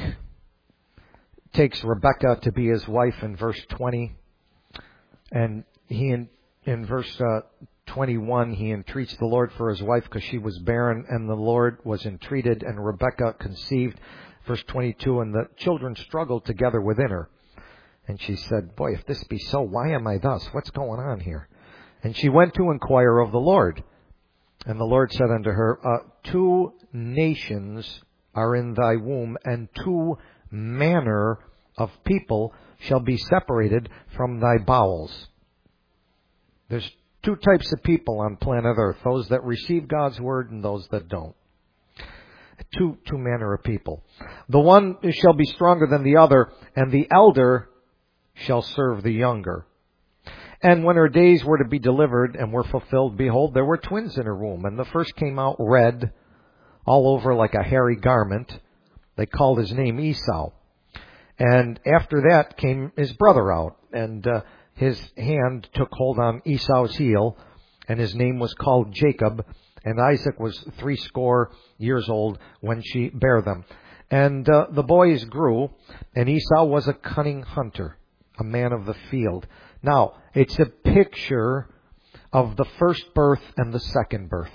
takes Rebekah to be his wife in verse 20. And he, in verse 21, he entreats the Lord for his wife because she was barren, and the Lord was entreated, and Rebekah conceived. Verse 22, and the children struggled together within her. And she said, boy, if this be so, why am I thus? What's going on here? And she went to inquire of the Lord. And the Lord said unto her, 2 nations are in thy womb, and 2 manner of people shall be separated from thy bowels. There's 2 types of people on planet Earth, those that receive God's word and those that don't. Two manner of people. The one shall be stronger than the other, and the elder shall serve the younger. And when her days were to be delivered and were fulfilled, behold, there were twins in her womb. And the first came out red, all over like a hairy garment. They called his name Esau. And after that came his brother out, and his hand took hold on Esau's heel, and his name was called Jacob. And Isaac was 80 years old when she bare them. And the boys grew, and Esau was a cunning hunter, a man of the field. Now, it's a picture of the first birth and the second birth.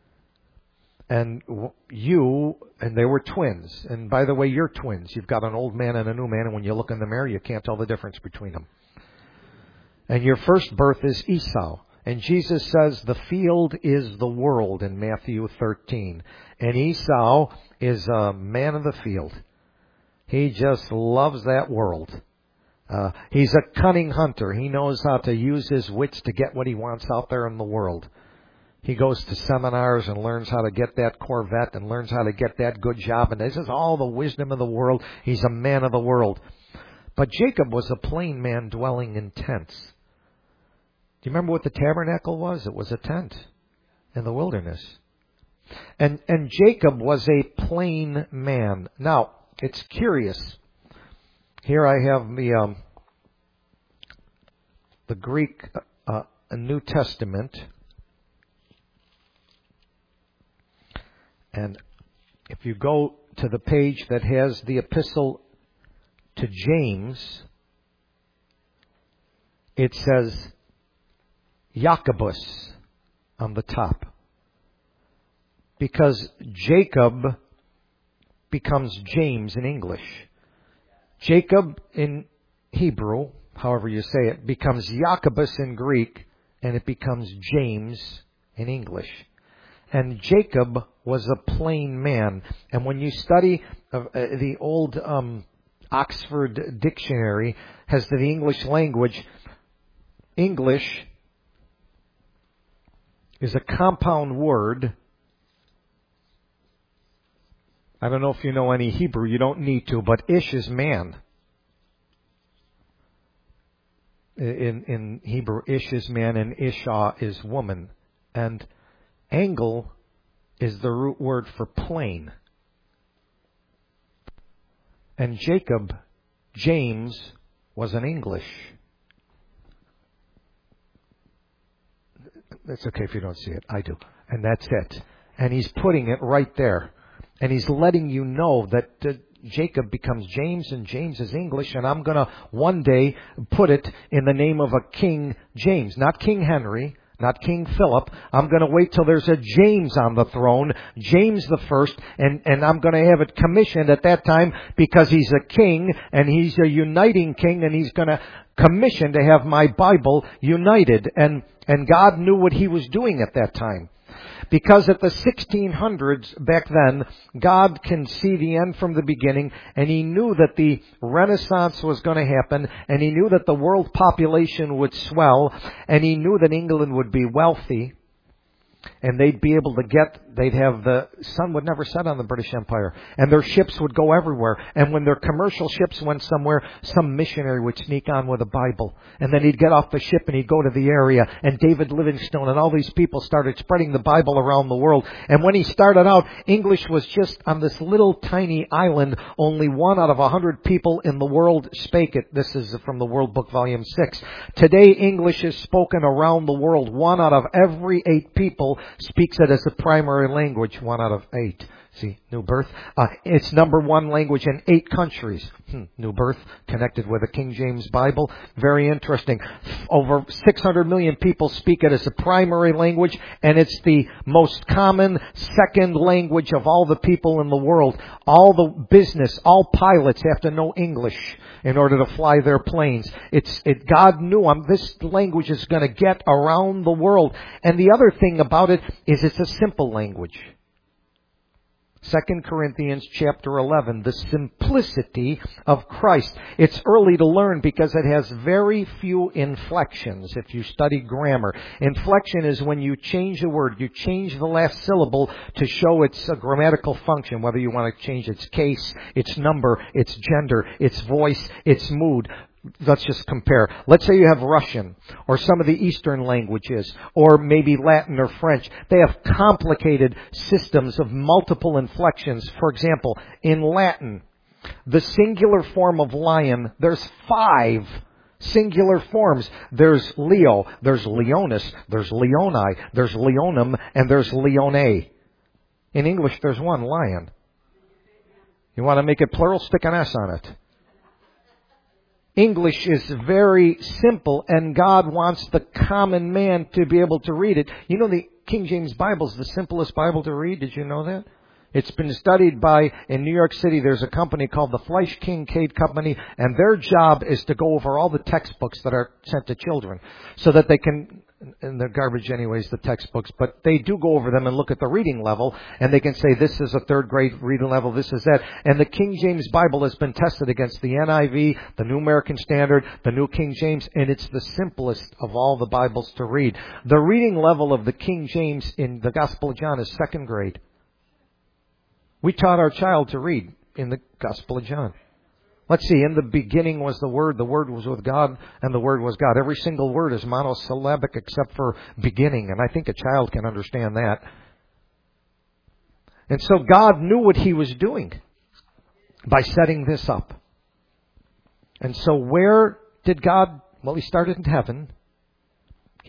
And and they were twins. And by the way, you're twins. You've got an old man and a new man, and when you look in the mirror, you can't tell the difference between them. And your first birth is Esau. And Jesus says the field is the world in Matthew 13. And Esau is a man of the field. He just loves that world. He's a cunning hunter. He knows how to use his wits to get what he wants out there in the world. He goes to seminars and learns how to get that Corvette and learns how to get that good job. And this is all the wisdom of the world. He's a man of the world. But Jacob was a plain man dwelling in tents. Do you remember what the tabernacle was? It was a tent in the wilderness. And Jacob was a plain man. Now, it's curious. Here I have the Greek New Testament. And if you go to the page that has the epistle to James, it says Jacobus on the top. Because Jacob becomes James in English. Jacob in Hebrew, however you say it, becomes Jacobus in Greek, and it becomes James in English. And Jacob was a plain man. And when you study the old Oxford Dictionary, has the English language, English is a compound word. I don't know if you know any Hebrew, you don't need to, but ish is man. In Hebrew, ish is man and isha is woman. And angle is the root word for plain. And Jacob, James, was an English. That's okay if you don't see it. I do. And that's it. And he's putting it right there. And he's letting you know that Jacob becomes James and James is English, and I'm going to one day put it in the name of a King James. Not King Henry, not King Philip. I'm going to wait till there's a James on the throne, James the First, and I'm going to have it commissioned at that time because he's a king and he's a uniting king, and he's going to commission to have my Bible united. And God knew what he was doing at that time. Because at the 1600s, back then, God can see the end from the beginning, and he knew that the Renaissance was going to happen, and he knew that the world population would swell, and he knew that England would be wealthy, and they'd be able to they'd have the sun would never set on the British Empire, and their ships would go everywhere. And when their commercial ships went somewhere, some missionary would sneak on with a Bible, and then he'd get off the ship and he'd go to the area, and David Livingstone and all these people started spreading the Bible around the world. And when he started out, English was just on this little tiny island. Only 1 out of 100 people in the world spake it. This is from the World Book, Volume 6. Today, English is spoken around the world. 1 out of every 8 people speaks it as a primary language. 1 out of 8. See, New Birth. It's number 1 language in 8 countries. New Birth, connected with a King James Bible. Very interesting. Over 600 million people speak it as a primary language, and it's the most common second language of all the people in the world. All the business, all pilots have to know English in order to fly their planes. God knew this language is going to get around the world. And the other thing about it is it's a simple language. 2 Corinthians chapter 11, the simplicity of Christ. It's early to learn because it has very few inflections if you study grammar. Inflection is when you change a word. You change the last syllable to show its grammatical function, whether you want to change its case, its number, its gender, its voice, its mood. Let's just compare. Let's say you have Russian or some of the Eastern languages or maybe Latin or French. They have complicated systems of multiple inflections. For example, in Latin, the singular form of lion, there's 5 singular forms. There's Leo, there's Leonis, there's Leoni, there's Leonum, and there's Leone. In English, there's 1, lion. You want to make it plural? Stick an S on it. English is very simple, and God wants the common man to be able to read it. You know, the King James Bible is the simplest Bible to read. Did you know that? It's been studied in New York City, there's a company called the Fleisch Kincaid Company, and their job is to go over all the textbooks that are sent to children so that they can, and they're garbage anyways, the textbooks, but they do go over them and look at the reading level, and they can say this is a 3rd grade reading level, this is that. And the King James Bible has been tested against the NIV, the New American Standard, the New King James, and it's the simplest of all the Bibles to read. The reading level of the King James in the Gospel of John is 2nd grade. We taught our child to read in the Gospel of John. Let's see, in the beginning was the Word was with God, and the Word was God. Every single word is monosyllabic except for beginning, and I think a child can understand that. And so God knew what He was doing by setting this up. And so where did God, He started in heaven,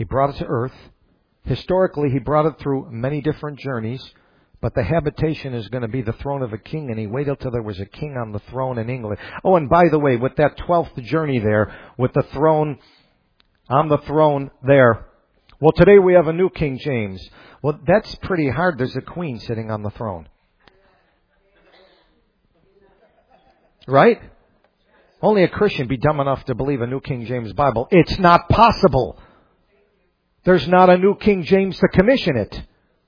He brought it to earth. Historically, He brought it through many different journeys. But the habitation is going to be the throne of a king, and He waited till there was a king on the throne in England. Oh, and by the way, with that 12th journey there, with the throne, on the throne there, well, today we have a new King James. Well, that's pretty hard. There's a queen sitting on the throne. Right? Only a Christian be dumb enough to believe a New King James Bible. It's not possible. There's not a New King James to commission it.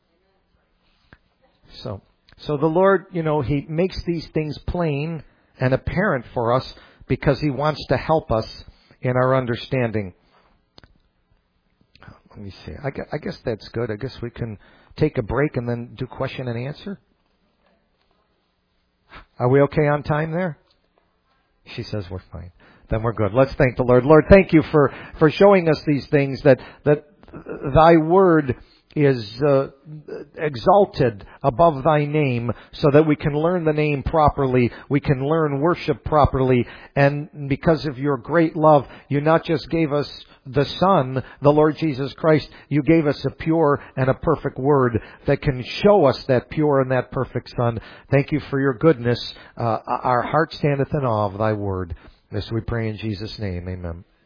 So the Lord, He makes these things plain and apparent for us because He wants to help us in our understanding. Let me see. I guess that's good. I guess we can take a break and then do question and answer. Are we okay on time there? She says we're fine. Then we're good. Let's thank the Lord. Lord, thank You for showing us these things, that Thy Word is exalted above Thy name so that we can learn the name properly, we can learn worship properly, and because of Your great love, You not just gave us the Son, the Lord Jesus Christ, You gave us a pure and a perfect Word that can show us that pure and that perfect Son. Thank You for Your goodness. Our heart standeth in awe of Thy Word. This we pray in Jesus' name. Amen.